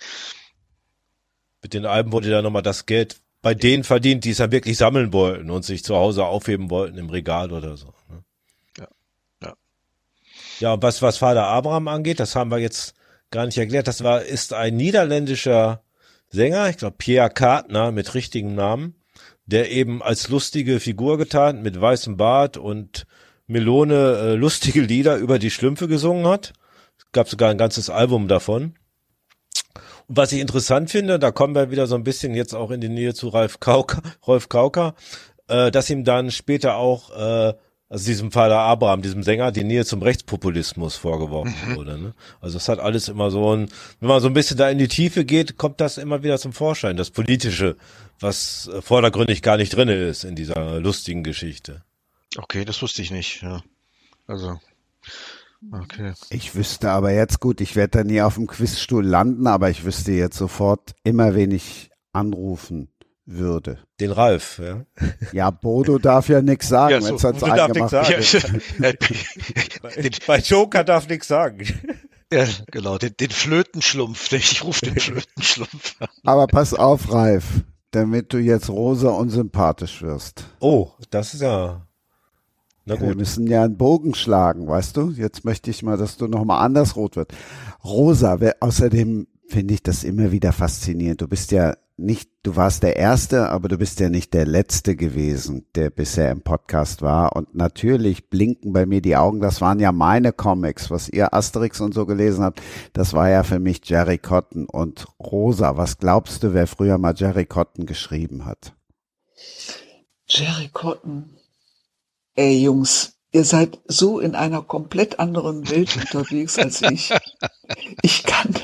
Speaker 5: Mit den Alben wurde dann nochmal das Geld bei denen verdient, die es dann wirklich sammeln wollten und sich zu Hause aufheben wollten im Regal oder so. Ne?
Speaker 4: Ja, ja.
Speaker 5: Ja, und was, was Vater Abraham angeht, das haben wir jetzt gar nicht erklärt. Das war, ist ein niederländischer Sänger, ich glaube Pierre Kartner mit richtigem Namen, der eben als lustige Figur getarnt mit weißem Bart und Melone äh, lustige Lieder über die Schlümpfe gesungen hat. Es gab sogar ein ganzes Album davon. Und was ich interessant finde, da kommen wir wieder so ein bisschen jetzt auch in die Nähe zu Ralf Kauka, Rolf Kauka, äh, dass ihm dann später auch, äh, also diesem Vater Abraham, diesem Sänger, die Nähe zum Rechtspopulismus vorgeworfen
Speaker 4: Mhm.
Speaker 5: wurde. Ne? Also es hat alles immer so ein, wenn man so ein bisschen da in die Tiefe geht, kommt das immer wieder zum Vorschein, das Politische, was äh, vordergründig gar nicht drin ist in dieser lustigen Geschichte.
Speaker 4: Okay, das wusste ich nicht. Ja. Also, okay.
Speaker 2: Ich wüsste aber jetzt, gut, ich werde da nie auf dem Quizstuhl landen, aber ich wüsste jetzt sofort immer, wen ich anrufen würde.
Speaker 5: Den Ralf, ja.
Speaker 2: Ja, Bodo darf ja nichts sagen,
Speaker 4: Ja, so,
Speaker 2: wenn es ans
Speaker 5: Bodo darf nichts
Speaker 2: Eingemachte
Speaker 5: sagen.
Speaker 2: ist.
Speaker 4: den,
Speaker 5: Bei Joker darf nichts sagen.
Speaker 4: ja, genau, den, den Flötenschlumpf. Ich rufe den Flötenschlumpf an.
Speaker 2: Aber pass auf, Ralf, damit du jetzt rosa unsympathisch wirst.
Speaker 5: Oh, das ist ja, na
Speaker 2: Wir
Speaker 5: gut.
Speaker 2: müssen ja einen Bogen schlagen, weißt du? Jetzt möchte ich mal, dass du nochmal anders rot wird. Rosa, wer, außerdem finde ich das immer wieder faszinierend. Du bist ja nicht, du warst der Erste, aber du bist ja nicht der Letzte gewesen, der bisher im Podcast war. Und natürlich blinken bei mir die Augen, das waren ja meine Comics, was ihr Asterix und so gelesen habt, das war ja für mich Jerry Cotton. Und Rosa, was glaubst du, wer früher mal Jerry Cotton geschrieben hat?
Speaker 3: Jerry Cotton. Ey, Jungs, ihr seid so in einer komplett anderen Welt unterwegs als ich. Ich kann,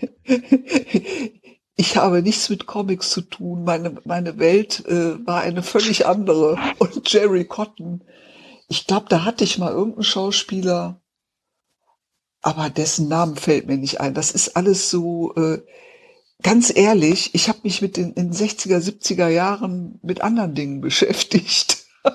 Speaker 3: ich habe nichts mit Comics zu tun. Meine, meine Welt äh, war eine völlig andere. Und Jerry Cotton, ich glaube, da hatte ich mal irgendeinen Schauspieler, aber dessen Namen fällt mir nicht ein. Das ist alles so, äh, ganz ehrlich, ich habe mich mit den in den sechziger, siebziger Jahren mit anderen Dingen beschäftigt.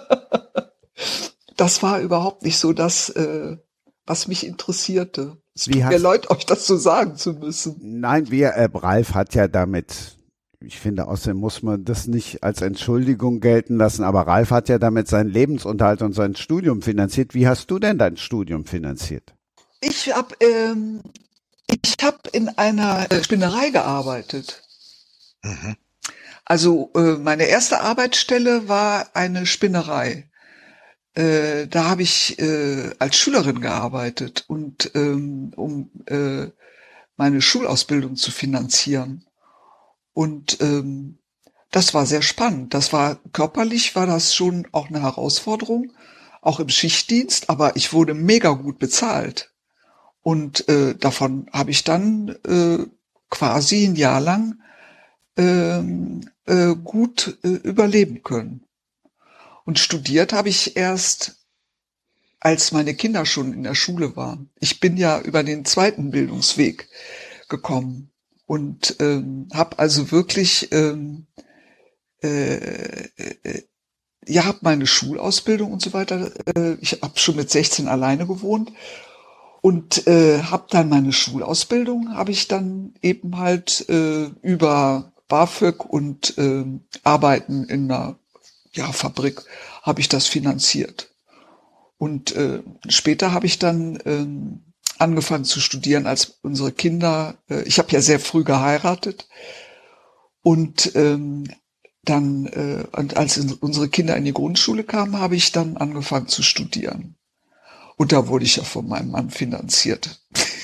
Speaker 3: Das war überhaupt nicht so das, äh, was mich interessierte. Es tut mir leid, euch das so sagen zu müssen.
Speaker 2: Nein, wir, äh, Ralf hat ja damit, ich finde, außerdem muss man das nicht als Entschuldigung gelten lassen, aber Ralf hat ja damit seinen Lebensunterhalt und sein Studium finanziert. Wie hast du denn dein Studium finanziert?
Speaker 3: Ich habe ähm, ich hab in einer Spinnerei gearbeitet. Mhm. Also äh, meine erste Arbeitsstelle war eine Spinnerei. Äh, da habe ich äh, als Schülerin gearbeitet und ähm, um äh, meine Schulausbildung zu finanzieren. Und ähm, das war sehr spannend. Das war körperlich war das schon auch eine Herausforderung, auch im Schichtdienst. Aber ich wurde mega gut bezahlt und äh, davon habe ich dann äh, quasi ein Jahr lang äh, äh, gut äh, überleben können. Und studiert habe ich erst, als meine Kinder schon in der Schule waren. Ich bin ja über den zweiten Bildungsweg gekommen und ähm, habe also wirklich, ähm, äh, äh, ja, habe meine Schulausbildung und so weiter. Äh, ich habe schon mit sechzehn alleine gewohnt und äh, habe dann meine Schulausbildung, habe ich dann eben halt äh, über BAföG und äh, Arbeiten in einer ja, Fabrik habe ich das finanziert. Und äh, später habe ich dann ähm, angefangen zu studieren, als unsere Kinder, äh, ich habe ja sehr früh geheiratet und ähm, dann, äh, und als unsere Kinder in die Grundschule kamen, habe ich dann angefangen zu studieren. Und da wurde ich ja von meinem Mann finanziert.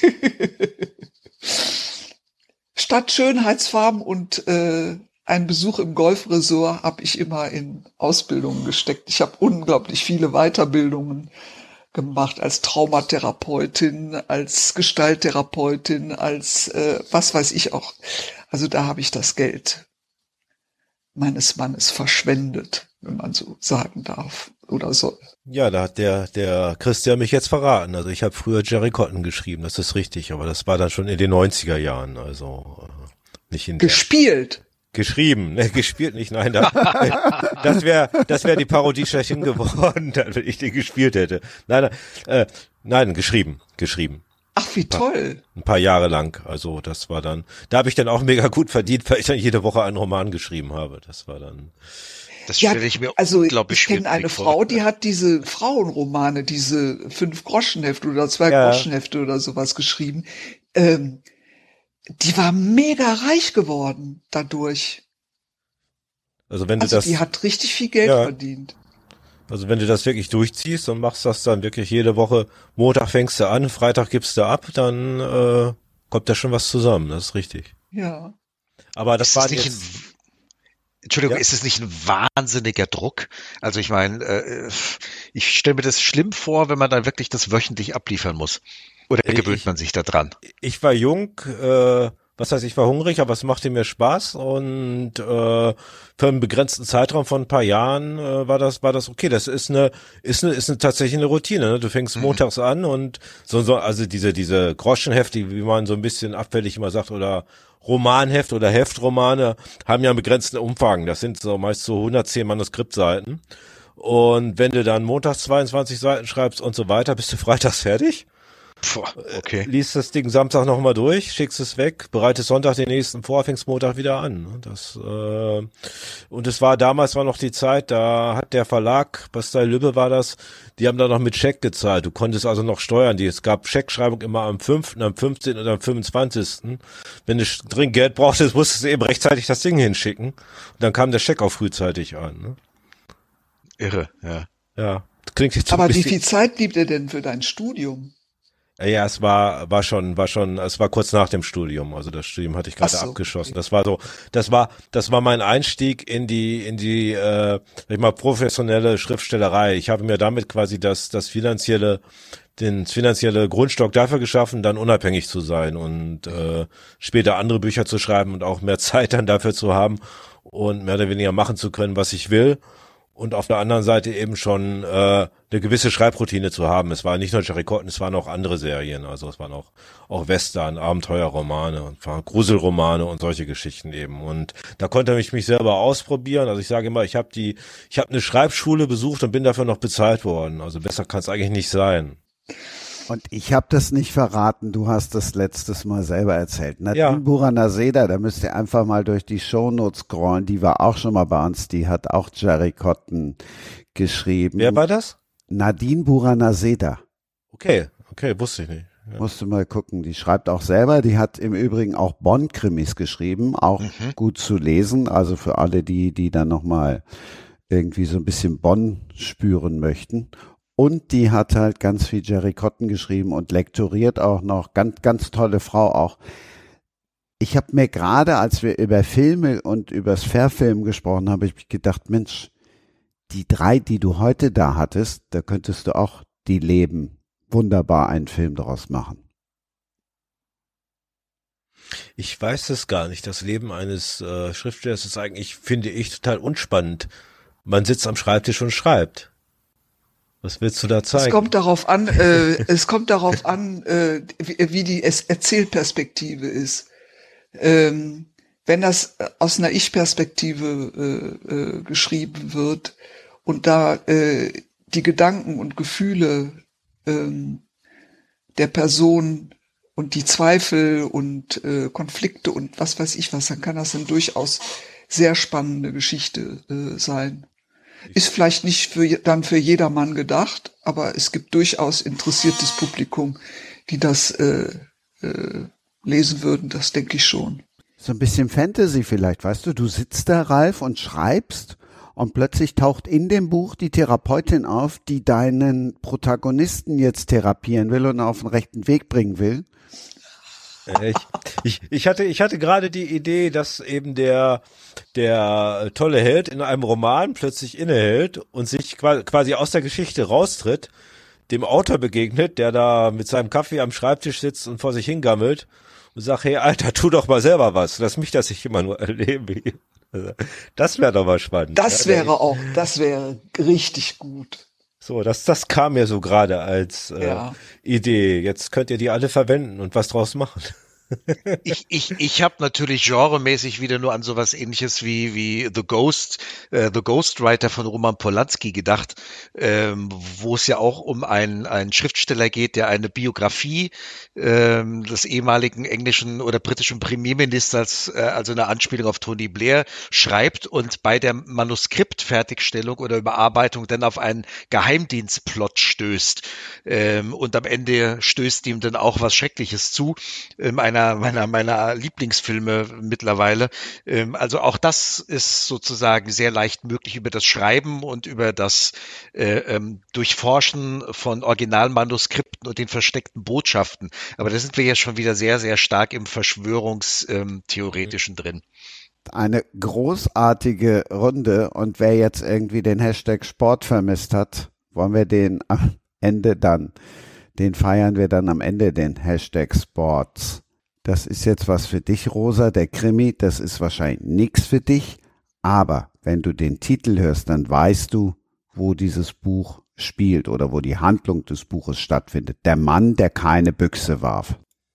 Speaker 3: Statt Schönheitsfarben und äh, ein Besuch im Golfresort habe ich immer in Ausbildungen gesteckt. Ich habe unglaublich viele Weiterbildungen gemacht als Traumatherapeutin, als Gestalttherapeutin, als äh, was weiß ich auch. Also da habe ich das Geld meines Mannes verschwendet, wenn man so sagen darf oder soll.
Speaker 5: Ja, da hat der der Christian mich jetzt verraten. Also ich habe früher Jerry Cotton geschrieben, das ist richtig, aber das war dann schon in den neunziger Jahren, also nicht in
Speaker 3: gespielt.
Speaker 5: Geschrieben, ne, gespielt nicht, nein, da, das wäre das wäre die Parodie schlechthin geworden, wenn ich den gespielt hätte. Nein, äh, nein, geschrieben, geschrieben.
Speaker 3: Ach, wie toll.
Speaker 5: Ein paar Jahre lang, also das war dann, da habe ich dann auch mega gut verdient, weil ich dann jede Woche einen Roman geschrieben habe. Das war dann...
Speaker 4: Das stelle ich mir
Speaker 3: also
Speaker 4: unglaublich
Speaker 3: ich kenne eine
Speaker 4: vor.
Speaker 3: Frau, die hat diese Frauenromane, diese fünf-Groschen-Hefte oder zwei-Groschen-Hefte oder sowas geschrieben. Ähm, die war mega reich geworden dadurch.
Speaker 5: Also wenn du
Speaker 3: also
Speaker 5: das,
Speaker 3: die hat richtig viel Geld
Speaker 5: ja,
Speaker 3: verdient.
Speaker 5: Also wenn du das wirklich durchziehst und machst das dann wirklich jede Woche, Montag fängst du an, Freitag gibst du ab, dann äh, kommt da schon was zusammen, das ist richtig.
Speaker 3: Ja.
Speaker 5: Aber das
Speaker 4: ist
Speaker 5: war
Speaker 4: das nicht
Speaker 5: jetzt...
Speaker 4: ein, Entschuldigung,
Speaker 5: ja?
Speaker 4: Ist es nicht ein wahnsinniger Druck? Also ich meine, äh, ich stelle mir das schlimm vor, wenn man dann wirklich das wöchentlich abliefern muss. Oder gewöhnt
Speaker 5: ich,
Speaker 4: man sich da dran?
Speaker 5: Ich war jung, äh, was heißt, ich war hungrig, aber es machte mir Spaß und äh, für einen begrenzten Zeitraum von ein paar Jahren äh, war das war das okay. Das ist eine ist eine ist eine tatsächlich eine Routine. Ne? Du fängst mhm. montags an und so so also diese diese Groschenhefte, wie man so ein bisschen abfällig immer sagt, oder Romanheft oder Heftromane haben ja einen begrenzten Umfang. Das sind so meist so hundertzehn Manuskriptseiten. Und wenn du dann montags zweiundzwanzig Seiten schreibst und so weiter, bist du freitags fertig.
Speaker 4: Boah, okay.
Speaker 5: Liest das Ding Samstag nochmal durch, schickst es weg, bereitest Sonntag den nächsten vor, fängst Montag wieder an. Das, äh, und es war damals war noch die Zeit, da hat der Verlag, Bastei Lübbe war das, die haben da noch mit Scheck gezahlt. Du konntest also noch steuern. Die, es gab Scheckschreibung immer am fünften, am fünfzehnten und am fünfundzwanzigsten Wenn du dringend Geld brauchtest, musstest du eben rechtzeitig das Ding hinschicken. Und dann kam der Scheck auch frühzeitig an. Ne?
Speaker 4: Irre, ja.
Speaker 5: Ja, klingt jetzt
Speaker 3: Aber
Speaker 5: ein
Speaker 3: wie viel Zeit blieb dir denn für dein Studium?
Speaker 5: Ja, es war, war schon, war schon, es war kurz nach dem Studium. Also das Studium hatte ich gerade
Speaker 3: so,
Speaker 5: abgeschossen.
Speaker 3: okay.
Speaker 5: Das war so, das war, das war mein Einstieg in die, in die, äh, sag ich mal, professionelle Schriftstellerei. Ich habe mir damit quasi das, das finanzielle, den finanzielle Grundstock dafür geschaffen, dann unabhängig zu sein und äh, später andere Bücher zu schreiben und auch mehr Zeit dann dafür zu haben und mehr oder weniger machen zu können, was ich will. Und auf der anderen Seite eben schon äh, eine gewisse Schreibroutine zu haben. Es war nicht nur Jerry Cotton, es waren auch andere Serien. Also es waren auch auch Western, Abenteuerromane und Gruselromane und solche Geschichten eben. Und da konnte ich mich selber ausprobieren. Also ich sage immer, ich habe die, ich habe eine Schreibschule besucht und bin dafür noch bezahlt worden. Also besser kann es eigentlich nicht sein.
Speaker 2: Und ich habe das nicht verraten, du hast das letztes Mal selber erzählt. Nadine
Speaker 5: Ja.
Speaker 2: Buranaseda, da müsst ihr einfach mal durch die Shownotes scrollen, die war auch schon mal bei uns, die hat auch Jerry Cotton geschrieben.
Speaker 5: Wer war das?
Speaker 2: Nadine Buranaseda.
Speaker 5: Okay, okay, wusste ich nicht. Ja.
Speaker 2: Musst du mal gucken, die schreibt auch selber, die hat im Übrigen auch Bond-Krimis geschrieben, auch
Speaker 4: Mhm.
Speaker 2: gut zu lesen, also für alle, die, die dann nochmal irgendwie so ein bisschen Bonn spüren möchten. Und die hat halt ganz viel Jerry Cotton geschrieben und lektoriert auch noch. Ganz, ganz tolle Frau auch. Ich habe mir gerade, als wir über Filme und übers Verfilmen gesprochen haben, habe ich gedacht, Mensch, die drei, die du heute da hattest, da könntest du auch die Leben wunderbar einen Film daraus machen.
Speaker 5: Ich weiß es gar nicht. Das Leben eines äh, Schriftstellers ist eigentlich, finde ich, total unspannend. Man sitzt am Schreibtisch und schreibt. Was willst du da zeigen?
Speaker 3: Es kommt darauf an, äh, es kommt darauf an, äh, wie, wie die Es- Erzählperspektive ist. Ähm, wenn das aus einer Ich-Perspektive äh, äh, geschrieben wird und da äh, die Gedanken und Gefühle ähm, der Person und die Zweifel und äh, Konflikte und was weiß ich was, dann kann das eine durchaus sehr spannende Geschichte äh, sein. Ist vielleicht nicht für, dann für jedermann gedacht, aber es gibt durchaus interessiertes Publikum, die das äh, äh, lesen würden, das denke ich schon.
Speaker 2: So ein bisschen Fantasy vielleicht, weißt du, du sitzt da, Ralf, und schreibst und plötzlich taucht in dem Buch die Therapeutin auf, die deinen Protagonisten jetzt therapieren will und auf den rechten Weg bringen will.
Speaker 5: Ich, ich, ich hatte, ich hatte gerade die Idee, dass eben der, der tolle Held in einem Roman plötzlich innehält und sich quasi aus der Geschichte raustritt, dem Autor begegnet, der da mit seinem Kaffee am Schreibtisch sitzt und vor sich hingammelt und sagt, hey Alter, tu doch mal selber was, lass mich das nicht immer nur erlebe. Das wäre doch mal spannend.
Speaker 3: Das wäre auch, das wäre richtig gut.
Speaker 5: So, das, das kam mir so gerade als äh,
Speaker 3: Ja.
Speaker 5: Idee. Jetzt könnt ihr die alle verwenden und was draus machen.
Speaker 4: Ich, ich, ich habe natürlich genremäßig wieder nur an sowas ähnliches wie, wie The Ghost, äh, The Ghostwriter von Roman Polanski gedacht, ähm, wo es ja auch um einen, einen Schriftsteller geht, der eine Biografie ähm, des ehemaligen englischen oder britischen Premierministers, äh, also eine Anspielung auf Tony Blair, schreibt und bei der Manuskriptfertigstellung oder Überarbeitung dann auf einen Geheimdienstplot stößt. Ähm, und am Ende stößt ihm dann auch was Schreckliches zu, ähm, einer meiner meiner Lieblingsfilme mittlerweile. Ähm, also auch das ist sozusagen sehr leicht möglich über das Schreiben und über das äh, ähm, Durchforschen von Originalmanuskripten und den versteckten Botschaften. Aber da sind wir ja schon wieder sehr, sehr stark im Verschwörungstheoretischen drin.
Speaker 2: Eine großartige Runde, und wer jetzt irgendwie den Hashtag Sport vermisst hat, wollen wir den am Ende dann, den feiern wir dann am Ende, den Hashtag Sports. Das ist jetzt was für dich, Rosa, der Krimi, das ist wahrscheinlich nichts für dich, aber wenn du den Titel hörst, dann weißt du, wo dieses Buch spielt oder wo die Handlung des Buches stattfindet. Der Mann, der keine Büchse warf.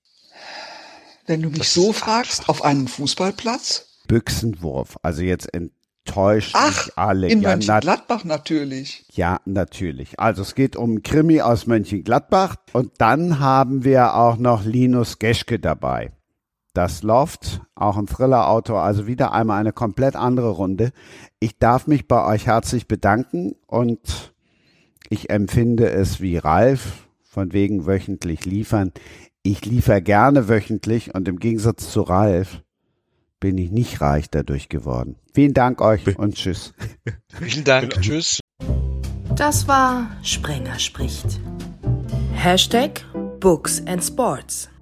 Speaker 3: Wenn du mich so fragst, auf einem Fußballplatz?
Speaker 2: Büchsenwurf, also jetzt enttäuscht
Speaker 3: Ach,
Speaker 2: mich alle.
Speaker 3: in
Speaker 2: Ja,
Speaker 3: Mönchengladbach natürlich.
Speaker 2: Ja, natürlich. Also es geht um einen Krimi aus Mönchengladbach und dann haben wir auch noch Linus Geschke dabei. Das Loft, auch ein Thriller-Autor, also wieder einmal eine komplett andere Runde. Ich darf mich bei euch herzlich bedanken und ich empfinde es wie Ralf, von wegen wöchentlich liefern. Ich liefere gerne wöchentlich und im Gegensatz zu Ralf bin ich nicht reich dadurch geworden. Vielen Dank euch und tschüss.
Speaker 4: Vielen Dank. Tschüss.
Speaker 1: Das war Sprenger spricht. Hashtag Books and Sports.